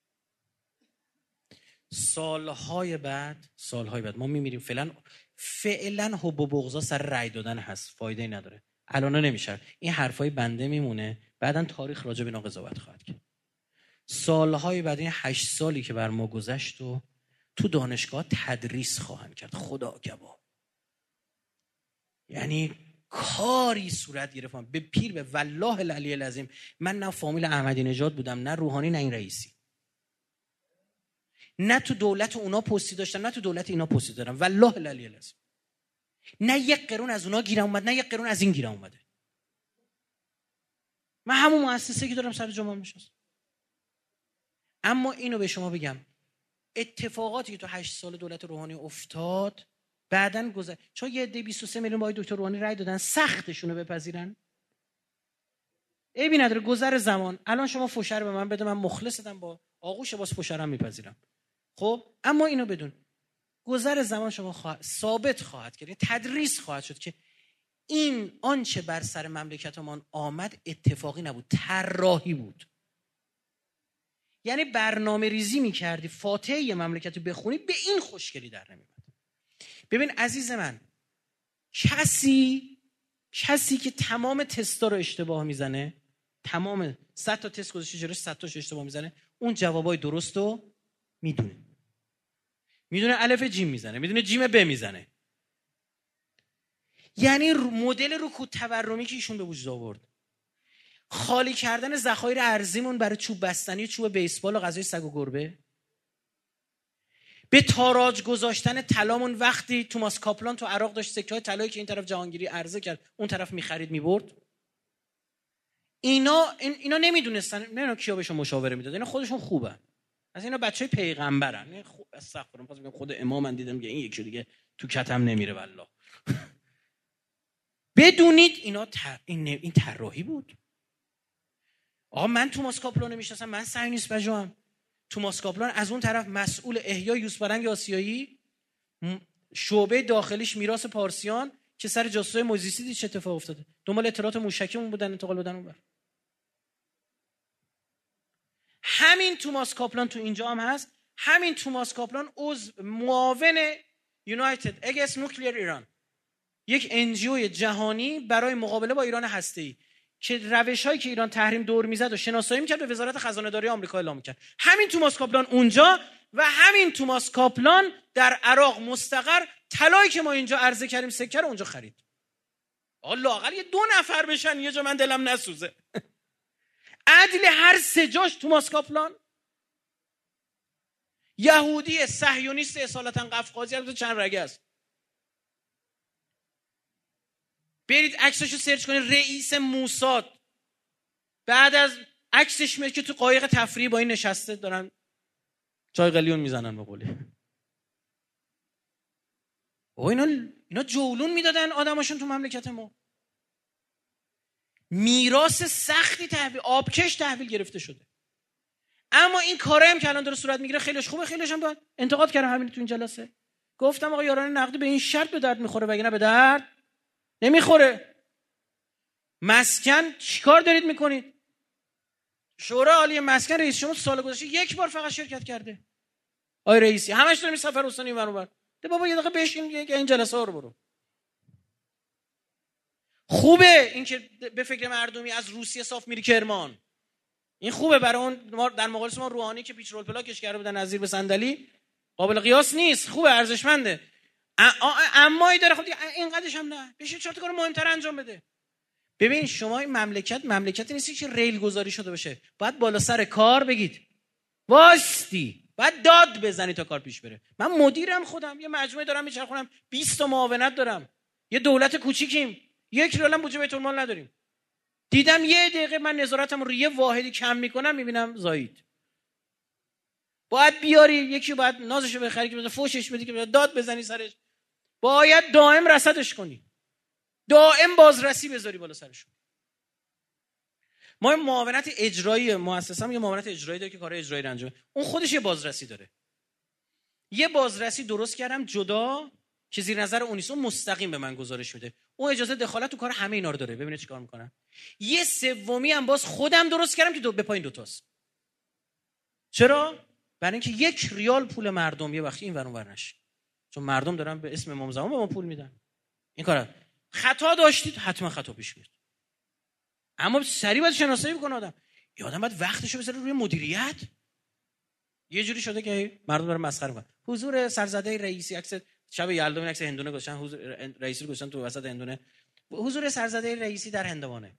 سالهای بعد سالهای بعد ما میمیریم. فعلا فعلا حب و بغضا سر رأی دادن هست، فایده نداره. الان نمیشه. این حرفای بنده میمونه، بعدن تاریخ راجع به اینا قضاوت خواهد کرد. سالهای بعد، این هشت سالی که بر ما گذشت و تو دانشگاه تدریس خواهند کرد. خدا گواه. یعنی کاری صورت گرفت به پیر به والله العلی العظیم. من نه فامیل احمدی نژاد بودم، نه روحانی، نه این رئیسی، نه تو دولت اونا پستی داشتم، نه تو دولت اینا پستی دارم، والله العلی العظیم. نه یک قرون از اونا گیرم اومد، نه یک قرون از این گیرم اومده. من همون مؤسسه که دارم سر جمعه میشستم. اما اینو به شما بگم، اتفاقاتی که تو هشت سال دولت روحانی افتاد بعدن گذشت، چون یه عده بیست و سه میلیون با دکتر روحانی رای دادن، سختشونو بپذیرن. عیبی نداره، گذر زمان. الان شما فوشه به من بده، من مخلصتم، با آغوش باز فوشرم میپذیرم. خب اما اینو بدون، گذر زمان شما خواهد ثابت خواهد کرد، تدریس خواهد شد که این آنچه بر سر مملکتمان آمد اتفاقی نبود، طراحی بود. یعنی برنامه ریزی میکردی فاتحه یه مملکت رو بخونی، به این خوشگلی در نمیاد. ببین عزیز من، کسی کسی که تمام تستا رو اشتباه میزنه، تمام صد تا تست گذاشته جلوش صد تاش اشتباه میزنه، اون جوابای درست رو میدونه. میدونه الف جیم میزنه، میدونه جیم ب میزنه. یعنی مدل رکود تورمی که ایشون به وجود آورد، خالی کردن ذخایر ارزیمون برای چوب بستنی، چوب بیسبال و غذای سگ و گربه، به تاراج گذاشتن طلامون وقتی توماس کاپلان تو عراق داشت سکه‌های طلایی که این طرف جهانگیری عرضه کرد اون طرف می‌خرید می‌برد. اینا اینا نمیدونستن، نمیدونم کیا بهشون مشاوره میداد، اینا خودشون خوبن، از اینا بچهای پیغمبرن. خب استغفر الله، خود امام من دیدم که این یکی دیگه تو کتم نمیره والله. بدونید اینا تر... این این طراحی بود. آقا من توماس کاپلان رو میشناسم، من صهیونیست بجام. توماس کاپلان از اون طرف مسئول احیای یوسفرنگ آسیایی، شعبه داخلیش میراث پارسیان، که سر جاسوسای موزیسی دید چه اتفاق افتاده، دنبال اطلاعات موشکیمون بودن، انتقال بدن اونور. همین توماس کاپلان تو اینجا هم هست. همین توماس کاپلان عضو معاون یونایتد اگینست نوکلیر ایران، یک انجیو جهانی برای مقابله با ایران هسته‌ای، که روش‌هایی که ایران تحریم دور میزد و شناسایی میکرد به وزارت خزانه‌داری آمریکا اعلام میکرد. همین توماس کاپلان اونجا و همین توماس کاپلان در عراق مستقر، طلایی که ما اینجا عرضه کردیم سکه رو اونجا خرید. آقا لااقل یه دو نفر بشن یه جا من دلم نسوزه. عدل هر سه جاش توماس کاپلان. یهودی صهیونیست اصالتا قفقازی، البته چند رگه است. برید عکسشو سرچ کنید، رئیس موساد. بعد از عکسش میاد که تو قایق تفریحی با این نشسته دارن چای قلیون میزنن به قولی. او اینا اینا جولون میدادن آدماشون تو مملکت ما. میراث سختی تحویل، آبکش تحویل گرفته شده. اما این کارا هم که الان داره صورت میگیره خیلیش خوبه، خیلیش هم باید انتقاد کردم همین تو این جلسه. گفتم آقا یاران نقدی به این شرط به درد میخوره، وگرنه به درد نمیخوره. مسکن چیکار دارید میکنید؟ شورای عالی مسکن رئیس شما سال گذشته یک بار فقط شرکت کرده. آی رئیسی همش داریم سفر استانی اون اون. ده بابا یه دقیقه بشین این جلسه ها رو برو. خوبه این که به فکر مردمی از روسیه صاف میری کرمان. این خوبه برای اون در مقایسه ما روحانی که پیچ رول پلاکش کرده بودن از زیر به صندلی، قابل قیاس نیست. خوبه، ارزشمنده. اما ای داره خب اینقدرش هم نه، بشه چهار تا کار مهمتر انجام بده. ببین شما این مملکت مملکتی نیستی که ریل گذاری شده باشه، باید بالا سر کار بگید واستی، باید داد بزنی تا کار پیش بره. من مدیرم، خودم یه مجموعه دارم میچرخونم، بیست تا معاونت دارم، یه دولت کوچیکیم، یک ریال هم بودجه بیت المال نداریم. دیدم یه دقیقه من نظارتم رو یه واحدی کم میکنم میبینم زایید. باید بیاری یکی، باید نازشو بخری که فوشش بدی، که داد بزنی سرش، باید دائم رصدش کنی، دائم بازرسی بذاری بالا سرشون. ما معاونت اجرایی مؤسسه‌ام یه معاونت اجرایی داره که کار اجرایی رو انجام، اون خودش یه بازرسی داره. یه بازرسی درست کردم جدا که زیر نظر اونیسون مستقیم به من گزارش میده. اون اجازه دخالت تو کار همه اینا رو داره. ببینید چیکار میکنن. یه سومی هم باز خودم درست کردم که دو به پایین دو تاست. چرا؟ برای اینکه یک ریال پول مردم یه وقتی این ور اون ور نشه. چون مردم دارن به اسم امام زمان به ما پول میدن. این کارا خطا داشتید حتما خطا پیش میاد. اما سریع باید شناسایی بکنه آدم. یه آدم باید وقتشو بذاره روی مدیریت. یه جوری شده که مردم دارن مسخره میکنن. حضور سرزده رئیسی عکس شب یلدا این عکس هندونه گذاشتن، حضور رئیسی رو گذاشتن تو وسط هندونه، حضور سرزده رئیسی در هندوانه.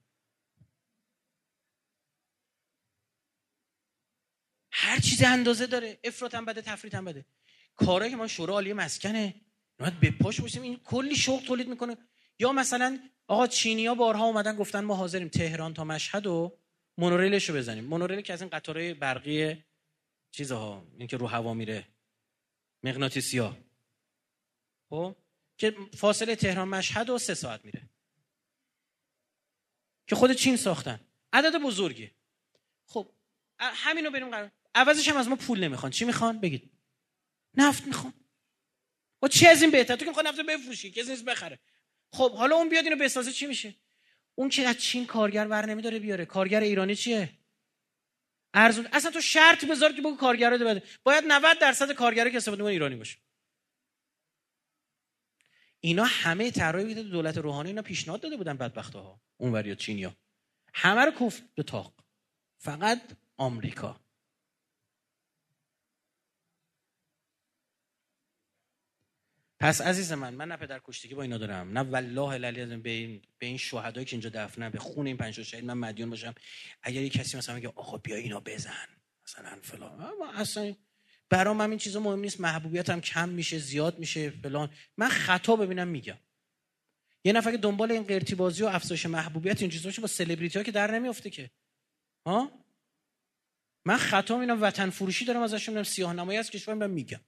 هر چیز اندازه داره، افراط هم بده، تفریط هم بده. کارایی که ما شورای عالی مسکنه باید به پاش باشیم، این کلی شوق تولید میکنه. یا مثلا آقا چینی‌ها بارها اومدن گفتن ما حاضریم تهران تا مشهد و مونوریلش رو بزنیم. مونوریل که از این قطارهای برقی چیزها، این که رو هوا میره، مغناطیسی‌ها، خب که فاصله تهران مشهد و سه ساعت میره، که خود چین ساختن، عدد بزرگی. خب همینو بریم قرار، عوضش هم از ما پول نمیخوان. چی میخوان بگید؟ نفت میخوان. و چی از این بهتر؟ تو که میخوای نفت بفروشی، کسی نیست بخره. خب حالا اون بیاد اینو بسازه، چی میشه؟ اون که از چین کارگر ور نمیداره بیاره، کارگر ایرانی چیه؟ ارزون. اصلا تو شرط بذار که بگو کارگرا بده، باید نود درصد کارگرا که استفاده میکنن ایرانی باشه. اینا همه طرحی که دولت روحانی اینا پیشنهاد داده بودن، بدبختاها اونوریا چینیا، همه رو کوفت به طاق، فقط آمریکا. پس عزیز من، من نه پدر کشتگی با اینا دارم، نه والله العلی به این به این شهدایی که اینجا دفنن، به خون این پنج تا شهید من مدیون باشم. اگر یک کسی مثلا میگه آقا بیا اینا بزن مثلا فلان، اما اصلا برام هم این چیزا مهم نیست، محبوبیتم کم میشه زیاد میشه فلان، من خطا ببینم میگم. یه نفر که دنبال این قرتی بازی و افزایش محبوبیت این چیزا باشه، با سلبریتی ها که در نمیافته که. ها من خطا میبینم، وطن فروشی دارم ازشون، میگم سیاه نمایی از کشور، میگم میگم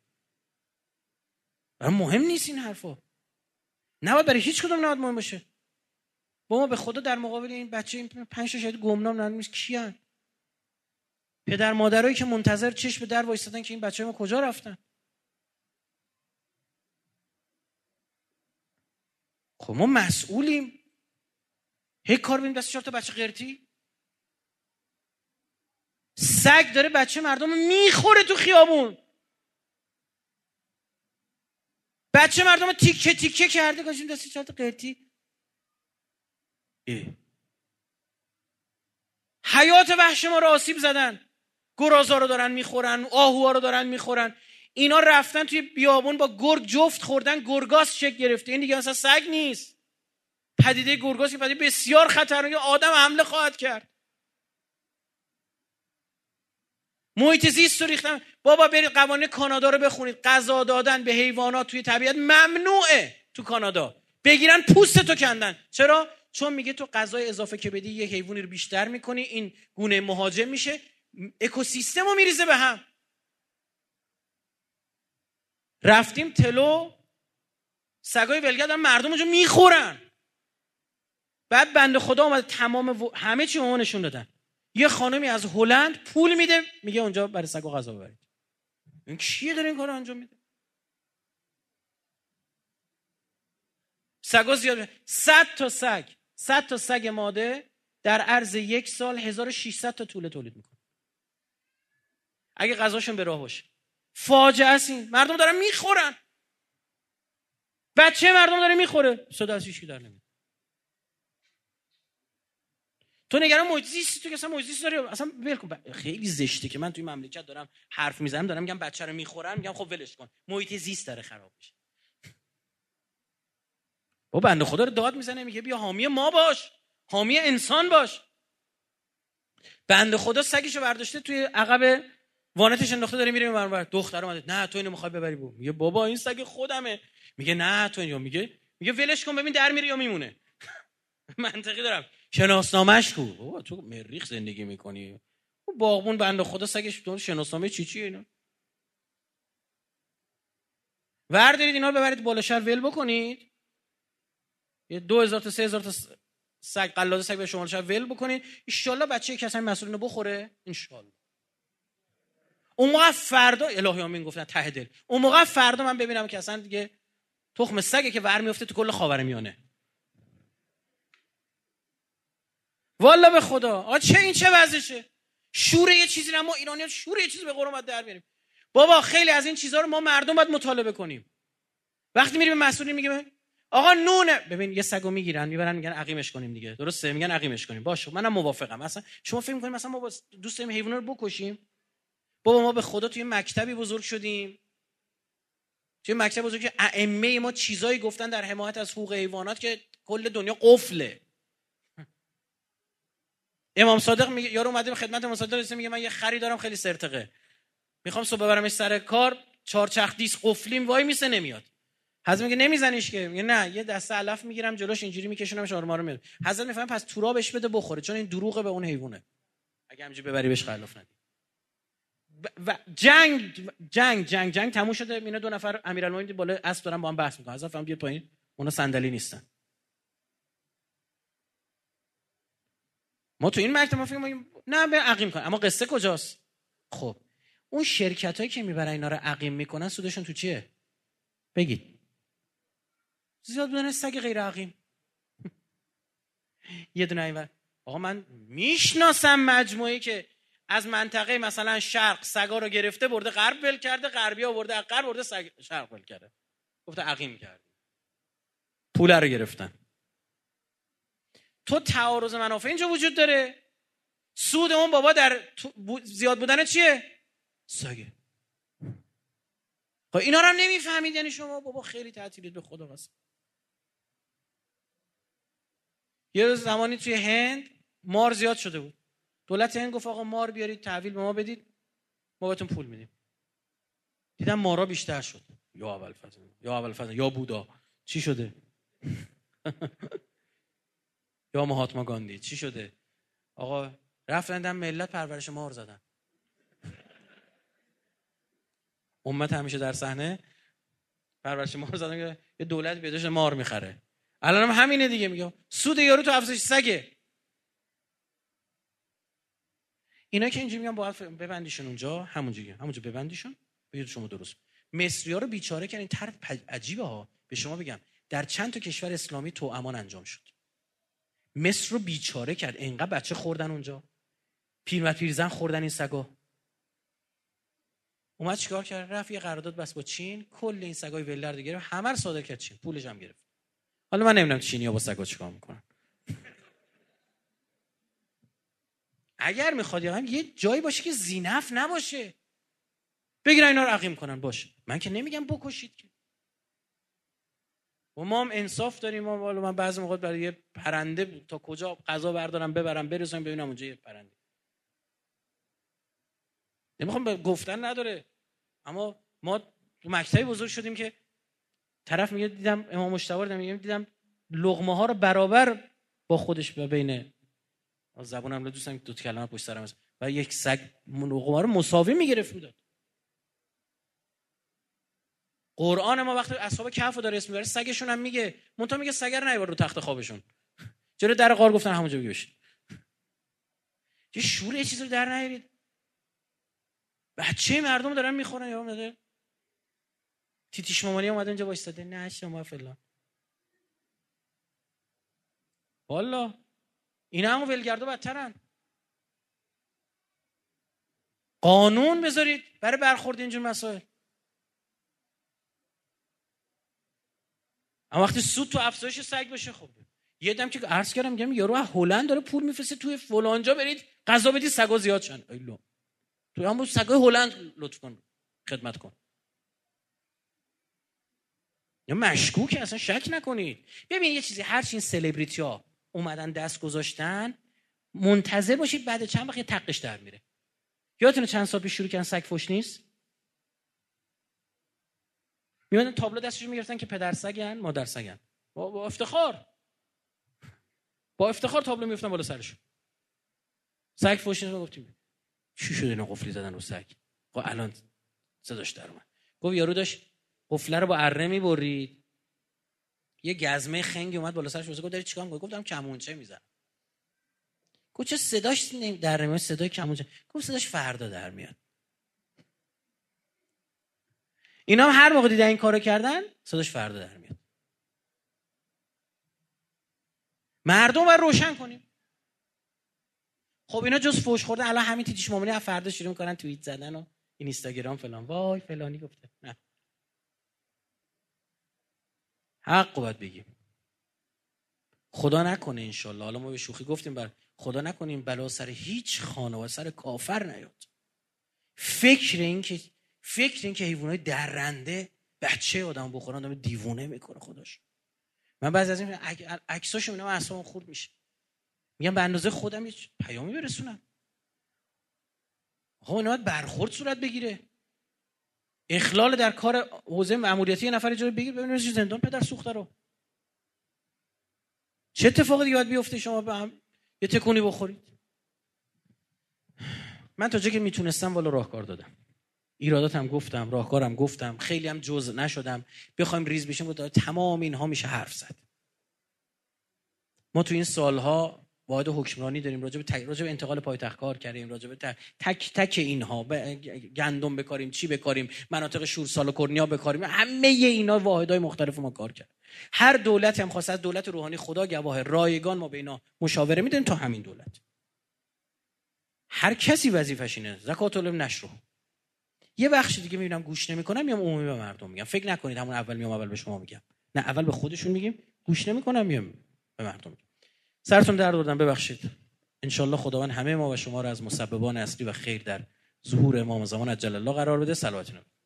مهم نیست این حرفا، نباید برای هیچ کدوم نباید مهم باشه. با ما به خدا در مقابل این بچه این پنج تا شاید گمنام نمیشه کیان؟ پدر مادرایی که منتظر چشم به در وایسادن که این بچه‌ها ما کجا رفتن. خب ما مسئولیم، هی کار ببین دست چهار تا بچه قرتی، سگ داره بچه مردم میخوره تو خیابون، بچه مردم تیکه تیکه کرده، گاشیم دست چهار تا قرتی. اه. حیات وحش ما رو آسیب زدن، گرازا رو دارن میخورن، آهوها رو دارن میخورن. اینا رفتن توی بیابون با گرگ جفت خوردن، گرگاس شکل گرفته. این دیگه اصلا سگ نیست. پدیده گرگاس که پدیده بسیار خطرناک، آدم حمله خواهد کرد. محیط زیست رو ریختن. بابا برید قوانین کانادا رو بخونید، غذا دادن به حیوانات توی طبیعت ممنوعه. تو کانادا بگیرن پوستتو کندن. چرا؟ چون میگه تو غذای اضافه که بدی یه حیوانی رو بیشتر میکنی، این گونه مهاجم میشه، اکوسیستم رو میریزه به هم. رفتیم تلو، سگای ولگرد هم مردم اونجا میخورن. بعد بنده خدا اومده تمام و... همه چی اون نشون دادن. یه خانمی از هلند پول میده، میگه اونجا برای سگا غذا ببرید. این کیه داره این کارو انجام میده؟ سگا زیاد، صد تا سگ، صد تا سگ ماده در عرض یک سال هزار و ششصد تا توله تولید میکنه. اگه غذاشون به راه باشه. فاجعه است این. مردم دارن میخورن. بچه مردم داره میخوره. صدا از هیچ کی در نمیاد. تو نگران محیط زیستی، تو که اصلا محیط زیست داری، اصلا ول کن. خیلی زشته که من توی مملکت دارم حرف میزنم، دارم میگم بچه رو میخورن، میگم خب ولش کن، محیط زیست داره خراب میشه. با بنده خدا رو داد میزنه، میگه بیا حامی ما باش، حامی انسان باش. بنده خدا سگشو برداشته توی عقب وانتش انداخته، داره میره اونور. دختر اومده، نه تو اینو میخوای ببری بو. میگه بابا این سگ خودمه. میگه نه تو اینو. میگه میگه ولش کن ببین در میره یا میمونه. منطقی دارم. شناسنامه‌اش کو. بابا تو مریخ زندگی میکنی، باغبون بنده خدا سگش تو شناسنامه چی چیه اینا؟ وردارید اینا رو ببرید بالا شهر ول بکنید، یه دو هزار تا سه هزار تا سگ قلاده سگ به شما شهر ول بکنید، ان شاءالله بچه‌ای که اصلا مسئولینو بخوره ان شاءالله. اون موقع فردا الهی آمین گفتن ته دل، اون موقع فردا من ببینم که اصلا دیگه تخم سگه که ور میفته تو کل خاورمیانه. والا به خدا آ چه این چه وضعشه؟ شور یه چیزی رو ما ایرانی‌ها شور یه چیزی به قرآن در بیاریم. بابا خیلی از این چیزا رو ما مردم باید مطالبه کنیم. وقتی میریم به مسئولین میگه آقا نونه، ببین یه سگو میگیرن میبرن میگن عقیمش کنیم دیگه، درسته؟ میگن عقیمش کنیم، باشه منم موافقم. مثلا شما فکر می‌کنید مثلا ما دوست داریم حیونا رو بکشیم؟ بابا ما به خدا توی مکتبی بزرگ شدیم، توی مکتب بزرگ که ائمه ما چیزایی گفتن در حمایت از حقوق حیوانات که کل دنیا قفله. امام صادق میگه، یارو اومده به خدمت امام صادق رسید میگه من یه خری دارم خیلی سرتقه، میخوام صبح ببرمش سر کار، چهارچرخ دیس قفلیم وای میسه نمیاد. حضرت میگه نمیزنیش که؟ میگه نه، یه دسته علف میگیرم جلوش اینجوری میکشونمش آروم آروم میاد. حضرت میفهمه پس تورا بهش بده بخوره، چون این دروغه به اون حیوانه. اگه همینجوری ببری بهش خلاف ندی. و جنگ جنگ جنگ جنگ تموم شده. اینا دو نفر امیرالمومنین بالا اسب دارن با هم بحث میکنن. حضرت فهم بیاد پایین، اونا صندلی نیستن. ما تو این مکتب ما فکر می‌کنیم نه به عقیم کن، اما قصه کجاست؟ خب اون شرکتایی که میبرن اینا رو عقیم میکنن سودشون تو چیه؟ بگید. زیاد بودن سگ غیر عقیم. یه دونه اینور. آقا من میشناسم مجموعه‌ای که از منطقه مثلا شرق سگا رو گرفته برده غرب ول کرده، غربی آورده از غرب برده سگ شرق ول کرده، گفته عقیم کرد، پول رو گرفتن. تو تعارض منافع اینجا وجود داره. سود اون بابا در زیاد بودن چیه؟ سگه. خب اینا رو هم نمیفهمید. یعنی شما بابا خیلی تعطیلید به خدا قسم. یه روز زمانی توی هند مار زیاد شده بود. دولت هند گفت آقا مار بیارید تحویل به ما بدید، ما بهتون پول میدیم. دیدم مارا بیشتر شد. یا اول فضل یا اول فضل یا بودا چی شده؟ یا مهاتما گاندی چی شده؟ آقا رفتن ملت پرورش مار زدن. امت همیشه در صحنه پرورش مار زدن. یه دولت بیادش مار میخره. الان هم همینه دیگه. میگم سود یارو تو افزایش سگه. اینا که اینجوری میگن باید ببندیشون اونجا، همونجوری همونجا ببندیشون. بگید شما درست. مصری‌ها رو بیچاره کردن. این طرح عجیبه ها. به شما بگم در چند تا کشور اسلامی توأمان انجام شد. مصر رو بیچاره کرد. اینقدر بچه خوردن اونجا، پیرمرد پیرزن خوردن این سگا. اومد چیکار کرد؟ رفت یه قرارداد بس با چین، کل این سگای ولر رو گرفت، همه رو صادر کرد چین، پولش هم گرفت. حالا من نمیدونم چینی‌ها با سگا چیکار میکنن. اگر میخواد یه جایی باشه که ذی‌نفع نباشه، بگیرن اینا رو عقیم کنن باشه. من که نمیگم بکشید که. و ما هم انصاف داریم. ما والا من بعضی موقع برای یه پرنده تا کجا غذا بردارم ببرم برسونم ببینم اونجا یه پرنده. نمیخوام به گفتن نداره، اما ما تو مکتبی بزرگ شدیم که طرف میگه دیدم امام مجتبی رو میگه دیدم لقمه ها رو برابر با خودش بین زبونم رو دوستم دو تا کلمه پشت سرم است و یک سگ لقمه رو مساوی میگرفت میداد. قرآن ما وقتی اصحاب کهف رو داره اسم میبره سگشون هم میگه، منتها میگه سگ رو نیار رو تخت خوابشون، جلو در غار گفتن همونجا بگیرش. یه شور یه چیزی رو در نیارید. بچه مردم دارن میخورن. یا اومده تیتیش مامانی اومده اینجا وایساده نه شما فلان. والا اینا همو ولگردو بدترن. قانون بذارید برای برخورد اینجور مسائل. اما وقتی سود تو افزایش سگ باشه خب یه دم که عرض کردم میگم یارو از هلند داره پول میفرسته توی فلانجا برید غذا بدید سگا زیاد شن. ایلو تو همون سگای هلند لطف کن خدمت کن. یا مشکوکه اصلا شک نکنید. ببین یه چیزی، هر چی این سلبریتی ها اومدن دست گذاشتن منتظر باشید بعد چند وقت یه تقش در میره. یادتونه چند سال پیش شروع کردن سگ فوش نیست؟ میومدن تابلو دستشون میگرفتن که پدر سگن مادر سگن، با, با افتخار با افتخار تابلو میگفتن بالا سرشون. سگ فوش نیست. گفتیم چی شده اینا قفلی زدن رو سگ؟ خب الان صداش در اومد. گفت یارو داشت قفله رو با اره میبرید، یه گزمه خنگی اومد بالا سرش. گفت داری چیکار می‌کنی؟ گفتم کمونچه میزنم. گفت چه صداش در نمیاد؟ صدای کمونچه. گفت صداش فردا در میاد. اینا هم هر موقع دیدن این کارو کردن صداش فردا در میاد. مردم رو روشن کنیم. خب اینا جز فوش خوردن الان همین تیتیش مامانی از فردا شروع می‌کنن توییت زدن و این اینستاگرام فلان، وای فلانی گفته. نه حق باید بگیم. خدا نکنه انشالله، حالا ما به شوخی گفتیم بر خدا نکنه این بلا سر هیچ خانواده سر کافر نیاد. فکر این که فکر این که حیوانات درنده بچه آدم بخورن آدم دیوونه میکنه خودش. من بعضی از این عکساشو میبینم اعصابم خورد میشه، میگم به اندازه خودم یه پیامی برسونم. آقا اینا باید برخورد صورت بگیره. اخلال در کار حوزه مأموریتی یه نفر اجازه بگیر ببینید چه زندان پدر سوخته رو. چه اتفاقی دیگه باید بیفته شما به هم یه تکونی بخورید؟ من تا جایی که میتونستم والا راهکار دادم، ایراداتم گفتم، راهکارم گفتم، خیلی هم جزء نشدم. بخوایم ریز بشیم بود تمام اینها میشه حرف زد. ما تو این سالها واحد حکمرانی داریم، راجع به تک... راجع به انتقال پایتخت کار کردیم، راجع به تک تک اینها ب... گندم بکاریم، چی بکاریم، مناطق شورسال و کرنیا بکاریم، همه اینا واحدهای مختلف ما کار کرد. هر دولتی هم خاص از دولت روحانی خدا گواه رایگان ما به اینا مشاوره میدیم تا همین دولت. هر کسی وظیفش اینه زکات النشر. یه بخش دیگه میبینم گوش نمیکنم، میام عمومی به مردم میگم. فکر نکنید همون اول میام اول به شما میگم، نه اول به خودشون میگیم، گوش نمیکنم میام به مردم میگم. سرتون درد آوردم، ببخشید. انشالله خداوند همه ما و شما رو از مسببان اصلی و خیر در ظهور امام زمان عجل الله قرار بده. صلوات